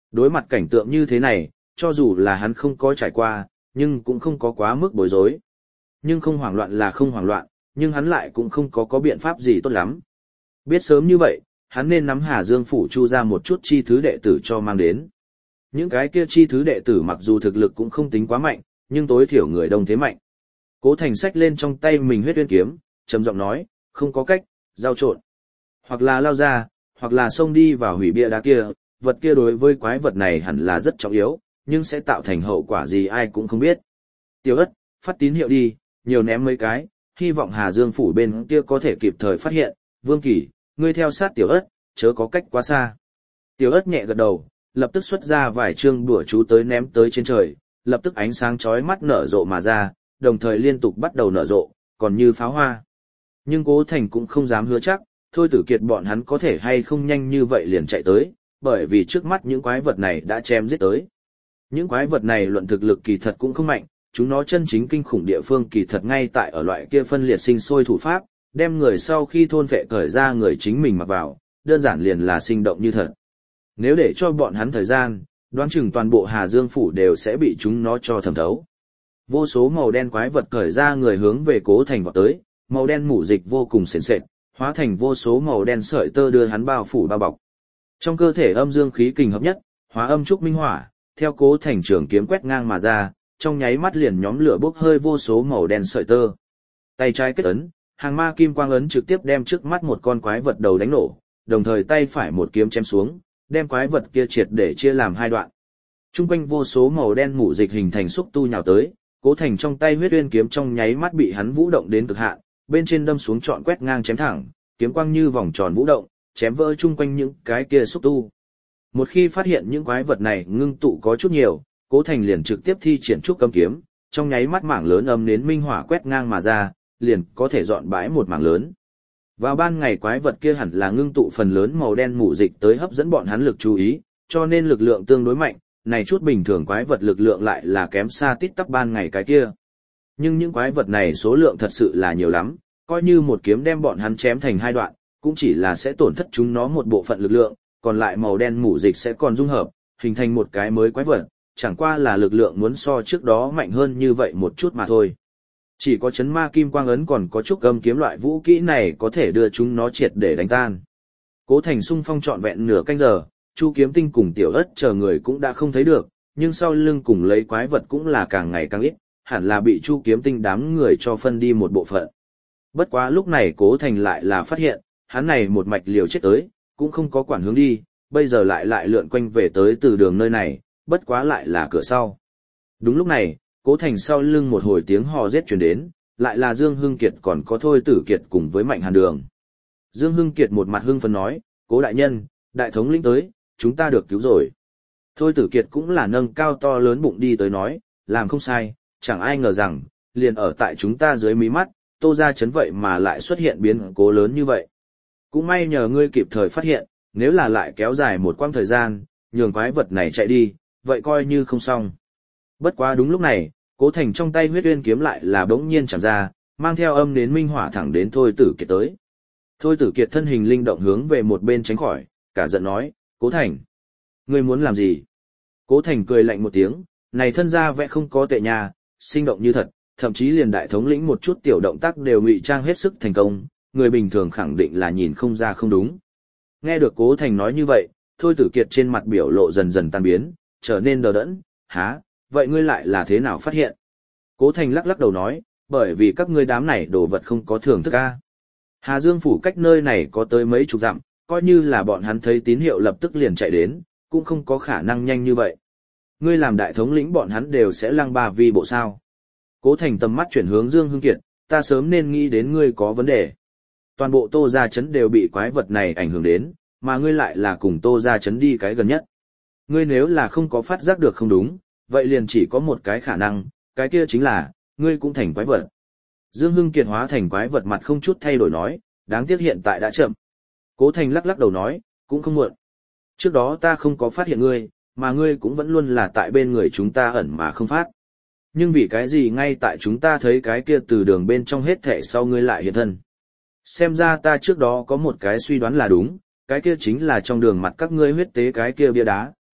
Đối mặt cảnh tượng như thế này, cho dù là hắn không có trải qua, nhưng cũng không có quá mức bối rối. Nhưng không hoảng loạn là không hoảng loạn, nhưng hắn lại cũng không có có biện pháp gì tốt lắm. Biết sớm như vậy, hắn nên nắm Hà Dương phủ Chu ra một chút chi thứ đệ tử cho mang đến. Những cái kia chi thứ đệ tử mặc dù thực lực cũng không tính quá mạnh, nhưng tối thiểu người đông thế mạnh. Cố Thành xách lên trong tay mình huyết uyên kiếm, trầm giọng nói, không có cách, giao trộn. Hoặc là lao ra, hoặc là xông đi vào hủy bia đá kia, vật kia đối với quái vật này hẳn là rất trọng yếu, nhưng sẽ tạo thành hậu quả gì ai cũng không biết. Tiểu Ất, phát tín hiệu đi, nhiều ném mấy cái, hy vọng Hà Dương phủ bên kia có thể kịp thời phát hiện. Vương Kỳ, ngươi theo sát Tiểu Ất, chớ có cách quá xa. Tiểu Ất nhẹ gật đầu, lập tức xuất ra vài chương đùa chú tới ném tới trên trời, lập tức ánh sáng chói mắt nở rộ mà ra, đồng thời liên tục bắt đầu nở rộ, còn như pháo hoa. Nhưng Cố Thành cũng không dám hứa chắc, Thôi Tử Kiệt bọn hắn có thể hay không nhanh như vậy liền chạy tới, bởi vì trước mắt những quái vật này đã chém giết tới. Những quái vật này luận thực lực kỳ thật cũng không mạnh, chúng nó chân chính kinh khủng địa phương kỳ thật ngay tại ở loại kia phân liệt sinh sôi thủ pháp, đem người sau khi thôn phệ cởi ra người chính mình mặc vào, đơn giản liền là sinh động như thật. Nếu để cho bọn hắn thời gian, đoán chừng toàn bộ Hà Dương phủ đều sẽ bị chúng nó cho thẩm thấu. Vô số màu đen quái vật cởi ra người hướng về Cố Thành vọt tới, màu đen mủ dịch vô cùng sền sệt, hóa thành vô số màu đen sợi tơ đưa hắn bao phủ bao bọc. Trong cơ thể âm dương khí kình hợp nhất, hóa âm trúc minh hỏa, theo Cố Thành trường kiếm quét ngang mà ra, trong nháy mắt liền nhóm lửa bốc hơi vô số màu đen sợi tơ. Tay trái kết ấn, hàng ma kim quang ấn trực tiếp đem trước mắt một con quái vật đầu đánh nổ, đồng thời tay phải một kiếm chém xuống, đem quái vật kia triệt để chia làm hai đoạn. Trung quanh vô số màu đen mủ dịch hình thành xúc tu nhào tới, Cố Thành trong tay huyết uyên kiếm trong nháy mắt bị hắn vũ động đến cực hạn, bên trên đâm xuống trọn quét ngang chém thẳng, kiếm quang như vòng tròn vũ động, chém vỡ chung quanh những cái kia xúc tu. Một khi phát hiện những quái vật này ngưng tụ có chút nhiều, Cố Thành liền trực tiếp thi triển trúc âm kiếm, trong nháy mắt mảng lớn âm nến minh hỏa quét ngang mà ra, liền có thể dọn bãi một mảng lớn. Vào ban ngày quái vật kia hẳn là ngưng tụ phần lớn màu đen mủ dịch tới hấp dẫn bọn hắn lực chú ý, cho nên lực lượng tương đối mạnh, này chút bình thường quái vật lực lượng lại là kém xa tít tắp ban ngày cái kia. Nhưng những quái vật này số lượng thật sự là nhiều lắm, coi như một kiếm đem bọn hắn chém thành hai đoạn, cũng chỉ là sẽ tổn thất chúng nó một bộ phận lực lượng, còn lại màu đen mủ dịch sẽ còn dung hợp, hình thành một cái mới quái vật, chẳng qua là lực lượng muốn so trước đó mạnh hơn như vậy một chút mà thôi. Chỉ có chấn ma kim quang ấn còn có chút âm kiếm loại vũ kỹ này có thể đưa chúng nó triệt để đánh tan. Cố Thành xung phong trọn vẹn nửa canh giờ, Chu Kiếm Tinh cùng Tiểu Ất chờ người cũng đã không thấy được, nhưng sau lưng cùng lấy quái vật cũng là càng ngày càng ít, hẳn là bị Chu Kiếm Tinh đám người cho phân đi một bộ phận. Bất quá lúc này Cố Thành lại là phát hiện, hắn này một mạch liều chết tới, cũng không có quản hướng đi, bây giờ lại lại lượn quanh về tới từ đường nơi này, bất quá lại là cửa sau. Đúng lúc này, Cố Thành sau lưng một hồi tiếng hò rết truyền đến, lại là Dương Hưng Kiệt còn có Thôi Tử Kiệt cùng với Mạnh Hàn Đường. Dương Hưng Kiệt một mặt hưng phấn nói, Cố đại nhân, đại thống lĩnh tới, chúng ta được cứu rồi. Thôi Tử Kiệt cũng là nâng cao to lớn bụng đi tới nói, làm không sai, chẳng ai ngờ rằng, liền ở tại chúng ta dưới mí mắt, Tô gia chấn vậy mà lại xuất hiện biến cố lớn như vậy. Cũng may nhờ ngươi kịp thời phát hiện, nếu là lại kéo dài một quãng thời gian, nhường quái vật này chạy đi, vậy coi như không xong. Bất quá đúng lúc này, Cố Thành trong tay huyết uyên kiếm lại là bỗng nhiên chạm ra, mang theo âm đến minh hỏa thẳng đến Thôi Tử Kiệt tới. Thôi Tử Kiệt thân hình linh động hướng về một bên tránh khỏi, cả giận nói, Cố Thành, ngươi muốn làm gì? Cố Thành cười lạnh một tiếng, này thân ra vẽ không có tệ nhà, sinh động như thật, thậm chí liền đại thống lĩnh một chút tiểu động tác đều ngụy trang hết sức thành công, người bình thường khẳng định là nhìn không ra không đúng. Nghe được Cố Thành nói như vậy, Thôi Tử Kiệt trên mặt biểu lộ dần dần tan biến, trở nên đờ đẫn, há, vậy ngươi lại là thế nào phát hiện? Cố Thành lắc lắc đầu nói, bởi vì các ngươi đám này đồ vật không có thưởng thức a. Hà Dương phủ cách nơi này có tới mấy chục dặm, coi như là bọn hắn thấy tín hiệu lập tức liền chạy đến, cũng không có khả năng nhanh như vậy. Ngươi làm đại thống lĩnh bọn hắn đều sẽ lăng ba vi bộ sao? Cố Thành tầm mắt chuyển hướng Dương Hưng Kiệt, ta sớm nên nghĩ đến ngươi có vấn đề. Toàn bộ Tô gia trấn đều bị quái vật này ảnh hưởng đến, mà ngươi lại là cùng Tô gia trấn đi cái gần nhất. Ngươi nếu là không có phát giác được không đúng, vậy liền chỉ có một cái khả năng, cái kia chính là, ngươi cũng thành quái vật. Dương Hưng Kiệt hóa thành quái vật mặt không chút thay đổi nói, đáng tiếc hiện tại đã chậm. Cố Thành lắc lắc đầu nói, cũng không muộn. Trước đó ta không có phát hiện ngươi, mà ngươi cũng vẫn luôn là tại bên người chúng ta ẩn mà không phát. Nhưng vì cái gì ngay tại chúng ta thấy cái kia từ đường bên trong hết thảy sau ngươi lại hiện thân. Xem ra ta trước đó có một cái suy đoán là đúng, cái kia chính là trong đường mặt các ngươi huyết tế cái kia bia đá,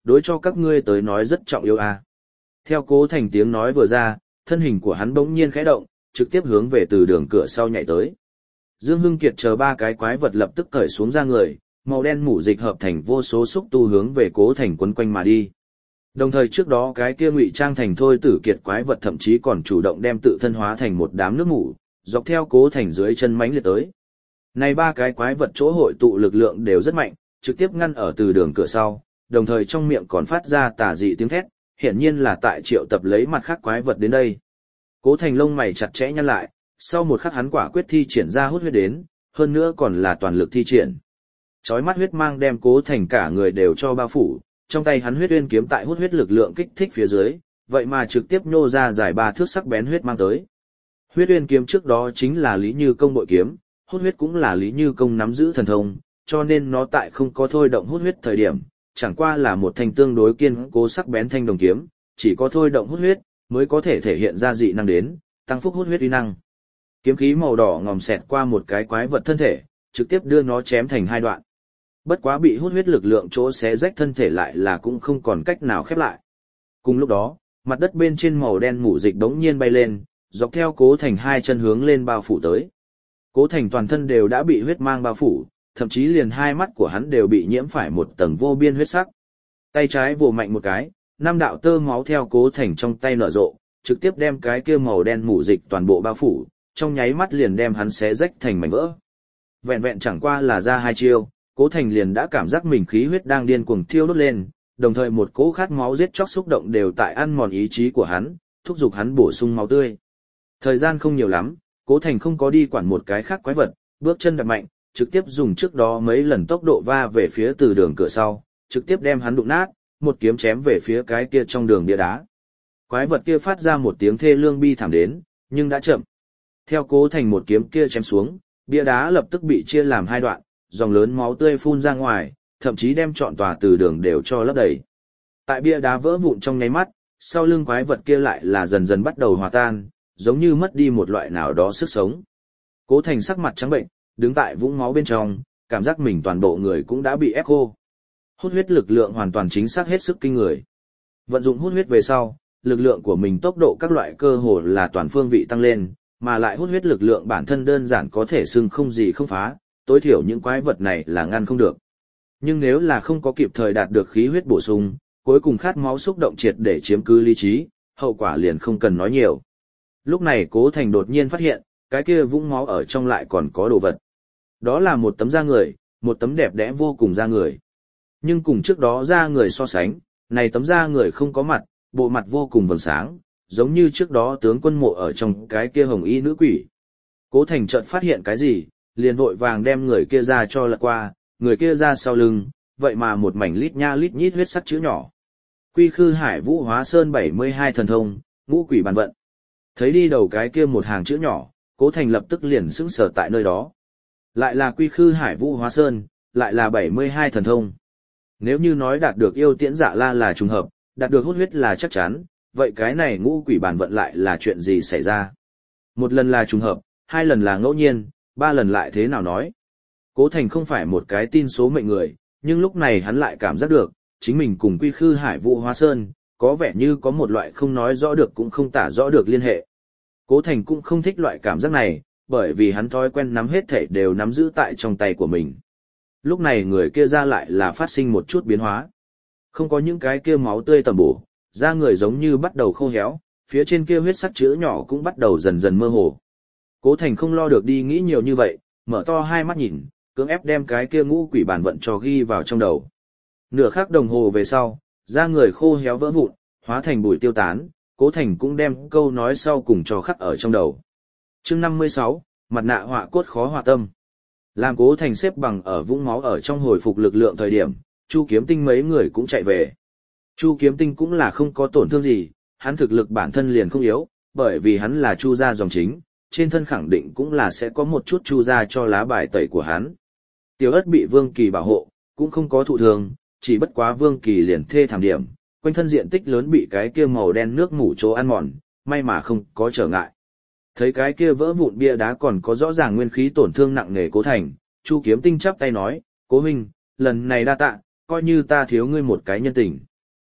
đối cho các ngươi tới nói rất trọng yếu à. Theo Cố Thành tiếng nói vừa ra, thân hình của hắn bỗng nhiên khẽ động, trực tiếp hướng về từ đường cửa sau nhảy tới. Dương Hưng Kiệt chờ ba cái quái vật lập tức cởi xuống ra người, màu đen mủ dịch hợp thành vô số xúc tu hướng về Cố Thành quấn quanh mà đi. Đồng thời trước đó cái kia ngụy trang thành thôi tử kiệt quái vật thậm chí còn chủ động đem tự thân hóa thành một đám nước mủ, dọc theo Cố Thành dưới chân mãnh liệt tới. Này ba cái quái vật chỗ hội tụ lực lượng đều rất mạnh, trực tiếp ngăn ở từ đường cửa sau, đồng thời trong miệng còn phát ra tà dị tiếng thét, hiển nhiên là tại triệu tập lấy mặt khác quái vật đến đây. Cố Thành lông mày chặt chẽ nhăn lại, sau một khắc hắn quả quyết thi triển ra hút huyết đến, hơn nữa còn là toàn lực thi triển. Chói mắt huyết mang đem Cố Thành cả người đều cho bao phủ, trong tay hắn huyết uyên kiếm tại hút huyết lực lượng kích thích phía dưới, vậy mà trực tiếp nhô ra dài ba thước sắc bén huyết mang tới. Huyết uyên kiếm trước đó chính là Lý Như Công bội kiếm, hút huyết cũng là Lý Như Công nắm giữ thần thông, cho nên nó tại không có thôi động hút huyết thời điểm, chẳng qua là một thanh tương đối kiên cố sắc bén thanh đồng kiếm, chỉ có thôi động hút huyết mới có thể thể hiện ra dị năng đến, tăng phúc hút huyết uy năng. Kiếm khí màu đỏ ngòm xẹt qua một cái quái vật thân thể, trực tiếp đưa nó chém thành hai đoạn. Bất quá bị hút huyết lực lượng chỗ xé rách thân thể lại là cũng không còn cách nào khép lại. Cùng lúc đó, mặt đất bên trên màu đen mủ dịch đống nhiên bay lên, dọc theo Cố Thành hai chân hướng lên bao phủ tới. Cố Thành toàn thân đều đã bị huyết mang bao phủ, thậm chí liền hai mắt của hắn đều bị nhiễm phải một tầng vô biên huyết sắc. Tay trái vồ mạnh một cái, năm đạo tơ máu theo Cố Thành trong tay nở rộ, trực tiếp đem cái kia màu đen mủ dịch toàn bộ bao phủ, trong nháy mắt liền đem hắn xé rách thành mảnh vỡ. Vẹn vẹn chẳng qua là ra hai chiêu, Cố Thành liền đã cảm giác mình khí huyết đang điên cuồng thiêu đốt lên, đồng thời một cỗ khát máu giết chóc xúc động đều tại ăn mòn ý chí của hắn, thúc giục hắn bổ sung máu tươi. Thời gian không nhiều lắm, Cố Thành không có đi quản một cái khác quái vật, bước chân đạp mạnh, trực tiếp dùng trước đó mấy lần tốc độ va về phía từ đường cửa sau, trực tiếp đem hắn đụng nát, một kiếm chém về phía cái kia trong đường bia đá. Quái vật kia phát ra một tiếng thê lương bi thảm đến, nhưng đã chậm. Theo Cố Thành một kiếm kia chém xuống, bia đá lập tức bị chia làm hai đoạn, dòng lớn máu tươi phun ra ngoài, thậm chí đem trọn tòa từ đường đều cho lấp đầy. Tại bia đá vỡ vụn trong nháy mắt, sau lưng quái vật kia lại là dần dần bắt đầu hòa tan, giống như mất đi một loại nào đó sức sống. Cố Thành sắc mặt trắng bệnh, đứng tại vũng máu bên trong, cảm giác mình toàn bộ người cũng đã bị ép khô. Hút huyết lực lượng hoàn toàn chính xác hết sức kinh người. Vận dụng hút huyết về sau, lực lượng của mình tốc độ các loại cơ hồ là toàn phương vị tăng lên, mà lại hút huyết lực lượng bản thân đơn giản có thể xưng không gì không phá, tối thiểu những quái vật này là ngăn không được. Nhưng nếu là không có kịp thời đạt được khí huyết bổ sung, cuối cùng khát máu xúc động triệt để chiếm cứ lý trí, hậu quả liền không cần nói nhiều. Lúc này Cố Thành đột nhiên phát hiện, cái kia vũng máu ở trong lại còn có đồ vật. Đó là một tấm da người, một tấm đẹp đẽ vô cùng da người. Nhưng cùng trước đó da người so sánh, này tấm da người không có mặt, bộ mặt vô cùng vầng sáng, giống như trước đó tướng quân mộ ở trong cái kia hồng y nữ quỷ. Cố Thành chợt phát hiện cái gì, liền vội vàng đem người kia ra cho lật qua, người kia ra sau lưng, vậy mà một mảnh lít nha lít nhít huyết sắc chữ nhỏ. Quy Khư Hải Vũ Hóa Sơn bảy mươi hai thần thông, ngũ quỷ bàn vận. Thấy đi đầu cái kia một hàng chữ nhỏ, Cố Thành lập tức liền sững sờ tại nơi đó. Lại là Quy Khư Hải Vũ Hóa Sơn, lại là bảy mươi hai thần thông. Nếu như nói đạt được yêu tiễn dạ la là trùng hợp, đạt được hút huyết là chắc chắn, vậy cái này ngũ quỷ bàn vận lại là chuyện gì xảy ra? Một lần là trùng hợp, hai lần là ngẫu nhiên, ba lần lại thế nào nói? Cố Thành không phải một cái tin số mệnh người, nhưng lúc này hắn lại cảm giác được, chính mình cùng Quy Khư Hải Vũ Hóa Sơn, có vẻ như có một loại không nói rõ được cũng không tả rõ được liên hệ. Cố Thành cũng không thích loại cảm giác này, bởi vì hắn thói quen nắm hết thảy đều nắm giữ tại trong tay của mình. Lúc này người kia ra lại là phát sinh một chút biến hóa. Không có những cái kia máu tươi tầm bổ, da người giống như bắt đầu khô héo, phía trên kia huyết sắc chữ nhỏ cũng bắt đầu dần dần mơ hồ. Cố Thành không lo được đi nghĩ nhiều như vậy, mở to hai mắt nhìn, cưỡng ép đem cái kia ngũ quỷ bản vận cho ghi vào trong đầu. Nửa khắc đồng hồ về sau, da người khô héo vỡ vụn, hóa thành bụi tiêu tán, Cố Thành cũng đem câu nói sau cùng cho khắc ở trong đầu. Chương năm mươi sáu, mặt nạ họa cốt khó hòa tâm. Làm Cố Thành xếp bằng ở vũng máu ở trong hồi phục lực lượng thời điểm, Chu Kiếm Tinh mấy người cũng chạy về. Chu Kiếm Tinh cũng là không có tổn thương gì, hắn thực lực bản thân liền không yếu, bởi vì hắn là Chu gia dòng chính, trên thân khẳng định cũng là sẽ có một chút Chu gia cho lá bài tẩy của hắn. Tiểu Ất bị Vương Kỳ bảo hộ, cũng không có thụ thương, chỉ bất quá Vương Kỳ liền thê thảm điểm, quanh thân diện tích lớn bị cái kia màu đen nước mủ chỗ ăn mòn, may mà không có trở ngại. Thấy cái kia vỡ vụn bia đá còn có rõ ràng nguyên khí tổn thương nặng nề Cố Thành, Chu Kiếm Tinh chắp tay nói, Cố huynh, lần này đa tạ, coi như ta thiếu ngươi một cái nhân tình.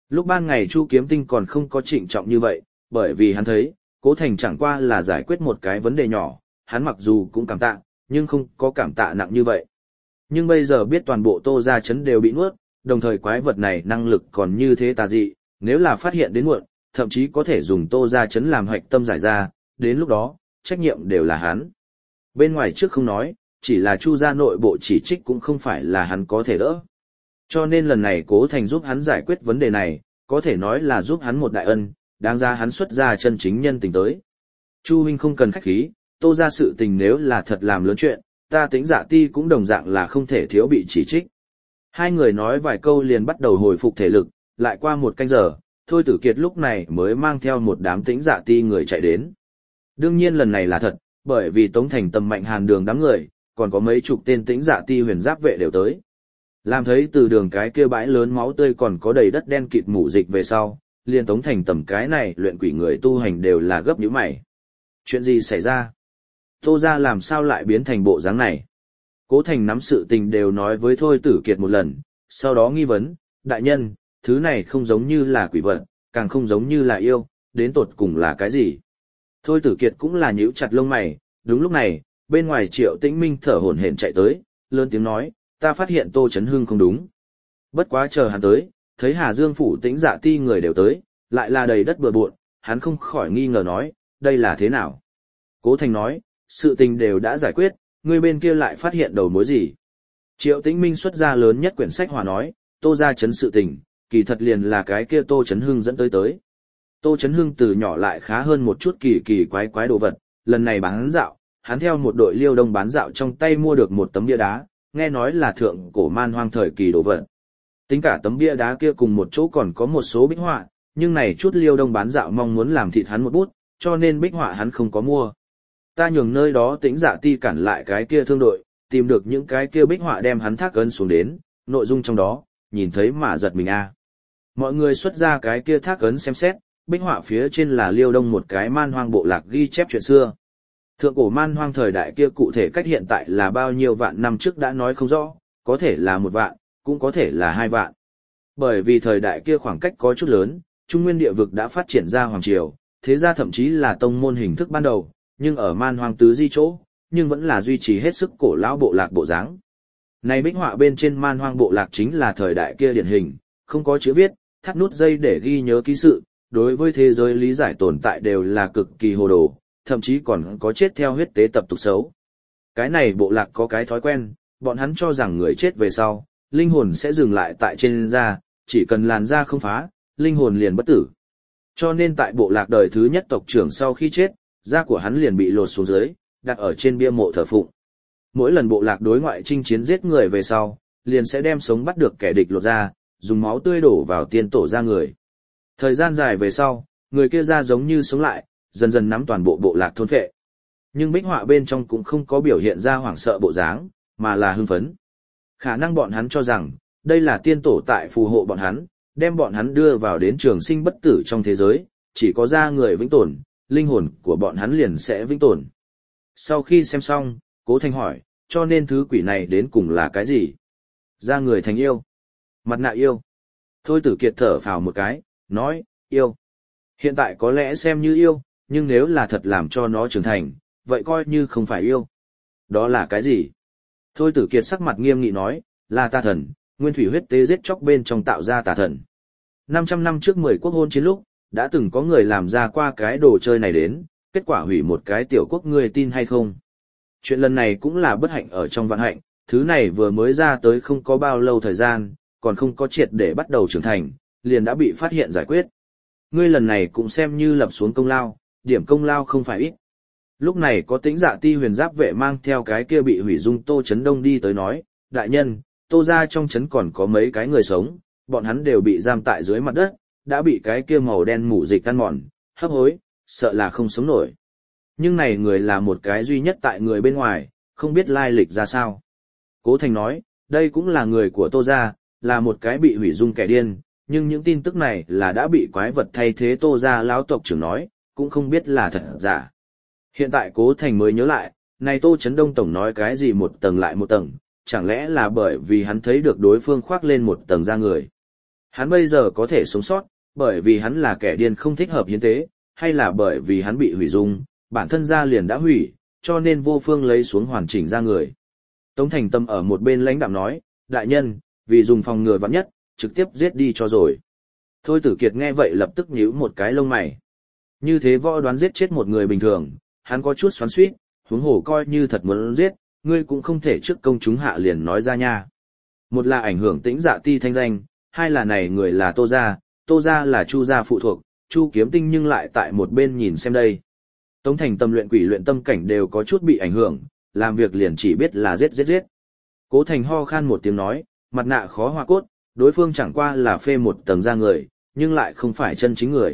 Lúc ban ngày Chu Kiếm Tinh còn không có trịnh trọng như vậy, bởi vì hắn thấy, Cố Thành chẳng qua là giải quyết một cái vấn đề nhỏ, hắn mặc dù cũng cảm tạ, nhưng không có cảm tạ nặng như vậy. Nhưng bây giờ biết toàn bộ Tô gia trấn đều bị nuốt, đồng thời quái vật này năng lực còn như thế tà dị, nếu là phát hiện đến muộn, thậm chí có thể dùng Tô gia trấn làm hạch tâm giải ra, đến lúc đó, trách nhiệm đều là hắn. Bên ngoài trước không nói, chỉ là Chu gia nội bộ chỉ trích cũng không phải là hắn có thể đỡ. Cho nên lần này Cố Thành giúp hắn giải quyết vấn đề này, có thể nói là giúp hắn một đại ân, đáng ra hắn xuất ra chân chính nhân tình tới. Chu huynh không cần khách khí, Tô gia sự tình nếu là thật làm lớn chuyện, ta Tĩnh Dạ Ti cũng đồng dạng là không thể thiếu bị chỉ trích. Hai người nói vài câu liền bắt đầu hồi phục thể lực, lại qua một canh giờ, Thôi Tử Kiệt lúc này mới mang theo một đám Tĩnh Dạ Ti người chạy đến. Đương nhiên lần này là thật, bởi vì Tống Thành tầm mạnh hàn đường đám người, còn có mấy chục tên Tĩnh Dạ Ti huyền giáp vệ đều tới. Làm thấy từ đường cái kia bãi lớn máu tươi còn có đầy đất đen kịt mù dịch về sau, liền Tống Thành tầm cái này luyện quỷ người tu hành đều là gấp nhíu mày. Chuyện gì xảy ra? Tô gia làm sao lại biến thành bộ dáng này? Cố Thành nắm sự tình đều nói với Thôi Tử Kiệt một lần, sau đó nghi vấn, đại nhân, thứ này không giống như là quỷ vật, càng không giống như là yêu, đến tột cùng là cái gì? Thôi Tử Kiệt cũng là nhíu chặt lông mày, đúng lúc này, bên ngoài Triệu Tĩnh Minh thở hổn hển chạy tới, lớn tiếng nói, ta phát hiện Tô Chấn Hưng không đúng. Bất quá chờ hắn tới, thấy Hà Dương phủ Tĩnh Dạ Ti người đều tới, lại là đầy đất bừa bộn, hắn không khỏi nghi ngờ nói, đây là thế nào? Cố Thành nói, sự tình đều đã giải quyết, người bên kia lại phát hiện đầu mối gì? Triệu Tĩnh Minh xuất ra lớn nhất quyển sách hòa nói, Tô gia chấn sự tình, kỳ thật liền là cái kia Tô Chấn Hưng dẫn tới tới. Tô Chấn Hưng từ nhỏ lại khá hơn một chút kỳ kỳ quái quái đồ vật, lần này bán dạo, hắn theo một đội liêu đông bán dạo trong tay mua được một tấm bia đá, nghe nói là thượng cổ man hoang thời kỳ đồ vật. Tính cả tấm bia đá kia cùng một chỗ còn có một số bích họa, nhưng này chút liêu đông bán dạo mong muốn làm thịt hắn một bút, cho nên bích họa hắn không có mua. Ta nhường nơi đó Tĩnh Dạ Ti cản lại cái kia thương đội, tìm được những cái kia bích họa đem hắn thác ấn xuống đến, nội dung trong đó, nhìn thấy mà giật mình a. Mọi người xuất ra cái kia thác ấn xem xét, bích họa phía trên là liêu đông một cái man hoang bộ lạc ghi chép chuyện xưa. Thượng cổ man hoang thời đại kia cụ thể cách hiện tại là bao nhiêu vạn năm trước đã nói không rõ, có thể là một vạn, cũng có thể là hai vạn. Bởi vì thời đại kia khoảng cách có chút lớn, Trung Nguyên địa vực đã phát triển ra hoàng triều, thế ra thậm chí là tông môn hình thức ban đầu, nhưng ở man hoang tứ di chỗ, nhưng vẫn là duy trì hết sức cổ lão bộ lạc bộ dáng. Này bích họa bên trên man hoang bộ lạc chính là thời đại kia điển hình, không có chữ viết, thắt nút dây để ghi nhớ ký sự, đối với thế giới lý giải tồn tại đều là cực kỳ hồ đồ, thậm chí còn có chết theo huyết tế tập tục xấu. Cái này bộ lạc có cái thói quen, bọn hắn cho rằng người chết về sau, linh hồn sẽ dừng lại tại trên da, chỉ cần làn da không phá, linh hồn liền bất tử. Cho nên tại bộ lạc đời thứ nhất tộc trưởng sau khi chết, da của hắn liền bị lột xuống dưới, đặt ở trên bia mộ thờ phụng. Mỗi lần bộ lạc đối ngoại chinh chiến giết người về sau, liền sẽ đem sống bắt được kẻ địch lột ra, dùng máu tươi đổ vào tiên tổ da người. Thời gian dài về sau, người kia da giống như sống lại, dần dần nắm toàn bộ bộ lạc thôn phệ. Nhưng bích họa bên trong cũng không có biểu hiện ra hoảng sợ bộ dáng, mà là hưng phấn. Khả năng bọn hắn cho rằng, đây là tiên tổ tại phù hộ bọn hắn, đem bọn hắn đưa vào đến trường sinh bất tử trong thế giới, chỉ có da người vĩnh tồn, linh hồn của bọn hắn liền sẽ vĩnh tồn. Sau khi xem xong, Cố Thành hỏi, cho nên thứ quỷ này đến cùng là cái gì? Da người thành yêu. Mặt nạ yêu. Thôi Tử Kiệt thở phào một cái, nói, yêu. Hiện tại có lẽ xem như yêu, nhưng nếu là thật làm cho nó trưởng thành, vậy coi như không phải yêu. Đó là cái gì? Thôi Tử Kiệt sắc mặt nghiêm nghị nói, là tà thần, nguyên thủy huyết tế giết chóc bên trong tạo ra tà thần. năm trăm năm trước mười quốc hôn chiến lúc, đã từng có người làm ra qua cái đồ chơi này đến, kết quả hủy một cái tiểu quốc, người tin hay không? Chuyện lần này cũng là bất hạnh ở trong vạn hạnh, thứ này vừa mới ra tới không có bao lâu thời gian, còn không có triệt để bắt đầu trưởng thành, liền đã bị phát hiện giải quyết. Ngươi lần này cũng xem như lập xuống công lao, điểm công lao không phải ít. Lúc này có Tĩnh Dạ Ti huyền giáp vệ mang theo cái kia bị hủy dung Tô Chấn Đông đi tới nói, đại nhân, Tô gia trong trấn còn có mấy cái người sống, bọn hắn đều bị giam tại dưới mặt đất, đã bị cái kia màu đen mủ dịch ăn mòn, hấp hối, sợ là không sống nổi. Nhưng này người là một cái duy nhất tại người bên ngoài, không biết lai lịch ra sao. Cố Thành nói, đây cũng là người của Tô gia, là một cái bị hủy dung kẻ điên, nhưng những tin tức này là đã bị quái vật thay thế Tô gia lão tộc trưởng nói, cũng không biết là thật giả. Hiện tại Cố Thành mới nhớ lại, này Tô Chấn Đông tổng nói cái gì một tầng lại một tầng, chẳng lẽ là bởi vì hắn thấy được đối phương khoác lên một tầng da người. Hắn bây giờ có thể sống sót, bởi vì hắn là kẻ điên không thích hợp hiến tế, hay là bởi vì hắn bị hủy dung, bản thân ra liền đã hủy, cho nên vô phương lấy xuống hoàn chỉnh ra người. Tống Thành Tâm ở một bên lãnh đạm nói, đại nhân, vì dùng phòng ngừa vạn nhất, trực tiếp giết đi cho rồi. Thôi Tử Kiệt nghe vậy lập tức nhíu một cái lông mày. Như thế võ đoán giết chết một người bình thường, hắn có chút xoắn xuýt, huống hồ coi như thật muốn giết, ngươi cũng không thể trước công chúng hạ liền nói ra nha. Một là ảnh hưởng Tĩnh Dạ Ti thanh danh, hai là này người là Tô gia, Tô gia là Chu gia phụ thuộc, Chu Kiếm Tinh nhưng lại tại một bên nhìn xem đây. Tống Thành Tâm luyện quỷ luyện tâm cảnh đều có chút bị ảnh hưởng, làm việc liền chỉ biết là giết giết giết. Cố Thành ho khan một tiếng nói, mặt nạ khó hoa cốt, đối phương chẳng qua là phê một tầng da người, nhưng lại không phải chân chính người.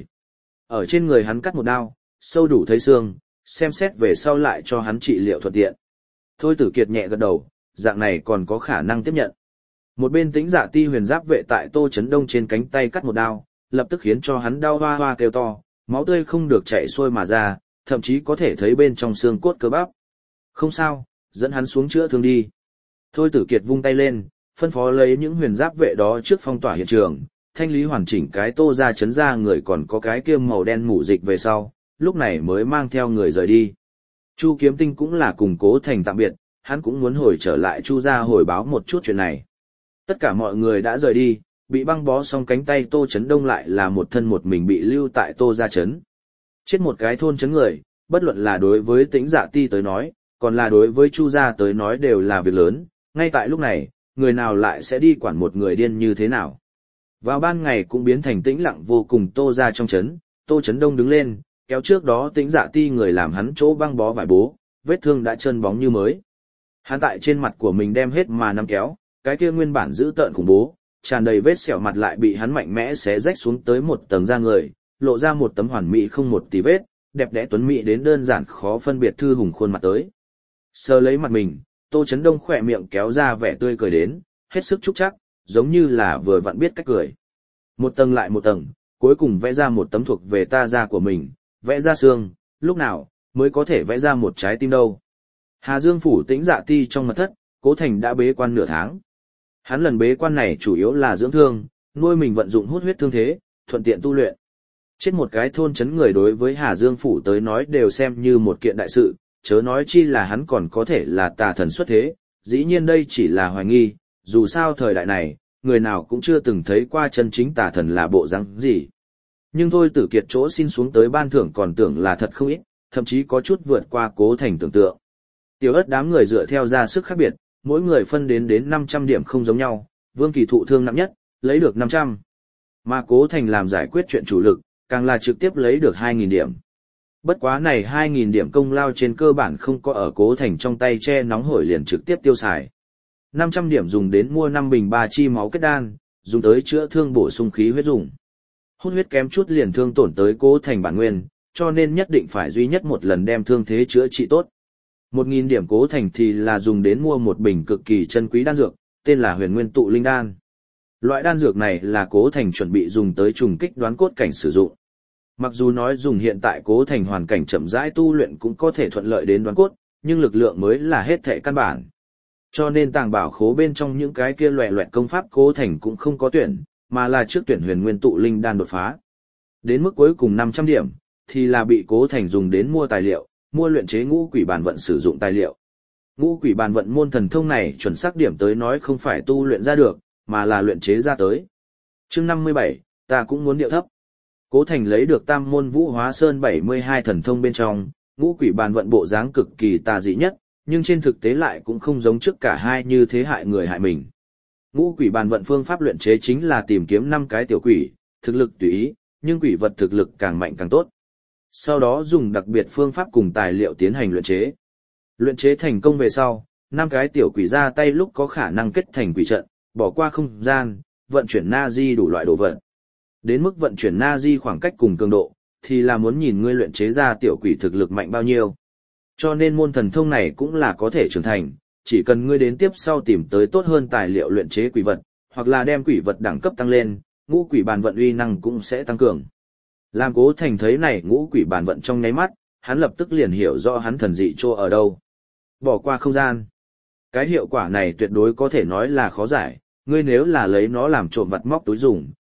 Ở trên người hắn cắt một đao, sâu đủ thấy xương, xem xét về sau lại cho hắn trị liệu thuận tiện. Thôi Tử Kiệt nhẹ gật đầu, dạng này còn có khả năng tiếp nhận. Một bên Tĩnh Dạ Ti huyền giáp vệ tại Tô Chấn Đông trên cánh tay cắt một đao, lập tức khiến cho hắn đau hoa hoa kêu to, máu tươi không được chảy xuôi mà ra, thậm chí có thể thấy bên trong xương cốt cơ bắp. Không sao, dẫn hắn xuống chữa thương đi. Thôi Tử Kiệt vung tay lên, phân phó lấy những huyền giáp vệ đó trước phong tỏa hiện trường, thanh lý hoàn chỉnh cái Tô ra chấn ra người còn có cái kia màu đen mủ dịch về sau, lúc này mới mang theo người rời đi. Chu Kiếm Tinh cũng là cùng Cố Thành tạm biệt, hắn cũng muốn hồi trở lại Chu ra hồi báo một chút chuyện này. Tất cả mọi người đã rời đi, bị băng bó xong cánh tay Tô Chấn Đông lại là một thân một mình bị lưu tại Tô gia chấn. Chết một cái thôn chấn người, bất luận là đối với Tĩnh Dạ Ti tới nói, còn là đối với Chu gia tới nói đều là việc lớn, ngay tại lúc này, người nào lại sẽ đi quản một người điên như thế nào. Vào ban ngày cũng biến thành tĩnh lặng vô cùng Tô gia trong chấn, Tô Chấn Đông đứng lên, kéo trước đó Tĩnh Dạ Ti người làm hắn chỗ băng bó vải bố, vết thương đã trơn bóng như mới. Hắn tại trên mặt của mình đem hết mà nắm kéo, cái kia nguyên bản dữ tợn khủng bố, tràn đầy vết sẹo mặt lại bị hắn mạnh mẽ xé rách xuống tới một tầng da người, lộ ra một tấm hoàn mỹ không một tí vết, đẹp đẽ tuấn mỹ đến đơn giản khó phân biệt thư hùng khuôn mặt tới. Sờ lấy mặt mình, Tô Chấn Đông khỏe miệng kéo ra vẻ tươi cười đến, hết sức trúc chắc, giống như là vừa vặn biết cách cười. Một tầng lại một tầng, cuối cùng vẽ ra một tấm thuộc về ta da của mình, vẽ ra xương, lúc nào mới có thể vẽ ra một trái tim đâu. Hà Dương phủ Tĩnh Dạ Ti trong mật thất, Cố Thành đã bế quan nửa tháng. Hắn lần bế quan này chủ yếu là dưỡng thương, nuôi mình vận dụng hút huyết thương thế, thuận tiện tu luyện. Chết một cái thôn chấn người đối với Hà Dương phủ tới nói đều xem như một kiện đại sự, chớ nói chi là hắn còn có thể là tà thần xuất thế, dĩ nhiên đây chỉ là hoài nghi, dù sao thời đại này, người nào cũng chưa từng thấy qua chân chính tà thần là bộ răng gì. Nhưng thôi Tử Kiệt chỗ xin xuống tới ban thưởng còn tưởng là thật không ít, thậm chí có chút vượt qua Cố Thành tưởng tượng. Tiểu ất đám người dựa theo ra sức khác biệt, mỗi người phân đến đến năm trăm điểm không giống nhau, Vương Kỳ thụ thương nặng nhất, lấy được năm trăm. Mà Cố Thành làm giải quyết chuyện chủ lực, càng là trực tiếp lấy được hai nghìn điểm. Bất quá này hai nghìn điểm công lao trên cơ bản không có ở Cố Thành trong tay che nóng hổi liền trực tiếp tiêu xài. năm trăm điểm dùng đến mua năm bình ba chi máu kết đan, dùng tới chữa thương bổ sung khí huyết dùng. Hút huyết kém chút liền thương tổn tới Cố Thành bản nguyên, cho nên nhất định phải duy nhất một lần đem thương thế chữa trị tốt. Một nghìn điểm Cố Thành thì là dùng đến mua một bình cực kỳ chân quý đan dược, tên là Huyền Nguyên Tụ Linh Đan. Loại đan dược này là Cố Thành chuẩn bị dùng tới trùng kích đoán cốt cảnh sử dụng. Mặc dù nói dùng hiện tại Cố Thành hoàn cảnh chậm rãi tu luyện cũng có thể thuận lợi đến đoán cốt, nhưng lực lượng mới là hết thệ căn bản. Cho nên tàng bảo khố bên trong những cái kia loẻ loẹt công pháp Cố Thành cũng không có tuyển, mà là trước tuyển Huyền Nguyên Tụ Linh Đan đột phá. Đến mức cuối cùng năm trăm điểm, thì là bị Cố Thành dùng đến mua tài liệu, mua luyện chế ngũ quỷ bàn vận sử dụng tài liệu. Ngũ quỷ bàn vận môn thần thông này chuẩn xác điểm tới nói không phải tu luyện ra được, mà là luyện chế ra tới. Chương năm mươi bảy, ta cũng muốn điệu thấp. Cố Thành lấy được tam môn vũ hóa sơn bảy mươi hai thần thông bên trong, ngũ quỷ bàn vận bộ dáng cực kỳ tà dị nhất, nhưng trên thực tế lại cũng không giống trước cả hai như thế hại người hại mình. Ngũ quỷ bàn vận phương pháp luyện chế chính là tìm kiếm năm cái tiểu quỷ, thực lực tùy ý, nhưng quỷ vật thực lực càng mạnh càng tốt. Sau đó dùng đặc biệt phương pháp cùng tài liệu tiến hành luyện chế. Luyện chế thành công về sau, năm cái tiểu quỷ ra tay lúc có khả năng kết thành quỷ trận, bỏ qua không gian, vận chuyển na di đủ loại đồ vật. Đến mức vận chuyển na di khoảng cách cùng cường độ, thì là muốn nhìn ngươi luyện chế ra tiểu quỷ thực lực mạnh bao nhiêu. Cho nên môn thần thông này cũng là có thể trưởng thành, chỉ cần ngươi đến tiếp sau tìm tới tốt hơn tài liệu luyện chế quỷ vật, hoặc là đem quỷ vật đẳng cấp tăng lên, ngũ quỷ bàn vận uy năng cũng sẽ tăng cường. Làm Cố Thành thấy này ngũ quỷ bàn vận trong nháy mắt, hắn lập tức liền hiểu rõ hắn thần dị chỗ ở đâu. Bỏ qua không gian. Cái hiệu quả này tuyệt đối có thể nói là khó giải, ngươi nếu là lấy nó làm trộm vặt móc túi dùng,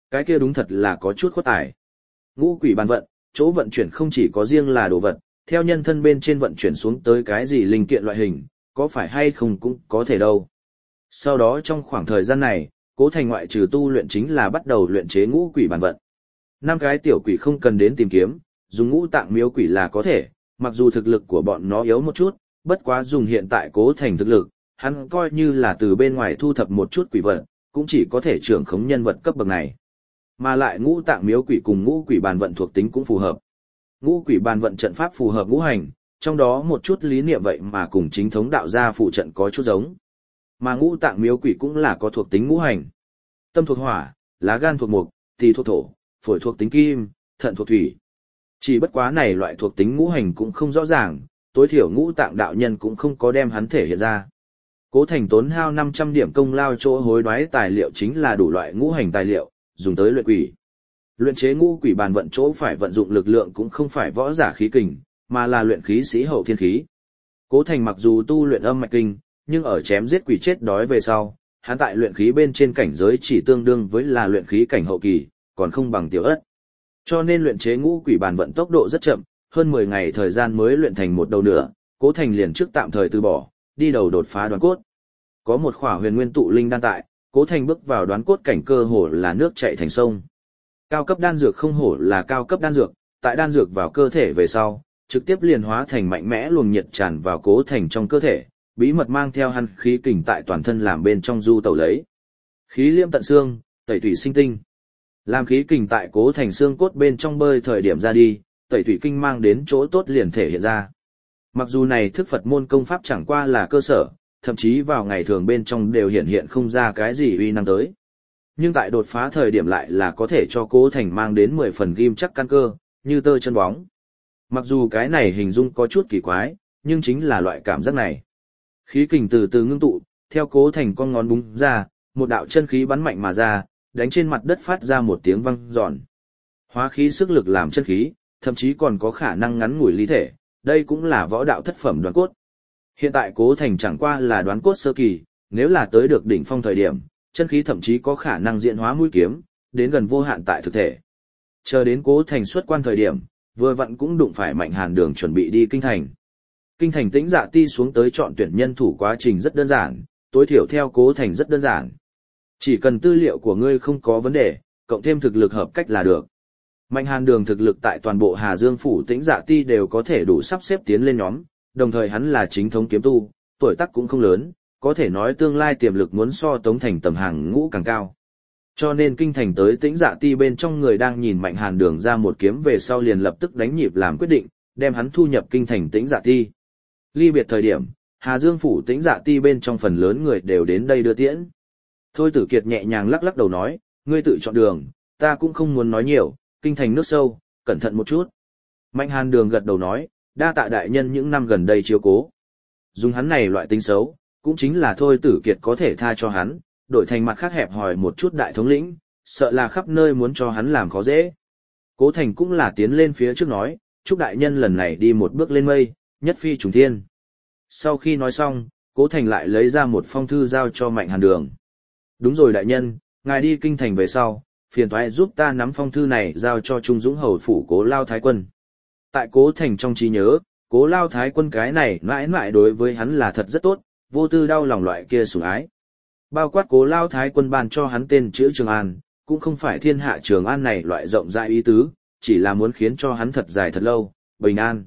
cái kia đúng thật là có chút khuất tài. Ngũ quỷ bàn vận, chỗ vận chuyển không chỉ có riêng là đồ vật, theo nhân thân bên trên vận chuyển xuống tới cái gì linh kiện loại hình, có phải hay không cũng có thể đâu. Sau đó trong khoảng thời gian này, Cố Thành ngoại trừ tu luyện chính là bắt đầu luyện chế ngũ quỷ bàn vận. Năm cái tiểu quỷ không cần đến tìm kiếm, dùng ngũ tạng miếu quỷ là có thể, mặc dù thực lực của bọn nó yếu một chút, bất quá dùng hiện tại Cố Thành thực lực, hắn coi như là từ bên ngoài thu thập một chút quỷ vật, cũng chỉ có thể trưởng khống nhân vật cấp bậc này. Mà lại ngũ tạng miếu quỷ cùng ngũ quỷ bàn vận thuộc tính cũng phù hợp. Ngũ quỷ bàn vận trận pháp phù hợp ngũ hành, trong đó một chút lý niệm vậy mà cùng chính thống đạo gia phụ trận có chút giống. Mà ngũ tạng miếu quỷ cũng là có thuộc tính ngũ hành. Tâm thuộc hỏa, lá gan thuộc mộc, tỳ thuộc thổ, phổi thuộc tính kim, thận thuộc thủy. Chỉ bất quá này loại thuộc tính ngũ hành cũng không rõ ràng, tối thiểu ngũ tạng đạo nhân cũng không có đem hắn thể hiện ra. Cố Thành tốn hao năm trăm điểm công lao chỗ hối đoái tài liệu chính là đủ loại ngũ hành tài liệu, dùng tới luyện quỷ. Luyện chế ngũ quỷ bàn vận chỗ phải vận dụng lực lượng cũng không phải võ giả khí kình, mà là luyện khí sĩ hậu thiên khí. Cố Thành mặc dù tu luyện âm mạch kinh, nhưng ở chém giết quỷ chết đói về sau, hắn tại luyện khí bên trên cảnh giới chỉ tương đương với là luyện khí cảnh hậu kỳ, còn không bằng tiểu ất. Cho nên luyện chế ngũ quỷ bàn vận tốc độ rất chậm, hơn mười ngày thời gian mới luyện thành một đầu nửa, Cố Thành liền trước tạm thời từ bỏ, đi đầu đột phá đoán cốt. Có một khỏa huyền nguyên tụ linh đan tại, Cố Thành bước vào đoán cốt cảnh cơ hồ là nước chảy thành sông. Cao cấp đan dược không hổ là cao cấp đan dược, tại đan dược vào cơ thể về sau, trực tiếp liền hóa thành mạnh mẽ luồng nhiệt tràn vào Cố Thành trong cơ thể, bí mật mang theo hắn khí kình tại toàn thân làm bên trong du tẩu lấy. Khí liêm tận xương, tẩy thủy sinh tinh. Làm khí kình tại Cố Thành xương cốt bên trong bơi thời điểm ra đi, tẩy thủy kinh mang đến chỗ tốt liền thể hiện ra. Mặc dù này thức Phật môn công pháp chẳng qua là cơ sở, thậm chí vào ngày thường bên trong đều hiện hiện không ra cái gì uy năng tới. Nhưng tại đột phá thời điểm lại là có thể cho Cố Thành mang đến mười phần ghim chắc căn cơ, như tơ chân bóng. Mặc dù cái này hình dung có chút kỳ quái, nhưng chính là loại cảm giác này. Khí kình từ từ ngưng tụ, theo Cố Thành con ngón búng ra, một đạo chân khí bắn mạnh mà ra, đánh trên mặt đất phát ra một tiếng vang giòn. Hóa khí sức lực làm chân khí, thậm chí còn có khả năng ngắn ngủi lý thể, đây cũng là võ đạo thất phẩm đoán cốt. Hiện tại Cố Thành chẳng qua là đoán cốt sơ kỳ, nếu là tới được đỉnh phong thời điểm, chân khí thậm chí có khả năng diễn hóa mũi kiếm, đến gần vô hạn tại thực thể. Chờ đến Cố Thành xuất quan thời điểm, vừa vặn cũng đụng phải Mạnh Hàn Đường chuẩn bị đi kinh thành. Kinh thành Tĩnh Dạ Ti xuống tới chọn tuyển nhân thủ quá trình rất đơn giản, tối thiểu theo Cố Thành rất đơn giản. Chỉ cần tư liệu của ngươi không có vấn đề, cộng thêm thực lực hợp cách là được. Mạnh Hàn Đường thực lực tại toàn bộ Hà Dương phủ Tĩnh Dạ Ti đều có thể đủ sắp xếp tiến lên nhóm, đồng thời hắn là chính thống kiếm tu, tuổi tác cũng không lớn, có thể nói tương lai tiềm lực muốn so Tống Thành tầm hàng ngũ càng cao. Cho nên kinh thành tới Tĩnh Dạ Ti bên trong người đang nhìn Mạnh Hàn Đường ra một kiếm về sau liền lập tức đánh nhịp làm quyết định, đem hắn thu nhập kinh thành Tĩnh Dạ Ti. Ly biệt thời điểm, Hà Dương phủ Tĩnh Dạ Ti bên trong phần lớn người đều đến đây đưa tiễn. Thôi Tử Kiệt nhẹ nhàng lắc lắc đầu nói, ngươi tự chọn đường, ta cũng không muốn nói nhiều, kinh thành nước sâu, cẩn thận một chút. Mạnh Hàn Đường gật đầu nói, đa tạ đại nhân những năm gần đây chiếu cố. Dùng hắn này loại tính xấu, cũng chính là Thôi Tử Kiệt có thể tha cho hắn, đổi thành mặt khác hẹp hòi một chút đại thống lĩnh, sợ là khắp nơi muốn cho hắn làm khó dễ. Cố Thành cũng là tiến lên phía trước nói, chúc đại nhân lần này đi một bước lên mây, nhất phi trùng thiên. Sau khi nói xong, Cố Thành lại lấy ra một phong thư giao cho Mạnh Hàn Đường. Đúng rồi đại nhân, ngài đi kinh thành về sau, phiền toái giúp ta nắm phong thư này giao cho Trung Dũng hầu phủ Cố Lao Thái Quân. Tại Cố Thành trong trí nhớ, Cố Lao Thái Quân cái này mãi mãi đối với hắn là thật rất tốt, vô tư đau lòng loại kia sủng ái. Bao quát Cố Lao Thái Quân ban cho hắn tên chữ Trường An, cũng không phải thiên hạ Trường An này loại rộng rãi ý tứ, chỉ là muốn khiến cho hắn thật dài thật lâu, bình an.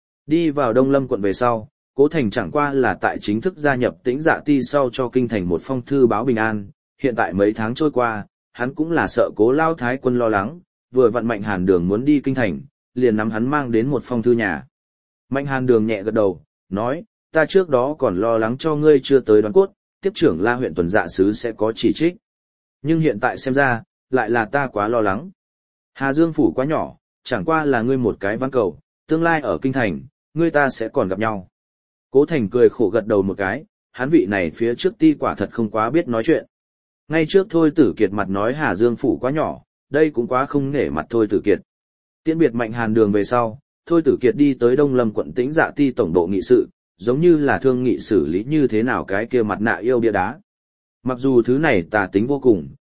Đi vào Đông Lâm quận về sau, Cố Thành chẳng qua là tại chính thức gia nhập Tĩnh Dạ Ti sau cho kinh thành một phong thư báo bình an, hiện tại mấy tháng trôi qua, hắn cũng là sợ Cố Lao Thái Quân lo lắng, vừa vặn Mạnh Hàn Đường muốn đi kinh thành, liền nắm hắn mang đến một phong thư nhà. Mạnh Hàn Đường nhẹ gật đầu, nói, ta trước đó còn lo lắng cho ngươi chưa tới đoán cốt, tiếp trưởng La huyện tuần dạ sứ sẽ có chỉ trích. Nhưng hiện tại xem ra, lại là ta quá lo lắng. Hà Dương phủ quá nhỏ, chẳng qua là ngươi một cái văn cầu, tương lai ở kinh thành, ngươi ta sẽ còn gặp nhau. Cố Thành cười khổ gật đầu một cái, hắn vị này phía trước ti quả thật không quá biết nói chuyện. Ngay trước Thôi Tử Kiệt mặt nói Hà Dương phủ quá nhỏ, đây cũng quá không nể mặt Thôi Tử Kiệt. Tiễn biệt Mạnh Hàn Đường về sau, Thôi Tử Kiệt đi tới Đông Lâm quận Tĩnh Dạ Ti tổng bộ nghị sự, giống như là thương nghị xử lý như thế nào cái kia mặt nạ yêu bia đá. Mặc dù thứ này tà tính vô cùng,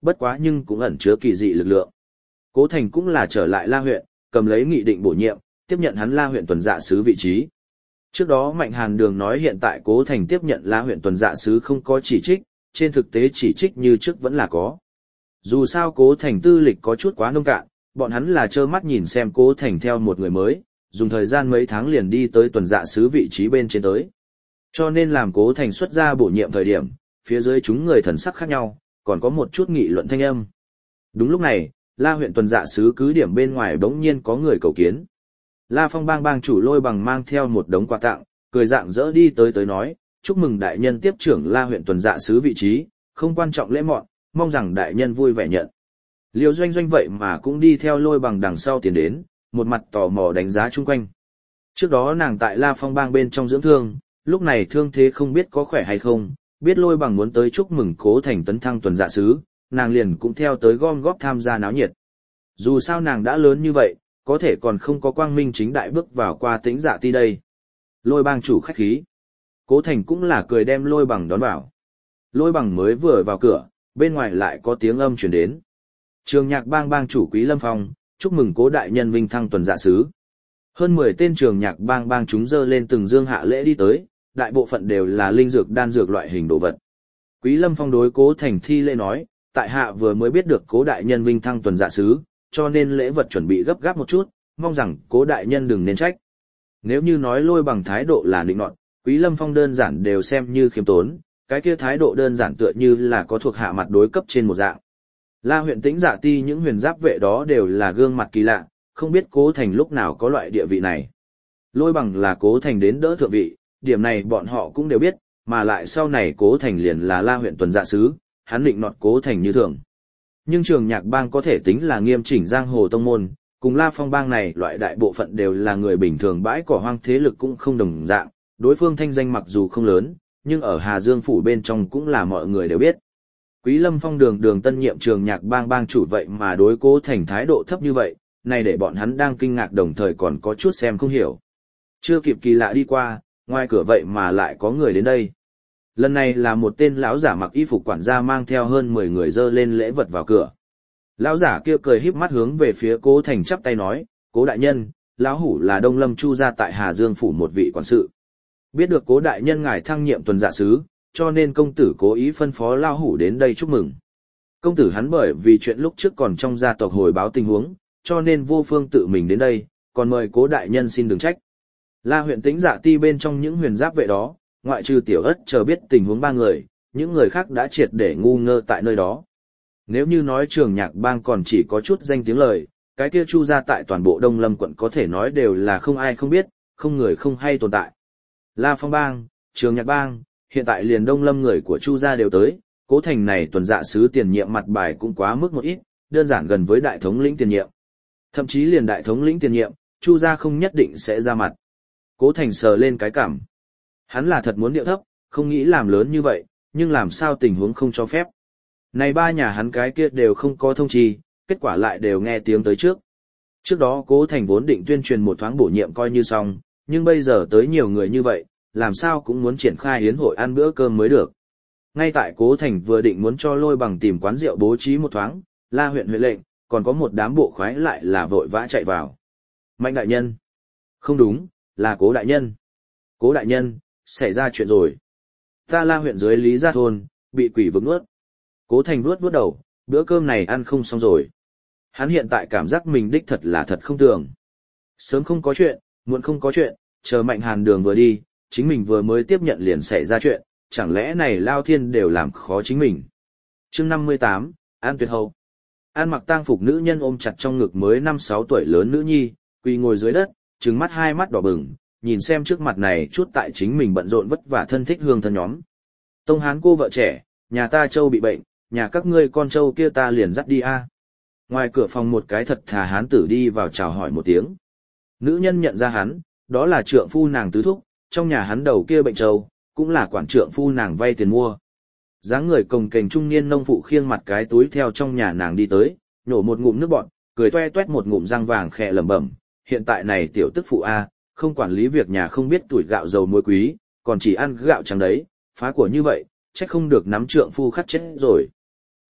bất quá nhưng cũng ẩn chứa kỳ dị lực lượng. Cố Thành cũng là trở lại La huyện, cầm lấy nghị định bổ nhiệm, tiếp nhận hắn La huyện tuần dạ sứ vị trí. Trước đó Mạnh Hàn Đường nói hiện tại Cố Thành tiếp nhận La huyện tuần dạ sứ không có chỉ trích, trên thực tế chỉ trích như trước vẫn là có. Dù sao Cố Thành tư lịch có chút quá nông cạn, bọn hắn là trơ mắt nhìn xem Cố Thành theo một người mới, dùng thời gian mấy tháng liền đi tới tuần dạ sứ vị trí bên trên tới. Cho nên làm Cố Thành xuất ra bổ nhiệm thời điểm, phía dưới chúng người thần sắc khác nhau, còn có một chút nghị luận thanh âm. Đúng lúc này, La huyện tuần dạ sứ cứ điểm bên ngoài bỗng nhiên có người cầu kiến. La Phong bang bang chủ Lôi Bằng mang theo một đống quà tặng, cười rạng rỡ đi tới tới nói, chúc mừng đại nhân tiếp trưởng La huyện tuần dạ sứ vị trí, không quan trọng lễ mọn, mong rằng đại nhân vui vẻ nhận. Liêu Doanh Doanh vậy mà cũng đi theo Lôi Bằng đằng sau tiến đến, một mặt tò mò đánh giá chung quanh. Trước đó nàng tại La Phong bang bên trong dưỡng thương, lúc này thương thế không biết có khỏe hay không, biết Lôi Bằng muốn tới chúc mừng Cố Thành tấn thăng tuần dạ sứ, nàng liền cũng theo tới gom góp tham gia náo nhiệt. Dù sao nàng đã lớn như vậy, có thể còn không có quang minh chính đại bước vào qua Tĩnh Dạ Ti đây. Lôi bang chủ khách khí. Cố Thành cũng là cười đem Lôi Bằng đón vào. Lôi Bằng mới vừa vào cửa, bên ngoài lại có tiếng âm truyền đến. Trường Nhạc bang bang chủ Quý Lâm Phong, chúc mừng Cố đại nhân vinh thăng tuần dạ sứ. Hơn mười tên Trường Nhạc bang bang chúng dơ lên từng dương hạ lễ đi tới, đại bộ phận đều là linh dược đan dược loại hình đồ vật. Quý Lâm Phong đối Cố Thành thi lễ nói, tại hạ vừa mới biết được Cố đại nhân vinh thăng tuần dạ sứ, cho nên lễ vật chuẩn bị gấp gáp một chút, mong rằng Cố đại nhân đừng nên trách. Nếu như nói Lôi Bằng thái độ là nịnh nọt, Quý Lâm Phong đơn giản đều xem như khiêm tốn, cái kia thái độ đơn giản tựa như là có thuộc hạ mặt đối cấp trên một dạng. La huyện Tĩnh Dạ Ti những huyền giáp vệ đó đều là gương mặt kỳ lạ, không biết Cố Thành lúc nào có loại địa vị này. Lôi Bằng là Cố Thành đến đỡ thượng vị, điểm này bọn họ cũng đều biết, mà lại sau này Cố Thành liền là La huyện tuần dạ sứ, hắn định nọt Cố Thành như thường. Nhưng Trường Nhạc bang có thể tính là nghiêm chỉnh giang hồ tông môn, cùng La Phong bang này loại đại bộ phận đều là người bình thường bãi cỏ hoang thế lực cũng không đồng dạng, đối phương thanh danh mặc dù không lớn, nhưng ở Hà Dương phủ bên trong cũng là mọi người đều biết. Quý Lâm Phong đường đường tân nhiệm Trường Nhạc bang bang chủ vậy mà đối Cố Thành thái độ thấp như vậy, này để bọn hắn đang kinh ngạc đồng thời còn có chút xem không hiểu. Chưa kịp kỳ lạ đi qua, ngoài cửa vậy mà lại có người đến đây. Lần này là một tên lão giả mặc y phục quản gia mang theo hơn mười người dơ lên lễ vật vào cửa. Lão giả kia cười híp mắt hướng về phía Cố Thành chắp tay nói, Cố đại nhân, lão hủ là Đông Lâm Chu gia tại Hà Dương phủ một vị quản sự. Biết được Cố đại nhân ngài thăng nhiệm tuần dạ sứ, cho nên công tử cố ý phân phó lão hủ đến đây chúc mừng. Công tử hắn bởi vì chuyện lúc trước còn trong gia tộc hồi báo tình huống, cho nên vô phương tự mình đến đây, còn mời Cố đại nhân xin đừng trách. La huyện Tĩnh Dạ Ti bên trong những huyền giáp vệ đó, ngoại trừ Tiểu Ất chờ biết tình huống ba người, những người khác đã triệt để ngu ngơ tại nơi đó. Nếu như nói Trường Nhạc bang còn chỉ có chút danh tiếng lời, cái kia Chu gia tại toàn bộ Đông Lâm quận có thể nói đều là không ai không biết, không người không hay tồn tại. La Phong bang, Trường Nhạc bang, hiện tại liền Đông Lâm người của Chu gia đều tới, Cố Thành này tuần dạ sứ tiền nhiệm mặt bài cũng quá mức một ít, đơn giản gần với đại thống lĩnh tiền nhiệm. Thậm chí liền đại thống lĩnh tiền nhiệm, Chu gia không nhất định sẽ ra mặt. Cố Thành sờ lên cái cảm. Hắn là thật muốn điệu thấp, không nghĩ làm lớn như vậy, nhưng làm sao tình huống không cho phép. Này ba nhà hắn cái kia đều không có thông chi, kết quả lại đều nghe tiếng tới trước. Trước đó Cố Thành vốn định tuyên truyền một thoáng bổ nhiệm coi như xong, nhưng bây giờ tới nhiều người như vậy, làm sao cũng muốn triển khai yến hội ăn bữa cơm mới được. Ngay tại Cố Thành vừa định muốn cho Lôi Bằng tìm quán rượu bố trí một thoáng, La huyện huệ lệnh, còn có một đám bộ khoái lại là vội vã chạy vào. Mạnh đại nhân. Không đúng, là Cố đại nhân. Cố đại nhân, xảy ra chuyện rồi. Ta La huyện dưới Lý Gia thôn, bị quỷ vực nuốt. Cố Thành vuốt vuốt đầu, bữa cơm này ăn không xong rồi. Hắn hiện tại cảm giác mình đích thật là thật không tưởng. Sớm không có chuyện, muộn không có chuyện, chờ Mạnh Hàn Đường vừa đi, chính mình vừa mới tiếp nhận liền xảy ra chuyện, chẳng lẽ này Lao Thiên đều làm khó chính mình. Chương năm mươi tám, An Tuyệt Hậu. An mặc tang phục nữ nhân ôm chặt trong ngực mới năm sáu tuổi lớn nữ nhi, quỳ ngồi dưới đất, trừng mắt hai mắt đỏ bừng, nhìn xem trước mặt này chút tại chính mình bận rộn vất vả thân thích hương thân nhóm. Tông Hán cô vợ trẻ, nhà ta Châu bị bệnh, nhà các ngươi con Châu kia ta liền dắt đi a. Ngoài cửa phòng một cái thật thà hán tử đi vào chào hỏi một tiếng. Nữ nhân nhận ra hắn, đó là trượng phu nàng tứ thúc, trong nhà hắn đầu kia bệnh Châu, cũng là quản trượng phu nàng vay tiền mua. Dáng người cồng kềnh trung niên nông phụ khiêng mặt cái túi theo trong nhà nàng đi tới, nhổ một ngụm nước bọt, cười toe toét một ngụm răng vàng khẽ lẩm bẩm, hiện tại này tiểu tức phụ a, không quản lý việc nhà không biết tuổi gạo dầu muối quý, còn chỉ ăn gạo trắng đấy, phá của như vậy, chắc không được nắm trượng phu khắc chết rồi.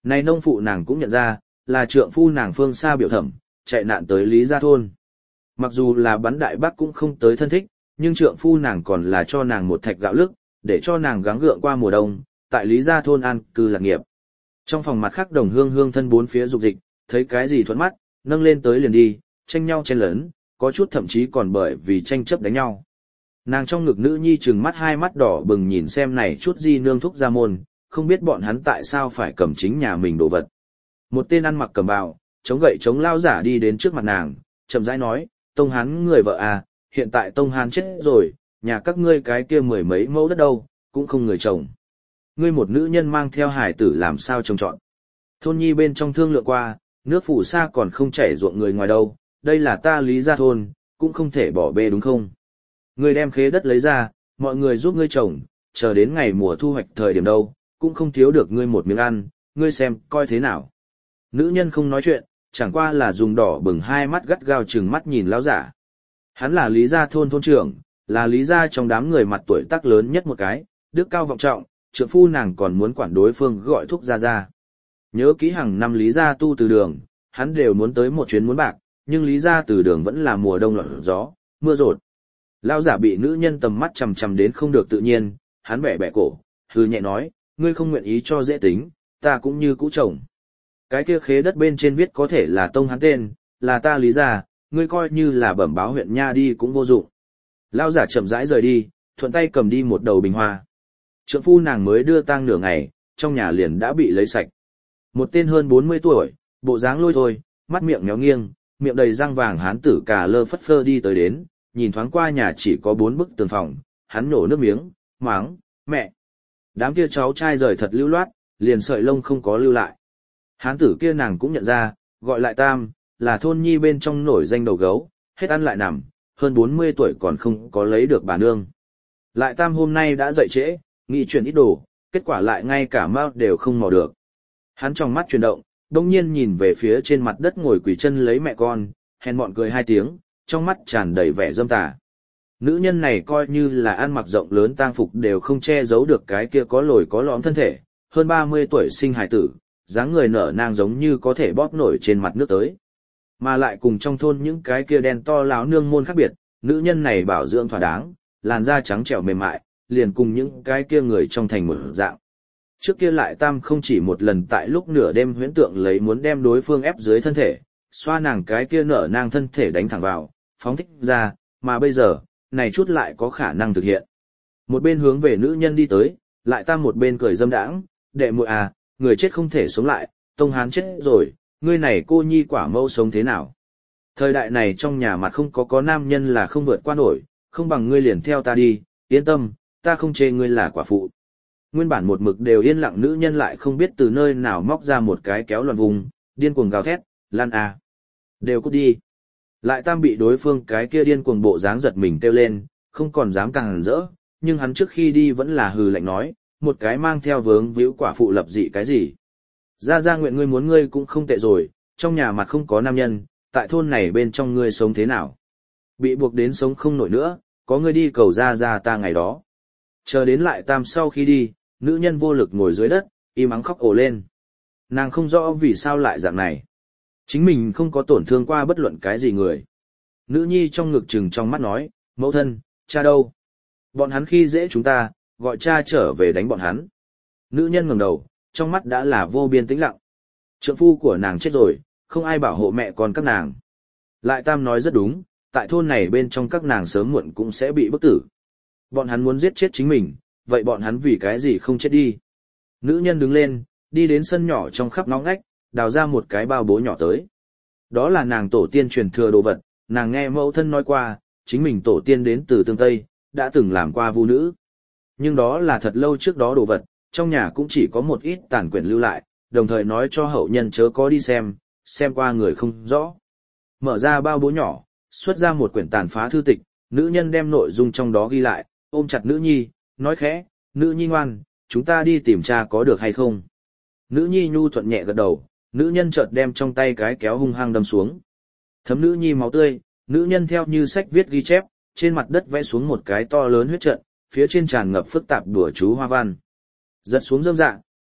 Này nông phụ nàng cũng nhận ra, là trượng phu nàng Phương Sa biểu thẩm, chạy nạn tới Lý Gia Thôn. Mặc dù là bắn đại bác cũng không tới thân thích, nhưng trượng phu nàng còn là cho nàng một thạch gạo lức, để cho nàng gắng gượng qua mùa đông, tại Lý Gia Thôn an cư lạc nghiệp. Trong phòng mặt khác đồng hương hương thân bốn phía dục dịch, thấy cái gì thuận mắt, nâng lên tới liền đi, tranh nhau chen lớn, có chút thậm chí còn bởi vì tranh chấp đánh nhau. Nàng trong ngực nữ nhi trừng mắt hai mắt đỏ bừng nhìn xem này chút di nương thúc ra môn, không biết bọn hắn tại sao phải cầm chính nhà mình đồ vật. Một tên ăn mặc cẩm bào, chống gậy chống lao giả đi đến trước mặt nàng, chậm rãi nói, Tông Hán người vợ à, hiện tại Tông Hán chết rồi, nhà các ngươi cái kia mười mấy mẫu đất đâu, cũng không người chồng. Ngươi một nữ nhân mang theo hải tử làm sao trông trọn. Thôn nhi bên trong thương lượng qua, nước phủ xa còn không chảy ruộng người ngoài đâu, đây là ta Lý Gia Thôn, cũng không thể bỏ bê đúng không? Ngươi đem khế đất lấy ra, mọi người giúp ngươi trồng, chờ đến ngày mùa thu hoạch thời điểm đâu, cũng không thiếu được ngươi một miếng ăn, ngươi xem, coi thế nào. Nữ nhân không nói chuyện, chẳng qua là dùng đỏ bừng hai mắt gắt gao trừng mắt nhìn lão giả. Hắn là Lý Gia Thôn thôn trưởng, là Lý Gia trong đám người mặt tuổi tác lớn nhất một cái, đức cao vọng trọng, trượng phu nàng còn muốn quản đối phương gọi thúc gia gia. Nhớ kỹ hàng năm Lý Gia tu từ đường, hắn đều muốn tới một chuyến muốn bạc, nhưng Lý Gia từ đường vẫn là mùa đông lọt gió, mưa rột. Lão giả bị nữ nhân tầm mắt chằm chằm đến không được tự nhiên, hắn bẻ bẻ cổ, hừ nhẹ nói, ngươi không nguyện ý cho dễ tính, ta cũng như cũ chồng. Cái kia khế đất bên trên viết có thể là Tông Hán tên, là ta Lý Gia, ngươi coi như là bẩm báo huyện nha đi cũng vô dụng. Lão giả chậm rãi rời đi, thuận tay cầm đi một đầu bình hoa. Trượng phu nàng mới đưa tang nửa ngày, trong nhà liền đã bị lấy sạch. Một tên hơn bốn mươi tuổi, bộ dáng lôi thôi, mắt miệng méo nghiêng, miệng đầy răng vàng hán tử cà lơ phất phơ đi tới đến, nhìn thoáng qua nhà chỉ có bốn bức tường phòng, hắn nổ nước miếng, máng, mẹ. Đám kia cháu trai rời thật lưu loát, liền sợi lông không có lưu lại. Hán tử kia nàng cũng nhận ra, gọi lại Tam, là thôn nhi bên trong nổi danh đầu gấu, hết ăn lại nằm, hơn bốn mươi tuổi còn không có lấy được bà nương. Lại Tam hôm nay đã dậy trễ, nghĩ chuyển ít đồ, kết quả lại ngay cả mao đều không mò được. Hắn trong mắt chuyển động, đông nhiên nhìn về phía trên mặt đất ngồi quỳ chân lấy mẹ con, hèn mọn cười hai tiếng, trong mắt tràn đầy vẻ dâm tà. Nữ nhân này coi như là ăn mặc rộng lớn tang phục đều không che giấu được cái kia có lồi có lõm thân thể, hơn ba mươi tuổi sinh hài tử, dáng người nở nang giống như có thể bóp nổi trên mặt nước tới. Mà lại cùng trong thôn những cái kia đen to láo nương môn khác biệt, nữ nhân này bảo dưỡng thỏa đáng, làn da trắng trẻo mềm mại, liền cùng những cái kia người trong thành một dạng. Trước kia lại Tam không chỉ một lần tại lúc nửa đêm huyễn tượng lấy muốn đem đối phương ép dưới thân thể, xoa nàng cái kia nở nang thân thể đánh thẳng vào, phóng thích ra, mà bây giờ, này chút lại có khả năng thực hiện. Một bên hướng về nữ nhân đi tới, lại Tam một bên cười dâm đãng, đệ muội à, người chết không thể sống lại, Tông Hán chết rồi, ngươi này cô nhi quả mẫu sống thế nào? Thời đại này trong nhà mặt không có có nam nhân là không vượt qua nổi, không bằng ngươi liền theo ta đi, yên tâm, ta không chê ngươi là quả phụ. Nguyên bản một mực đều yên lặng nữ nhân lại không biết từ nơi nào móc ra một cái kéo loạn vùng, điên cuồng gào thét, lan à. Đều cút đi. Lại Tam bị đối phương cái kia điên cuồng bộ dáng giật mình kêu lên, không còn dám càng hẳn rỡ, nhưng hắn trước khi đi vẫn là hừ lạnh nói, một cái mang theo vướng víu quả phụ lập dị cái gì. Ra ra nguyện ngươi muốn ngươi cũng không tệ rồi, trong nhà mặt không có nam nhân, tại thôn này bên trong ngươi sống thế nào? Bị buộc đến sống không nổi nữa, có ngươi đi cầu ra ra ta ngày đó. Chờ đến lại Tam sau khi đi, nữ nhân vô lực ngồi dưới đất, im ắng khóc ồ lên. Nàng không rõ vì sao lại dạng này. Chính mình không có tổn thương qua bất luận cái gì người. Nữ nhi trong ngực trừng trong mắt nói, mẫu thân, cha đâu? Bọn hắn khi dễ chúng ta, gọi cha trở về đánh bọn hắn. Nữ nhân ngẩng đầu, trong mắt đã là vô biên tĩnh lặng. Trượng phu của nàng chết rồi, không ai bảo hộ mẹ con các nàng. Lại Tam nói rất đúng, tại thôn này bên trong các nàng sớm muộn cũng sẽ bị bức tử. Bọn hắn muốn giết chết chính mình, vậy bọn hắn vì cái gì không chết đi? Nữ nhân đứng lên, đi đến sân nhỏ trong khắp ngõ ngách, đào ra một cái bao bố nhỏ tới. Đó là nàng tổ tiên truyền thừa đồ vật, nàng nghe mẫu thân nói qua, chính mình tổ tiên đến từ tương Tây, đã từng làm qua vu nữ. Nhưng đó là thật lâu trước đó đồ vật, trong nhà cũng chỉ có một ít tàn quyển lưu lại, đồng thời nói cho hậu nhân chớ có đi xem, xem qua người không rõ. Mở ra bao bố nhỏ, xuất ra một quyển tàn phá thư tịch, nữ nhân đem nội dung trong đó ghi lại, ôm chặt nữ nhi, nói khẽ, nữ nhi ngoan, chúng ta đi tìm cha có được hay không? Nữ nhi nhu thuận nhẹ gật đầu, nữ nhân chợt đem trong tay cái kéo hung hăng đâm xuống. Thấm nữ nhi máu tươi, nữ nhân theo như sách viết ghi chép, trên mặt đất vẽ xuống một cái to lớn huyết trận, phía trên tràn ngập phức tạp đùa chú hoa văn. Giật xuống dâm dạ,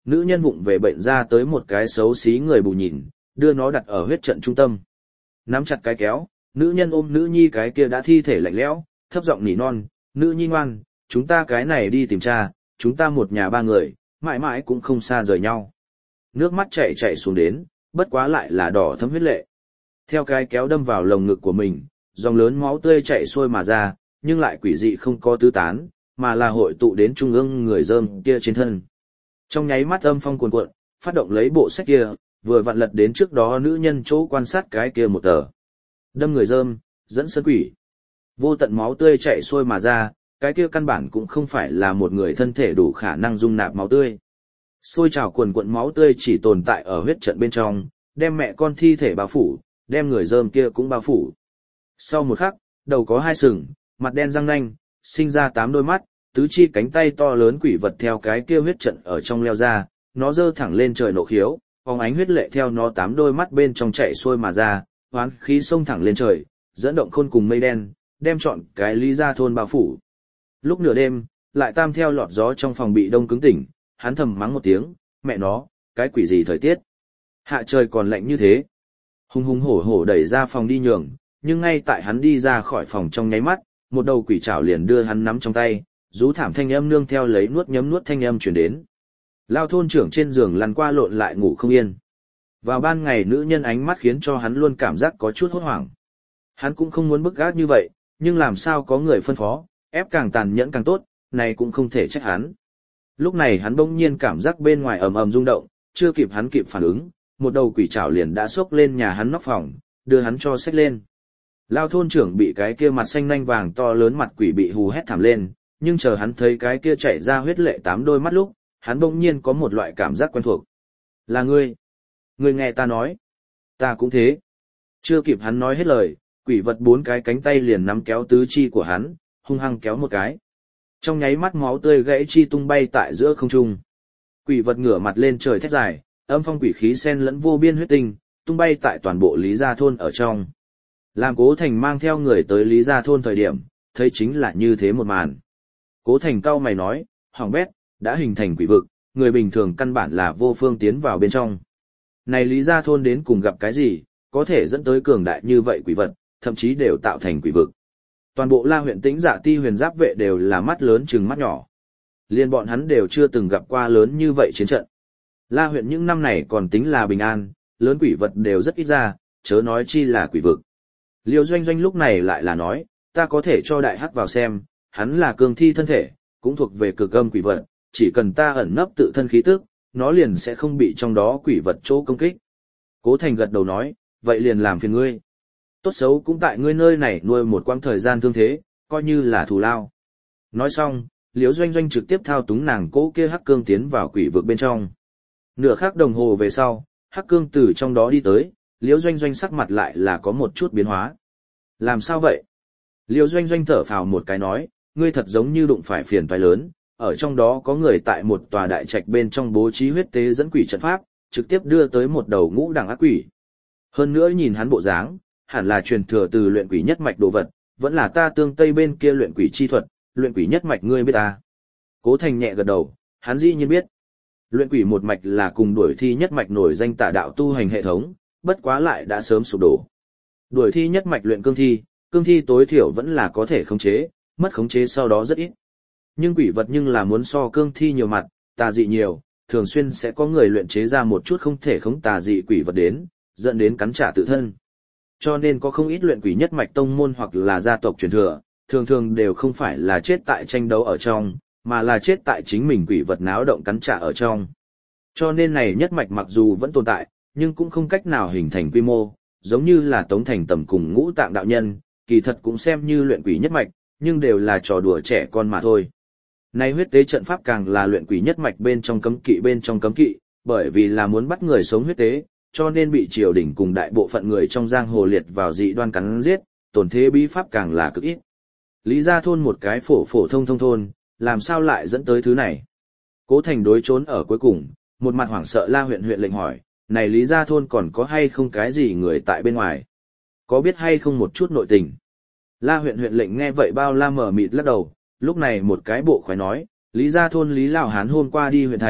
nữ nhân vụng về bệnh ra tới một cái xấu xí người bù nhìn, đưa nó đặt ở huyết trận trung tâm. Nắm chặt cái kéo, nữ nhân ôm nữ nhi cái kia đã thi thể lạnh lẽo, thấp giọng nỉ non, nữ nhi ngoan, chúng ta cái này đi tìm cha, chúng ta một nhà ba người, mãi mãi cũng không xa rời nhau. Nước mắt chảy chảy xuống đến, bất quá lại là đỏ thấm huyết lệ. Theo cái kéo đâm vào lồng ngực của mình, dòng lớn máu tươi chảy xuôi mà ra, nhưng lại quỷ dị không có tứ tán, mà là hội tụ đến trung ương người dơm kia trên thân. Trong nháy mắt âm phong cuồn cuộn, phát động lấy bộ sách kia, vừa vặn lật đến trước đó nữ nhân chỗ quan sát cái kia một tờ. Đâm người dơm, dẫn sơn quỷ. Vô tận máu tươi chảy xuôi mà ra, cái kia căn bản cũng không phải là một người thân thể đủ khả năng dung nạp máu tươi. Xôi trào cuồn cuộn máu tươi chỉ tồn tại ở huyết trận bên trong, đem mẹ con thi thể bao phủ, đem người dơm kia cũng bao phủ. Sau một khắc, đầu có hai sừng, mặt đen răng nanh, sinh ra tám đôi mắt, tứ chi cánh tay to lớn quỷ vật theo cái kia huyết trận ở trong leo ra, nó giơ thẳng lên trời nộ khiếu, phóng ánh huyết lệ theo nó tám đôi mắt bên trong chạy xuôi mà ra, hoán khí xông thẳng lên trời, dẫn động khôn cùng mây đen, đem trọn cái Lý Gia thôn bao phủ. Lúc nửa đêm, lại tam theo lọt gió trong phòng bị đông cứng tỉnh, hắn thầm mắng một tiếng, mẹ nó, cái quỷ gì thời tiết. Hạ trời còn lạnh như thế. Hùng hùng hổ hổ đẩy ra phòng đi nhường, nhưng ngay tại hắn đi ra khỏi phòng trong nháy mắt, một đầu quỷ trảo liền đưa hắn nắm trong tay, rú thảm thanh âm nương theo lấy nuốt nhấm nuốt thanh âm truyền đến. Lao thôn trưởng trên giường lăn qua lộn lại ngủ không yên. Vào ban ngày nữ nhân ánh mắt khiến cho hắn luôn cảm giác có chút hốt hoảng. Hắn cũng không muốn bức gác như vậy, nhưng làm sao có người phân phó, ép càng tàn nhẫn càng tốt, này cũng không thể trách hắn. Lúc này hắn bỗng nhiên cảm giác bên ngoài ầm ầm rung động, chưa kịp hắn kịp phản ứng, một đầu quỷ trảo liền đã xốc lên nhà hắn nóc phòng, đưa hắn cho xách lên. Lao thôn trưởng bị cái kia mặt xanh nanh vàng to lớn mặt quỷ bị hù hét thảm lên, nhưng chờ hắn thấy cái kia chảy ra huyết lệ tám đôi mắt lúc, hắn bỗng nhiên có một loại cảm giác quen thuộc. Là ngươi. Ngươi nghe ta nói. Ta cũng thế. Chưa kịp hắn nói hết lời, quỷ vật bốn cái cánh tay liền nắm kéo tứ chi của hắn, hung hăng kéo một cái. Trong nháy mắt máu tươi gãy chi tung bay tại giữa không trung. Quỷ vật ngửa mặt lên trời thét dài, âm phong quỷ khí xen lẫn vô biên huyết tinh, tung bay tại toàn bộ Lý Gia thôn ở trong. Làm Cố Thành mang theo người tới Lý Gia thôn thời điểm, thấy chính là như thế một màn. Cố Thành cau mày nói, hỏng bét, đã hình thành quỷ vực, người bình thường căn bản là vô phương tiến vào bên trong. Này Lý Gia thôn đến cùng gặp cái gì, có thể dẫn tới cường đại như vậy quỷ vật, thậm chí đều tạo thành quỷ vực. Toàn bộ La huyện Tĩnh Dạ Ti huyền giáp vệ đều là mắt lớn chừng mắt nhỏ. Liên bọn hắn đều chưa từng gặp qua lớn như vậy chiến trận. La huyện những năm này còn tính là bình an, lớn quỷ vật đều rất ít ra, chớ nói chi là quỷ vực. Liêu Doanh Doanh lúc này lại là nói, ta có thể cho đại hắc vào xem, hắn là cường thi thân thể, cũng thuộc về cực âm quỷ vật, chỉ cần ta ẩn nấp tự thân khí tức, nó liền sẽ không bị trong đó quỷ vật chỗ công kích. Cố Thành gật đầu nói, vậy liền làm phiền ngươi. Tốt xấu cũng tại ngươi nơi này nuôi một quãng thời gian thương thế, coi như là thù lao. Nói xong, Liễu Doanh Doanh trực tiếp thao túng nàng cố kia hắc cương tiến vào quỷ vực bên trong. Nửa khắc đồng hồ về sau, hắc cương từ trong đó đi tới, Liễu Doanh Doanh sắc mặt lại là có một chút biến hóa. Làm sao vậy? Liễu Doanh Doanh thở phào một cái nói, ngươi thật giống như đụng phải phiền toái lớn, ở trong đó có người tại một tòa đại trạch bên trong bố trí huyết tế dẫn quỷ trận pháp, trực tiếp đưa tới một đầu ngũ đẳng ác quỷ. Hơn nữa nhìn hắn bộ dáng, hẳn là truyền thừa từ luyện quỷ nhất mạch đồ vật, vẫn là ta tương tây bên kia luyện quỷ chi thuật, luyện quỷ nhất mạch ngươi biết ta. Cố Thành nhẹ gật đầu, hắn dĩ nhiên biết. Luyện quỷ một mạch là cùng đuổi thi nhất mạch nổi danh tà đạo tu hành hệ thống, bất quá lại đã sớm sụp đổ. Đuổi thi nhất mạch luyện cương thi, cương thi tối thiểu vẫn là có thể khống chế, mất khống chế sau đó rất ít. Nhưng quỷ vật nhưng là muốn so cương thi nhiều mặt, tà dị nhiều, thường xuyên sẽ có người luyện chế ra một chút không thể khống tà dị quỷ vật đến, dẫn đến cắn trả tự thân. Cho nên có không ít luyện quỷ nhất mạch tông môn hoặc là gia tộc truyền thừa, thường thường đều không phải là chết tại tranh đấu ở trong, mà là chết tại chính mình quỷ vật náo động cắn trả ở trong. Cho nên này nhất mạch mặc dù vẫn tồn tại, nhưng cũng không cách nào hình thành quy mô, giống như là Tống Thành Tầm cùng Ngũ Tạng đạo nhân, kỳ thật cũng xem như luyện quỷ nhất mạch, nhưng đều là trò đùa trẻ con mà thôi. Nay huyết tế trận pháp càng là luyện quỷ nhất mạch bên trong cấm kỵ bên trong cấm kỵ, bởi vì là muốn bắt người sống huyết tế, cho nên bị triều đình cùng đại bộ phận người trong giang hồ liệt vào dị đoan cắn giết, tổn thế bí pháp càng là cực ít. Lý Gia thôn một cái phổ phổ thông thông thôn, làm sao lại dẫn tới thứ này? Cố Thành đối trốn ở cuối cùng, một mặt hoảng sợ La huyện huyện lệnh hỏi, này Lý Gia thôn còn có hay không cái gì người tại bên ngoài? Có biết hay không một chút nội tình? La huyện huyện lệnh nghe vậy bao la mở mịt lắc đầu, lúc này một cái bộ khoái nói, Lý Gia thôn Lý Lão Hán hôm qua đi huyện thành,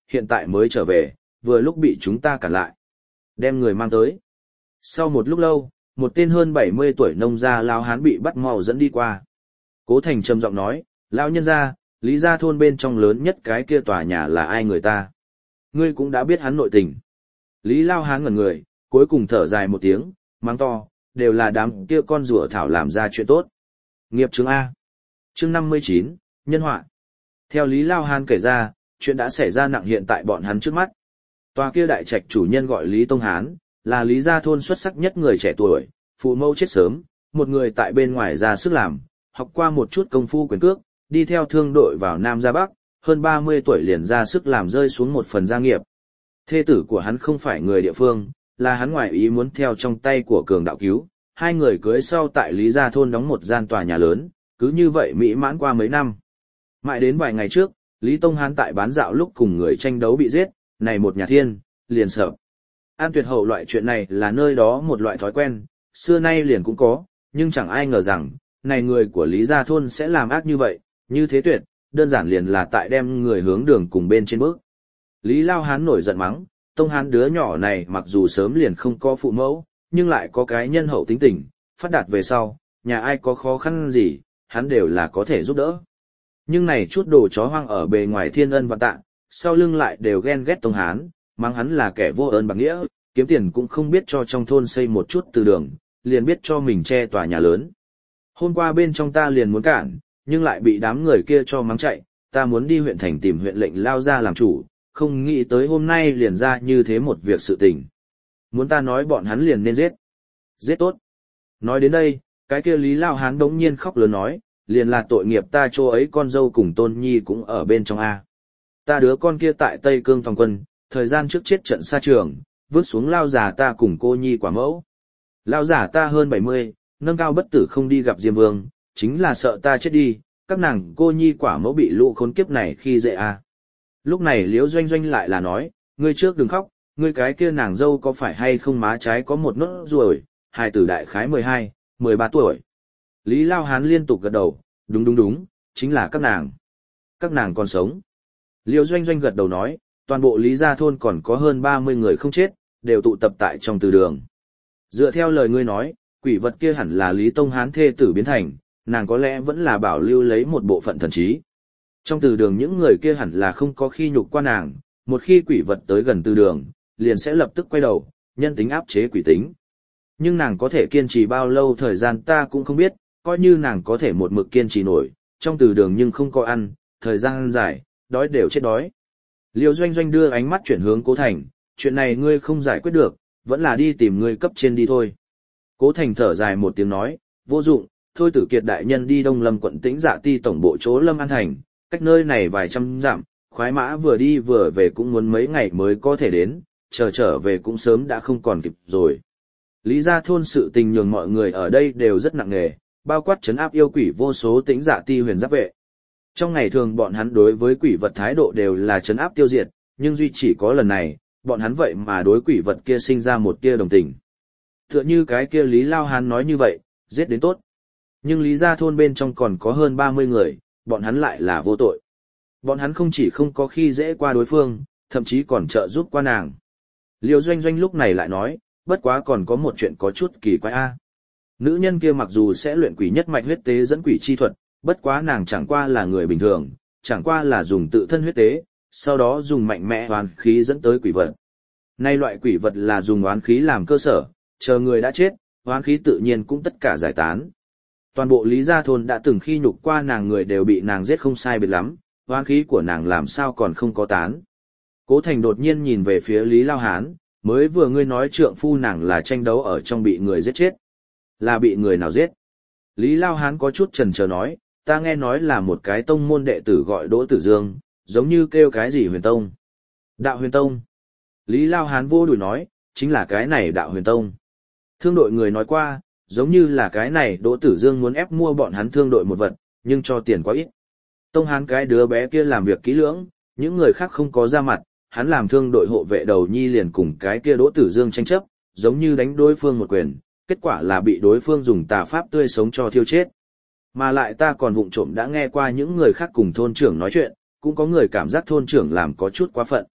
hiện tại mới trở về, vừa lúc bị chúng ta cản lại. Đem người mang tới. Sau một lúc lâu, một tên hơn bảy mươi tuổi nông gia lao hán bị bắt mau dẫn đi qua. Cố Thành trầm giọng nói, lão nhân gia, Lý gia thôn bên trong lớn nhất cái kia tòa nhà là ai người ta? Ngươi cũng đã biết hắn nội tình. Lý lao hán ngẩn người, cuối cùng thở dài một tiếng, mắng to, đều là đám kia con rùa thảo làm ra chuyện tốt. Nghiệp chương A. Chương năm mươi chín, nhân họa. Theo Lý lao hán kể ra, chuyện đã xảy ra nặng hiện tại bọn hắn trước mắt. Tòa kia đại trạch chủ nhân gọi Lý Tông Hán, là Lý gia thôn xuất sắc nhất người trẻ tuổi, phụ mẫu chết sớm, một người tại bên ngoài ra sức làm, học qua một chút công phu quyền cước, đi theo thương đội vào Nam ra Bắc, hơn ba mươi tuổi liền ra sức làm rơi xuống một phần gia nghiệp. Thê tử của hắn không phải người địa phương, là hắn ngoại ý muốn theo trong tay của Cường Đạo cứu, hai người cưới sau tại Lý gia thôn đóng một gian tòa nhà lớn, cứ như vậy mỹ mãn qua mấy năm. Mãi đến vài ngày trước, Lý Tông Hán tại bán dạo lúc cùng người tranh đấu bị giết, này một nhà thiên, liền sợ. An tuyệt hậu loại chuyện này là nơi đó một loại thói quen, xưa nay liền cũng có, nhưng chẳng ai ngờ rằng, này người của Lý gia thôn sẽ làm ác như vậy, như thế tuyệt, đơn giản liền là tại đem người hướng đường cùng bên trên bước. Lý Lao Hán nổi giận mắng, Tông Hán đứa nhỏ này mặc dù sớm liền không có phụ mẫu, nhưng lại có cái nhân hậu tính tình, phát đạt về sau, nhà ai có khó khăn gì, hắn đều là có thể giúp đỡ. Nhưng này chút đồ chó hoang ở bề ngoài thiên ân và tạ, sau lưng lại đều ghen ghét Tông Hán, mắng hắn là kẻ vô ơn bạc nghĩa, kiếm tiền cũng không biết cho trong thôn xây một chút từ đường, liền biết cho mình che tòa nhà lớn. Hôm qua bên trong ta liền muốn cản, nhưng lại bị đám người kia cho mắng chạy, ta muốn đi huyện thành tìm huyện lệnh lao ra làm chủ, không nghĩ tới hôm nay liền ra như thế một việc sự tình. Muốn ta nói bọn hắn liền nên giết. Giết tốt. Nói đến đây, cái kia Lý Lao Hán đống nhiên khóc lớn nói, liền là tội nghiệp ta chỗ ấy con dâu cùng tôn nhi cũng ở bên trong A. Ta đứa con kia tại Tây Cương Tòng Quân, thời gian trước chết trận xa trường, vứt xuống lao già ta cùng cô nhi quả mẫu. Lao già ta hơn bảy mươi, nâng cao bất tử không đi gặp Diêm Vương, chính là sợ ta chết đi, các nàng cô nhi quả mẫu bị lũ khốn kiếp này khi dễ a. Lúc này Liễu Doanh Doanh lại là nói, ngươi trước đừng khóc, ngươi cái kia nàng dâu có phải hay không má trái có một nốt ruồi, hài tử đại khái mười hai, mười ba tuổi. Lý Lao Hán liên tục gật đầu, đúng đúng đúng, chính là các nàng. Các nàng còn sống. Liễu Doanh Doanh gật đầu nói, toàn bộ Lý gia thôn còn có hơn ba mươi người không chết, đều tụ tập tại trong từ đường. Dựa theo lời ngươi nói, quỷ vật kia hẳn là Lý Tông Hán thê tử biến thành, nàng có lẽ vẫn là bảo lưu lấy một bộ phận thần trí. Trong từ đường những người kia hẳn là không có khi nhục qua nàng, một khi quỷ vật tới gần từ đường, liền sẽ lập tức quay đầu, nhân tính áp chế quỷ tính. Nhưng nàng có thể kiên trì bao lâu thời gian ta cũng không biết, coi như nàng có thể một mực kiên trì nổi, trong từ đường nhưng không có ăn, thời gian dài, đói đều chết đói. Liêu Doanh Doanh đưa ánh mắt chuyển hướng Cố Thành, chuyện này ngươi không giải quyết được, vẫn là đi tìm ngươi cấp trên đi thôi. Cố Thành thở dài một tiếng nói, vô dụng, thôi Tử Kiệt đại nhân đi Đông Lâm quận Tĩnh Dạ Ti tổng bộ chỗ Lâm An Thành, cách nơi này vài trăm dặm, khoái mã vừa đi vừa về cũng muốn mấy ngày mới có thể đến, chờ trở về cũng sớm đã không còn kịp rồi. Lý gia thôn sự tình nhường mọi người ở đây đều rất nặng nề, bao quát trấn áp yêu quỷ vô số Tĩnh Dạ Ti huyền giáp vệ. Trong ngày thường bọn hắn đối với quỷ vật thái độ đều là trấn áp tiêu diệt, nhưng duy chỉ có lần này, bọn hắn vậy mà đối quỷ vật kia sinh ra một tia đồng tình. Tựa như cái kia Lý Lao Hán nói như vậy, giết đến tốt. Nhưng Lý gia thôn bên trong còn có hơn ba mươi người, bọn hắn lại là vô tội. Bọn hắn không chỉ không có khi dễ qua đối phương, thậm chí còn trợ giúp qua nàng. Liêu Doanh Doanh lúc này lại nói, bất quá còn có một chuyện có chút kỳ quái a. Nữ nhân kia mặc dù sẽ luyện quỷ nhất mạch huyết tế dẫn quỷ chi thuật, bất quá nàng chẳng qua là người bình thường, chẳng qua là dùng tự thân huyết tế, sau đó dùng mạnh mẽ oán khí dẫn tới quỷ vật. Nay loại quỷ vật là dùng oán khí làm cơ sở, chờ người đã chết, oán khí tự nhiên cũng tất cả giải tán. Toàn bộ Lý gia thôn đã từng khi nhục qua nàng người đều bị nàng giết không sai biệt lắm, oán khí của nàng làm sao còn không có tán. Cố Thành đột nhiên nhìn về phía Lý Lao Hán, mới vừa ngươi nói trượng phu nàng là tranh đấu ở trong bị người giết chết. Là bị người nào giết? Lý Lao Hán có chút chần chờ nói, ta nghe nói là một cái tông môn đệ tử gọi Đỗ Tử Dương, giống như kêu cái gì huyền tông. Đạo huyền tông. Lý Lao Hán vô đùi nói, chính là cái này đạo huyền tông. Thương đội người nói qua, giống như là cái này Đỗ Tử Dương muốn ép mua bọn hắn thương đội một vật, nhưng cho tiền quá ít. Tông Hán cái đứa bé kia làm việc kỹ lưỡng, những người khác không có ra mặt, hắn làm thương đội hộ vệ đầu nhi liền cùng cái kia Đỗ Tử Dương tranh chấp, giống như đánh đối phương một quyền, kết quả là bị đối phương dùng tà pháp tươi sống cho thiêu chết. Mà lại ta còn vụng trộm đã nghe qua những người khác cùng thôn trưởng nói chuyện, cũng có người cảm giác thôn trưởng làm có chút quá phận.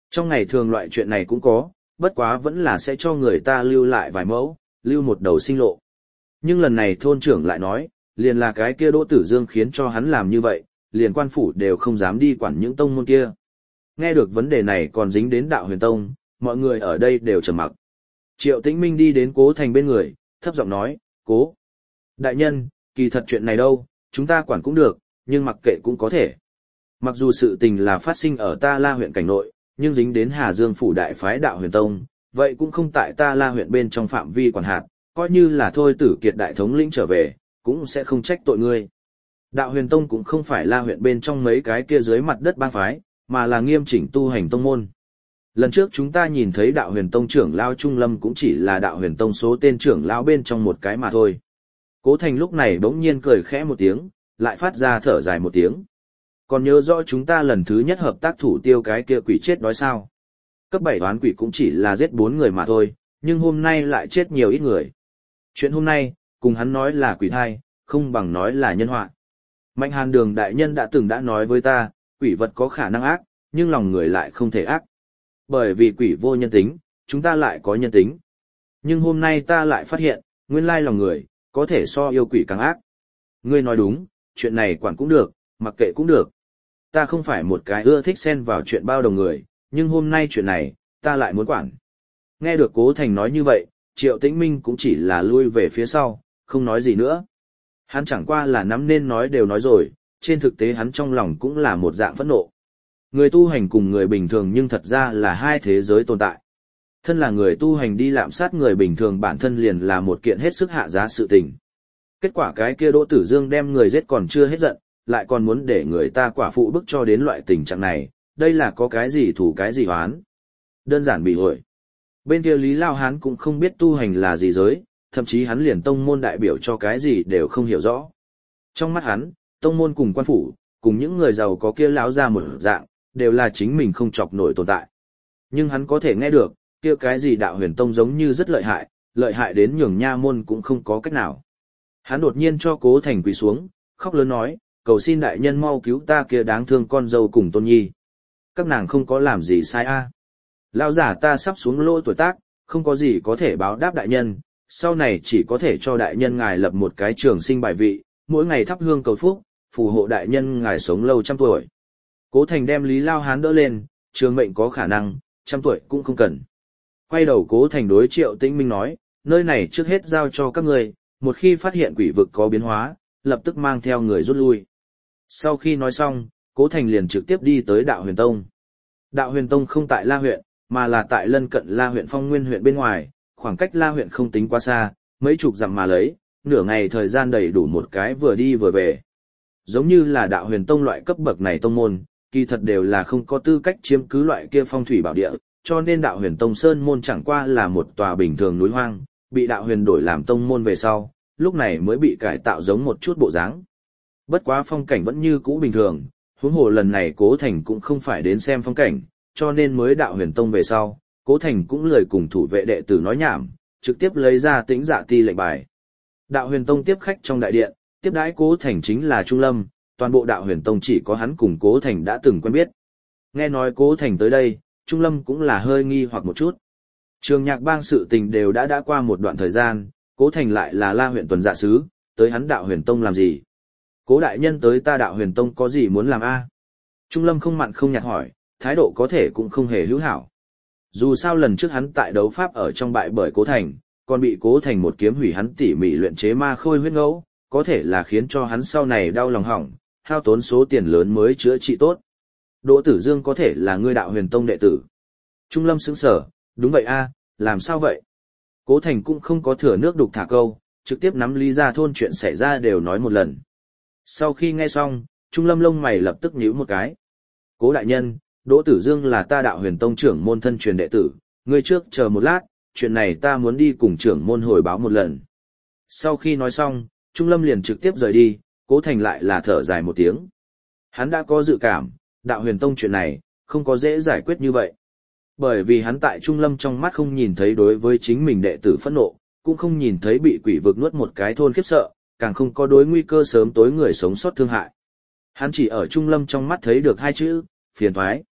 Trong ngày thường loại chuyện này cũng có, bất quá vẫn là sẽ cho người ta lưu lại vài mẫu, lưu một đầu sinh lộ. Nhưng lần này thôn trưởng lại nói, liền là cái kia Đỗ Tử Dương khiến cho hắn làm như vậy, liền quan phủ đều không dám đi quản những tông môn kia. Nghe được vấn đề này còn dính đến đạo huyền tông, mọi người ở đây đều trầm mặc. Triệu Tĩnh Minh đi đến Cố Thành bên người, thấp giọng nói, Cố. Đại nhân, kỳ thật chuyện này đâu, chúng ta quản cũng được, nhưng mặc kệ cũng có thể. Mặc dù sự tình là phát sinh ở ta La huyện cảnh nội, nhưng dính đến Hà Dương phủ đại phái đạo huyền tông, vậy cũng không tại ta La huyện bên trong phạm vi quản hạt, coi như là thôi Tử Kiệt đại thống lĩnh trở về, cũng sẽ không trách tội ngươi. Đạo huyền tông cũng không phải La huyện bên trong mấy cái kia dưới mặt đất bang phái, mà là nghiêm chỉnh tu hành tông môn. Lần trước chúng ta nhìn thấy đạo huyền tông trưởng lão Trung Lâm cũng chỉ là đạo huyền tông số tên trưởng lão bên trong một cái mà thôi. Cố Thành lúc này bỗng nhiên cười khẽ một tiếng, lại phát ra thở dài một tiếng. Còn nhớ rõ chúng ta lần thứ nhất hợp tác thủ tiêu cái kia quỷ chết đói sao? Cấp bảy oán quỷ cũng chỉ là giết bốn người mà thôi, nhưng hôm nay lại chết nhiều ít người. Chuyện hôm nay, cùng hắn nói là quỷ thai, không bằng nói là nhân họa. Mạnh Hàn Đường đại nhân đã từng đã nói với ta, quỷ vật có khả năng ác, nhưng lòng người lại không thể ác. Bởi vì quỷ vô nhân tính, chúng ta lại có nhân tính. Nhưng hôm nay ta lại phát hiện, nguyên lai lòng người, có thể so yêu quỷ càng ác. Ngươi nói đúng, chuyện này quản cũng được, mặc kệ cũng được. Ta không phải một cái ưa thích xen vào chuyện bao đồng người, nhưng hôm nay chuyện này, ta lại muốn quản. Nghe được Cố Thành nói như vậy, Triệu Tĩnh Minh cũng chỉ là lui về phía sau, không nói gì nữa. Hắn chẳng qua là nắm nên nói đều nói rồi, trên thực tế hắn trong lòng cũng là một dạng phẫn nộ. Người tu hành cùng người bình thường nhưng thật ra là hai thế giới tồn tại. Thân là người tu hành đi lạm sát người bình thường bản thân liền là một kiện hết sức hạ giá sự tình. Kết quả cái kia Đỗ Tử Dương đem người giết còn chưa hết giận, lại còn muốn để người ta quả phụ bức cho đến loại tình trạng này, đây là có cái gì thủ cái gì hoán. Đơn giản bị hội. Bên kia Lý Lao Hán cũng không biết tu hành là gì giới, thậm chí hắn liền tông môn đại biểu cho cái gì đều không hiểu rõ. Trong mắt hắn, tông môn cùng quan phủ, cùng những người giàu có kia láo ra một dạng, đều là chính mình không chọc nổi tồn tại. Nhưng hắn có thể nghe được, kia cái gì đạo huyền tông giống như rất lợi hại, lợi hại đến nhường nha môn cũng không có cách nào. Hắn đột nhiên cho Cố Thành quỳ xuống, khóc lớn nói, cầu xin đại nhân mau cứu ta kia đáng thương con dâu cùng tôn nhi. Các nàng không có làm gì sai a. À. Lão giả ta sắp xuống lỗ tuổi tác, không có gì có thể báo đáp đại nhân, sau này chỉ có thể cho đại nhân ngài lập một cái trường sinh bài vị, mỗi ngày thắp hương cầu phúc, phù hộ đại nhân ngài sống lâu trăm tuổi. Cố Thành đem Lý Lao Hán đỡ lên, trường mệnh có khả năng, trăm tuổi cũng không cần. Quay đầu Cố Thành đối Triệu Tĩnh Minh nói, nơi này trước hết giao cho các người, một khi phát hiện quỷ vực có biến hóa, lập tức mang theo người rút lui. Sau khi nói xong, Cố Thành liền trực tiếp đi tới Đạo Huyền Tông. Đạo Huyền Tông không tại La huyện, mà là tại lân cận La huyện Phong Nguyên huyện bên ngoài, khoảng cách La huyện không tính quá xa, mấy chục dặm mà lấy, nửa ngày thời gian đầy đủ một cái vừa đi vừa về. Giống như là Đạo Huyền Tông loại cấp bậc này tông môn, kỳ thật đều là không có tư cách chiếm cứ loại kia phong thủy bảo địa, cho nên Đạo Huyền Tông Sơn môn chẳng qua là một tòa bình thường núi hoang, bị Đạo Huyền đổi làm tông môn về sau, lúc này mới bị cải tạo giống một chút bộ dáng. Bất quá phong cảnh vẫn như cũ bình thường, huống hồ lần này Cố Thành cũng không phải đến xem phong cảnh, cho nên mới Đạo Huyền Tông về sau, Cố Thành cũng lười cùng thủ vệ đệ tử nói nhảm, trực tiếp lấy ra Tĩnh Dạ Ti lệnh bài. Đạo Huyền Tông tiếp khách trong đại điện, tiếp đãi Cố Thành chính là Trung Lâm, toàn bộ Đạo Huyền Tông chỉ có hắn cùng Cố Thành đã từng quen biết. Nghe nói Cố Thành tới đây, Trung Lâm cũng là hơi nghi hoặc một chút. Trường Nhạc Bang sự tình đều đã đã qua một đoạn thời gian, Cố Thành lại là La huyện tuần dạ sứ, tới hắn Đạo Huyền Tông làm gì? Cố đại nhân tới ta Đạo Huyền Tông có gì muốn làm a? Trung Lâm không mặn không nhạt hỏi, thái độ có thể cũng không hề hữu hảo. Dù sao lần trước hắn tại đấu pháp ở trong bại bởi Cố Thành, còn bị Cố Thành một kiếm hủy hắn tỉ mỉ luyện chế ma khôi huyết ngẫu, có thể là khiến cho hắn sau này đau lòng hỏng, hao tốn số tiền lớn mới chữa trị tốt. Đỗ Tử Dương có thể là ngươi Đạo Huyền Tông đệ tử. Trung Lâm sững sờ, đúng vậy a, làm sao vậy? Cố Thành cũng không có thừa nước đục thả câu, trực tiếp nắm Lý Gia thôn chuyện xảy ra đều nói một lần. Sau khi nghe xong, Trung Lâm lông mày lập tức nhíu một cái. Cố đại nhân, Đỗ Tử Dương là ta Đạo Huyền Tông trưởng môn thân truyền đệ tử, ngươi trước chờ một lát, chuyện này ta muốn đi cùng trưởng môn hồi báo một lần. Sau khi nói xong, Trung Lâm liền trực tiếp rời đi, Cố Thành lại là thở dài một tiếng. Hắn đã có dự cảm, Đạo Huyền Tông chuyện này, không có dễ giải quyết như vậy. Bởi vì hắn tại Trung Lâm trong mắt không nhìn thấy đối với chính mình đệ tử phẫn nộ, cũng không nhìn thấy bị quỷ vực nuốt một cái thôn khiếp sợ, càng không có đối nguy cơ sớm tối người sống sót thương hại. Hắn chỉ ở Trung Lâm trong mắt thấy được hai chữ, phiền toái.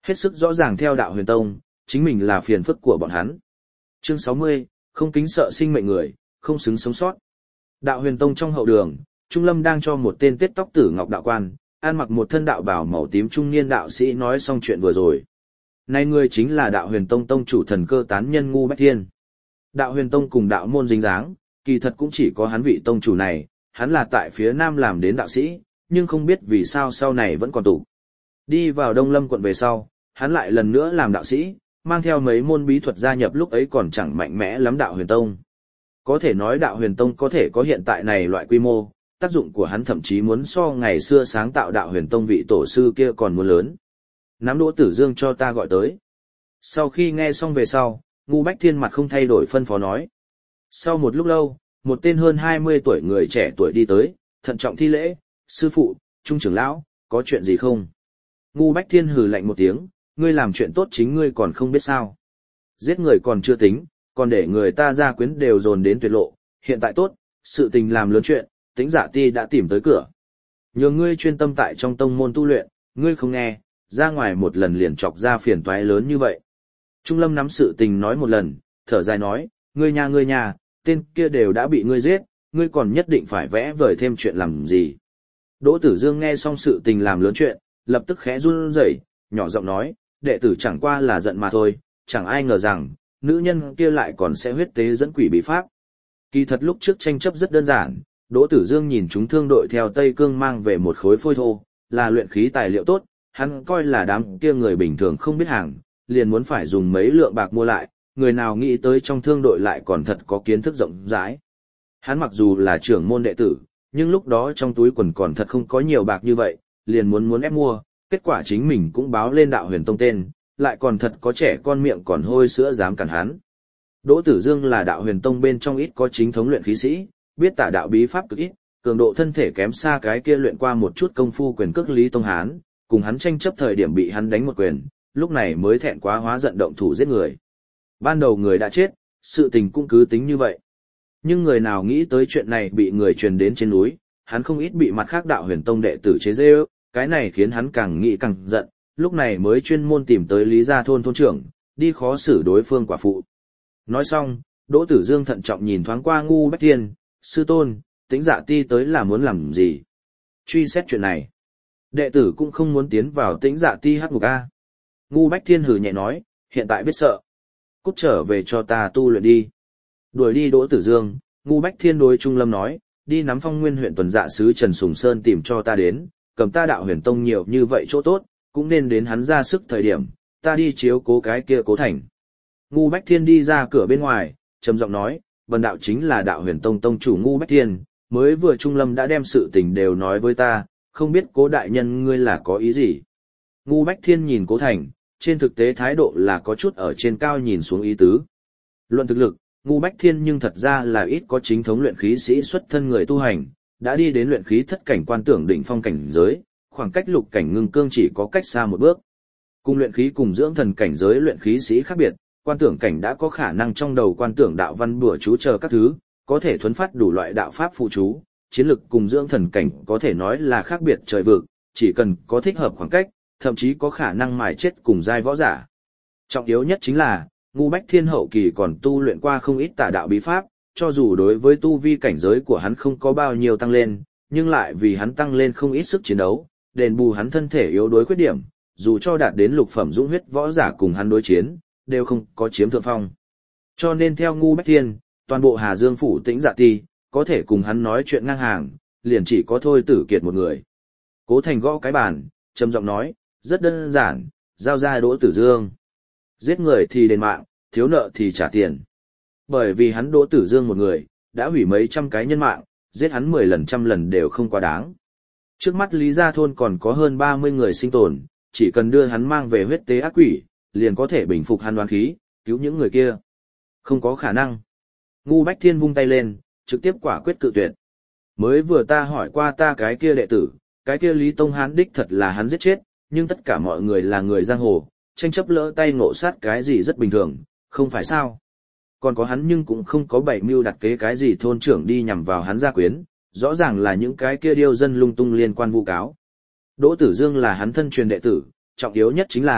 Hết sức rõ ràng theo đạo huyền tông, chính mình là phiền phức của bọn hắn. Chương sáu mươi, không kính sợ sinh mệnh người, không xứng sống sót. Đạo huyền tông trong hậu đường, Trung Lâm đang cho một tên tết tóc tử ngọc đạo quan, ăn mặc một thân đạo bào màu tím trung niên đạo sĩ nói xong chuyện vừa rồi. Nay người chính là đạo huyền tông tông chủ thần cơ tán nhân Ngu Bách Thiên. Đạo huyền tông cùng đạo môn dính dáng, kỳ thật cũng chỉ có hắn vị tông chủ này, hắn là tại phía nam làm đến đạo sĩ, nhưng không biết vì sao sau này vẫn còn tụ. Đi vào Đông Lâm quận về sau, hắn lại lần nữa làm đạo sĩ, mang theo mấy môn bí thuật gia nhập lúc ấy còn chẳng mạnh mẽ lắm đạo huyền tông. Có thể nói đạo huyền tông có thể có hiện tại này loại quy mô, tác dụng của hắn thậm chí muốn so ngày xưa sáng tạo đạo huyền tông vị tổ sư kia còn muốn lớn. Nắm Đỗ Tử Dương cho ta gọi tới. Sau khi nghe xong về sau, Ngu Bách Thiên mặt không thay đổi phân phó nói. Sau một lúc lâu, một tên hơn hai mươi tuổi người trẻ tuổi đi tới, thận trọng thi lễ, sư phụ, trung trưởng lão, có chuyện gì không? Ngu Bách Thiên hừ lạnh một tiếng, ngươi làm chuyện tốt chính ngươi còn không biết sao. Giết người còn chưa tính, còn để người ta ra quyến đều dồn đến tuyệt lộ, hiện tại tốt, sự tình làm lớn chuyện, Tĩnh Dạ Ti đã tìm tới cửa. Nhờ ngươi chuyên tâm tại trong tông môn tu luyện, ngươi không nghe, ra ngoài một lần liền chọc ra phiền toái lớn như vậy. Trung Lâm nắm sự tình nói một lần, thở dài nói, ngươi nhà ngươi nhà, tên kia đều đã bị ngươi giết, ngươi còn nhất định phải vẽ vời thêm chuyện làm gì. Đỗ Tử Dương nghe xong sự tình làm lớn chuyện, lập tức khẽ run rẩy, nhỏ giọng nói, đệ tử chẳng qua là giận mà thôi, chẳng ai ngờ rằng, nữ nhân kia lại còn sẽ huyết tế dẫn quỷ bí pháp. Kỳ thật lúc trước tranh chấp rất đơn giản, Đỗ Tử Dương nhìn chúng thương đội theo Tây Cương mang về một khối phôi thô, là luyện khí tài liệu tốt, hắn coi là đám kia người bình thường không biết hàng, liền muốn phải dùng mấy lượng bạc mua lại, người nào nghĩ tới trong thương đội lại còn thật có kiến thức rộng rãi. Hắn mặc dù là trưởng môn đệ tử, nhưng lúc đó trong túi quần còn thật không có nhiều bạc như vậy, liền muốn muốn ép mua, kết quả chính mình cũng báo lên đạo huyền tông tên, lại còn thật có trẻ con miệng còn hôi sữa dám cản hắn. Đỗ Tử Dương là đạo huyền tông bên trong ít có chính thống luyện khí sĩ, biết tả đạo bí pháp cực ít, cường độ thân thể kém xa cái kia luyện qua một chút công phu quyền cước Lý Tông Hán, cùng hắn tranh chấp thời điểm bị hắn đánh một quyền, lúc này mới thẹn quá hóa giận động thủ giết người. Ban đầu người đã chết, sự tình cũng cứ tính như vậy. Nhưng người nào nghĩ tới chuyện này bị người truyền đến trên núi, hắn không ít bị mặt khác đạo huyền tông đệ tử chế giễu, cái này khiến hắn càng nghĩ càng giận, lúc này mới chuyên môn tìm tới Lý Gia thôn thôn trưởng, đi khó xử đối phương quả phụ. Nói xong, Đỗ Tử Dương thận trọng nhìn thoáng qua Ngu Bách Thiên, sư tôn, Tĩnh Dạ Ti tới là muốn làm gì? Truy xét chuyện này. Đệ tử cũng không muốn tiến vào Tĩnh Dạ Ti hắc ngục a. Ngu Bách Thiên hừ nhẹ nói, hiện tại biết sợ. Cút trở về cho ta tu luyện đi. Đuổi đi Đỗ Tử Dương, Ngu Bách Thiên đối Trung Lâm nói, đi nắm Phong Nguyên huyện tuần dạ sứ Trần Sùng Sơn tìm cho ta đến, cầm ta đạo huyền tông nhiều như vậy chỗ tốt, cũng nên đến hắn ra sức thời điểm, ta đi chiếu cố cái kia Cố Thành. Ngu Bách Thiên đi ra cửa bên ngoài, trầm giọng nói, bần đạo chính là đạo huyền tông tông chủ Ngu Bách Thiên, mới vừa Trung Lâm đã đem sự tình đều nói với ta, không biết Cố đại nhân ngươi là có ý gì. Ngu Bách Thiên nhìn Cố Thành, trên thực tế thái độ là có chút ở trên cao nhìn xuống ý tứ. Luận thực lực, Ngu Bách Thiên nhưng thật ra là ít có chính thống luyện khí sĩ xuất thân người tu hành, đã đi đến luyện khí thất cảnh quan tưởng đỉnh phong cảnh giới, khoảng cách lục cảnh ngưng cương chỉ có cách xa một bước. Cùng luyện khí cùng dưỡng thần cảnh giới luyện khí sĩ khác biệt, quan tưởng cảnh đã có khả năng trong đầu quan tưởng đạo văn bùa chú chờ các thứ, có thể thuấn phát đủ loại đạo pháp phụ chú, chiến lực cùng dưỡng thần cảnh có thể nói là khác biệt trời vực, chỉ cần có thích hợp khoảng cách, thậm chí có khả năng mài chết cùng giai võ giả. Trọng yếu nhất chính là, Ngu Bách Thiên hậu kỳ còn tu luyện qua không ít tà đạo bí pháp, cho dù đối với tu vi cảnh giới của hắn không có bao nhiêu tăng lên, nhưng lại vì hắn tăng lên không ít sức chiến đấu, đền bù hắn thân thể yếu đuối khuyết điểm, dù cho đạt đến lục phẩm dũng huyết võ giả cùng hắn đối chiến, đều không có chiếm thượng phong. Cho nên theo Ngu Bách Thiên, toàn bộ Hà Dương phủ Tĩnh Dạ Ti, có thể cùng hắn nói chuyện ngang hàng, liền chỉ có Thôi Tử Kiệt một người. Cố Thành gõ cái bàn, trầm giọng nói, rất đơn giản, giao ra Đỗ Tử Dương. Giết người thì đền mạng, thiếu nợ thì trả tiền. Bởi vì hắn Đỗ Tử Dương một người, đã hủy mấy trăm cái nhân mạng, giết hắn mười lần trăm lần đều không quá đáng. Trước mắt Lý Gia thôn còn có hơn ba mươi người sinh tồn, chỉ cần đưa hắn mang về huyết tế ác quỷ, liền có thể bình phục hắn đoán khí, cứu những người kia. Không có khả năng. Ngu Bách Thiên vung tay lên, trực tiếp quả quyết cự tuyệt. Mới vừa ta hỏi qua ta cái kia đệ tử, cái kia Lý Tông Hán đích thật là hắn giết chết, nhưng tất cả mọi người là người giang hồ, tranh chấp lỡ tay ngộ sát cái gì rất bình thường, không phải sao. Còn có hắn nhưng cũng không có bảy mưu đặt kế cái gì thôn trưởng đi nhằm vào hắn gia quyến, rõ ràng là những cái kia điêu dân lung tung liên quan vu cáo. Đỗ Tử Dương là hắn thân truyền đệ tử, trọng yếu nhất chính là,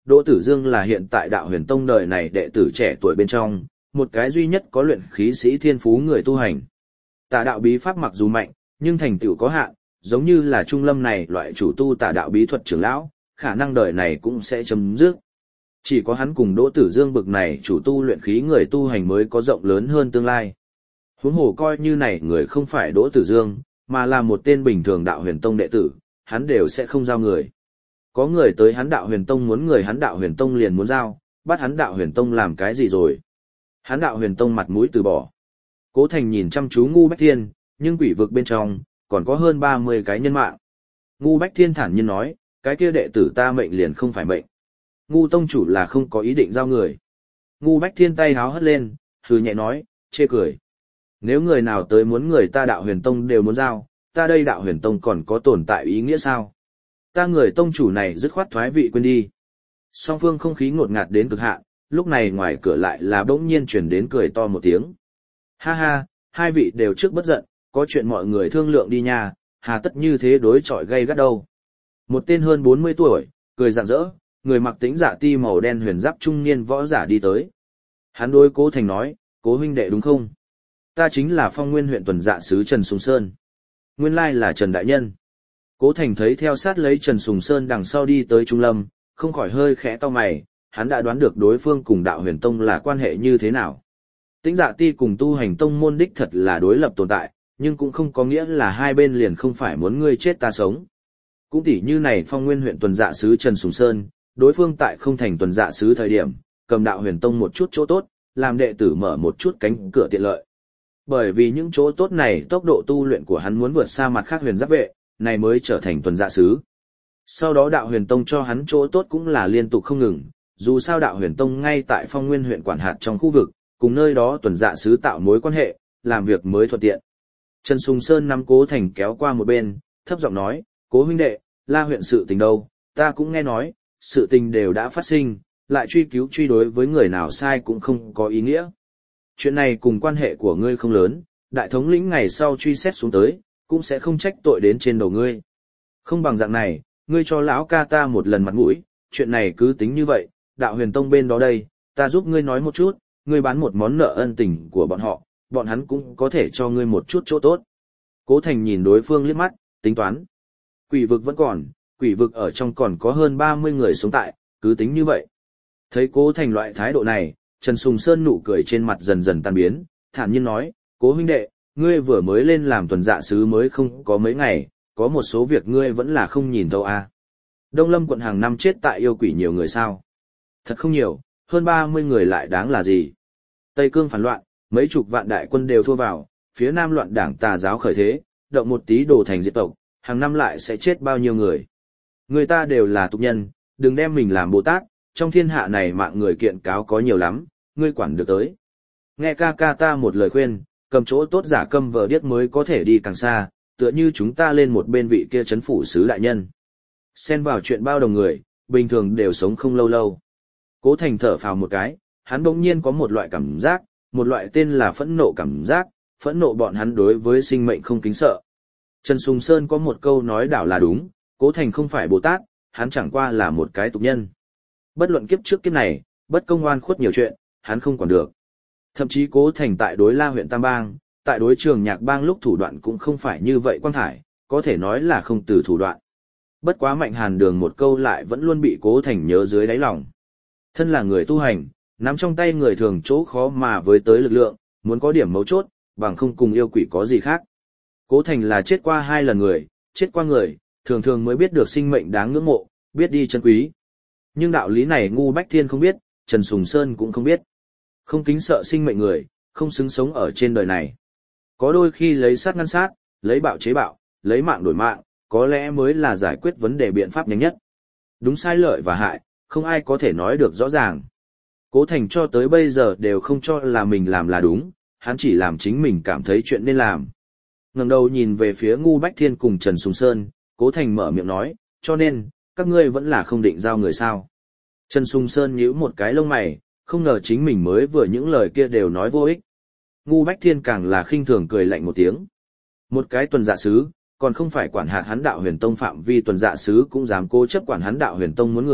Đỗ Tử Dương là hiện tại Đạo Huyền Tông đời này đệ tử trẻ tuổi bên trong, một cái duy nhất có luyện khí sĩ thiên phú người tu hành. Tà đạo bí pháp mặc dù mạnh, nhưng thành tựu có hạn, giống như là Trung Lâm này loại chủ tu tà đạo bí thuật trưởng lão, khả năng đời này cũng sẽ chấm dứt. Chỉ có hắn cùng Đỗ Tử Dương bực này chủ tu luyện khí người tu hành mới có rộng lớn hơn tương lai. Huống hồ coi như này người không phải Đỗ Tử Dương, mà là một tên bình thường Đạo Huyền Tông đệ tử, hắn đều sẽ không giao người. Có người tới hắn Đạo Huyền Tông muốn người hắn Đạo Huyền Tông liền muốn giao, bắt hắn Đạo Huyền Tông làm cái gì rồi? Hắn Đạo Huyền Tông mặt mũi từ bỏ. Cố Thành nhìn chăm chú Ngu Bách Thiên, nhưng quỷ vực bên trong còn có hơn ba mươi cái nhân mạng. Ngu Bách Thiên thản nhiên nói, cái kia đệ tử ta mệnh liền không phải mệnh. Ngu tông chủ là không có ý định giao người. Ngu Bách Thiên tay háo hất lên, hừ nhẹ nói, chê cười. Nếu người nào tới muốn người ta Đạo Huyền Tông đều muốn giao, ta đây Đạo Huyền Tông còn có tồn tại ý nghĩa sao? Ta người tông chủ này dứt khoát thoái vị quên đi. Song phương không khí ngột ngạt đến cực hạn, lúc này ngoài cửa lại là bỗng nhiên chuyển đến cười to một tiếng. Ha ha, hai vị đều trước bất giận, có chuyện mọi người thương lượng đi nha, hà tất như thế đối chọi gay gắt đâu. Một tên hơn bốn mươi tuổi, cười rạng rỡ, người mặc tĩnh dạ ti màu đen huyền giáp trung niên võ giả đi tới. Hắn đối Cố Thành nói, Cố huynh đệ đúng không? Ta chính là Phong Nguyên huyện tuần dạ sứ Trần Sùng Sơn. Nguyên lai là Trần Đại Nhân. Cố Thành thấy theo sát lấy Trần Sùng Sơn đằng sau đi tới Trung Lâm, không khỏi hơi khẽ to mày, hắn đã đoán được đối phương cùng Đạo Huyền Tông là quan hệ như thế nào. Tĩnh dạ ti cùng tu hành tông môn đích thật là đối lập tồn tại, nhưng cũng không có nghĩa là hai bên liền không phải muốn ngươi chết ta sống. Cũng tỉ như này Phong Nguyên huyện tuần dạ sứ Trần Sùng Sơn, đối phương tại không thành tuần dạ sứ thời điểm, cầm Đạo Huyền Tông một chút chỗ tốt, làm đệ tử mở một chút cánh cửa tiện lợi. Bởi vì những chỗ tốt này tốc độ tu luyện của hắn muốn vượt xa mặt khác huyền giáp vệ, này mới trở thành tuần dạ sứ. Sau đó Đạo Huyền Tông cho hắn chỗ tốt cũng là liên tục không ngừng, dù sao Đạo Huyền Tông ngay tại Phong Nguyên huyện quản hạt trong khu vực, cùng nơi đó tuần dạ sứ tạo mối quan hệ, làm việc mới thuận tiện. Trần Sùng Sơn nắm Cố Thành kéo qua một bên, thấp giọng nói, Cố huynh đệ, La huyện sự tình đâu, ta cũng nghe nói, sự tình đều đã phát sinh, lại truy cứu truy đối với người nào sai cũng không có ý nghĩa. Chuyện này cùng quan hệ của ngươi không lớn, đại thống lĩnh ngày sau truy xét xuống tới, cũng sẽ không trách tội đến trên đầu ngươi. Không bằng dạng này, ngươi cho lão ca ta một lần mặt mũi, chuyện này cứ tính như vậy, Đạo Huyền Tông bên đó đây, ta giúp ngươi nói một chút, ngươi bán một món nợ ân tình của bọn họ, bọn hắn cũng có thể cho ngươi một chút chỗ tốt. Cố Thành nhìn đối phương liếc mắt, tính toán. Quỷ vực vẫn còn, quỷ vực ở trong còn có hơn ba mươi người sống tại, cứ tính như vậy. Thấy Cố Thành loại thái độ này, Trần Sùng Sơn nụ cười trên mặt dần dần tan biến, thản nhiên nói, Cố huynh đệ, ngươi vừa mới lên làm tuần dạ sứ mới không có mấy ngày, có một số việc ngươi vẫn là không nhìn thấu à. Đông Lâm quận hàng năm chết tại yêu quỷ nhiều người sao? Thật không nhiều, hơn ba mươi người lại đáng là gì? Tây Cương phản loạn, mấy chục vạn đại quân đều thua vào, phía Nam loạn đảng tà giáo khởi thế, động một tí đổ thành diệt tộc, hàng năm lại sẽ chết bao nhiêu người. Người ta đều là tục nhân, đừng đem mình làm Bồ Tát, trong thiên hạ này mạng người kiện cáo có nhiều lắm, ngươi quản được tới. Nghe ca ca ta một lời khuyên, cầm chỗ tốt giả câm vờ điếc mới có thể đi càng xa, tựa như chúng ta lên một bên vị kia chấn phủ sứ đại nhân. Xen vào chuyện bao đồng người, bình thường đều sống không lâu lâu. Cố Thành thở phào một cái, hắn bỗng nhiên có một loại cảm giác, một loại tên là phẫn nộ cảm giác, phẫn nộ bọn hắn đối với sinh mệnh không kính sợ. Trần Sùng Sơn có một câu nói đảo là đúng, Cố Thành không phải Bồ Tát, hắn chẳng qua là một cái tục nhân. Bất luận kiếp trước kiếp này, bất công oan khuất nhiều chuyện, hắn không quản được. Thậm chí Cố Thành tại đối La huyện Tam Bang, tại đối Trường Nhạc Bang lúc thủ đoạn cũng không phải như vậy quang thải, có thể nói là không từ thủ đoạn. Bất quá Mạnh Hàn Đường một câu lại vẫn luôn bị Cố Thành nhớ dưới đáy lòng. Thân là người tu hành, nắm trong tay người thường chỗ khó mà với tới lực lượng, muốn có điểm mấu chốt, bằng không cùng yêu quỷ có gì khác. Cố Thành là chết qua hai lần người, chết qua người, thường thường mới biết được sinh mệnh đáng ngưỡng mộ, biết đi chân quý. Nhưng đạo lý này Ngu Bách Thiên không biết, Trần Sùng Sơn cũng không biết. Không kính sợ sinh mệnh người, không xứng sống ở trên đời này. Có đôi khi lấy sát ngăn sát, lấy bạo chế bạo, lấy mạng đổi mạng, có lẽ mới là giải quyết vấn đề biện pháp nhanh nhất. Đúng sai lợi và hại, không ai có thể nói được rõ ràng. Cố Thành cho tới bây giờ đều không cho là mình làm là đúng, hắn chỉ làm chính mình cảm thấy chuyện nên làm. Ngẩng đầu nhìn về phía Ngu Bách Thiên cùng Trần Sùng Sơn, Cố Thành mở miệng nói, cho nên, các ngươi vẫn là không định giao người sao. Trần Sùng Sơn nhíu một cái lông mày, không ngờ chính mình mới vừa những lời kia đều nói vô ích. Ngu Bách Thiên càng là khinh thường cười lạnh một tiếng. Một cái tuần dạ sứ, còn không phải quản hạt hắn Đạo Huyền Tông phạm vi tuần dạ sứ cũng dám cố chấp quản hắn Đạo Huyền Tông muốn người,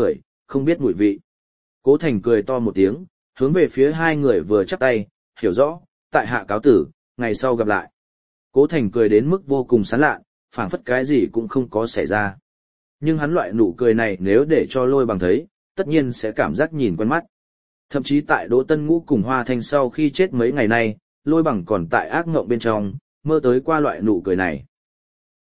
không biết mùi vị. Cố Thành cười to một tiếng, hướng về phía hai người vừa chắp tay, hiểu rõ, tại hạ cáo tử, ngày sau gặp lại. Cố Thành cười đến mức vô cùng sán lạ, phảng phất cái gì cũng không có xảy ra. Nhưng hắn loại nụ cười này nếu để cho Lôi Bằng thấy, tất nhiên sẽ cảm giác nhìn quen mắt. Thậm chí tại Đỗ Tân Ngũ cùng Hoa Thanh sau khi chết mấy ngày nay, Lôi Bằng còn tại ác ngộng bên trong, mơ tới qua loại nụ cười này.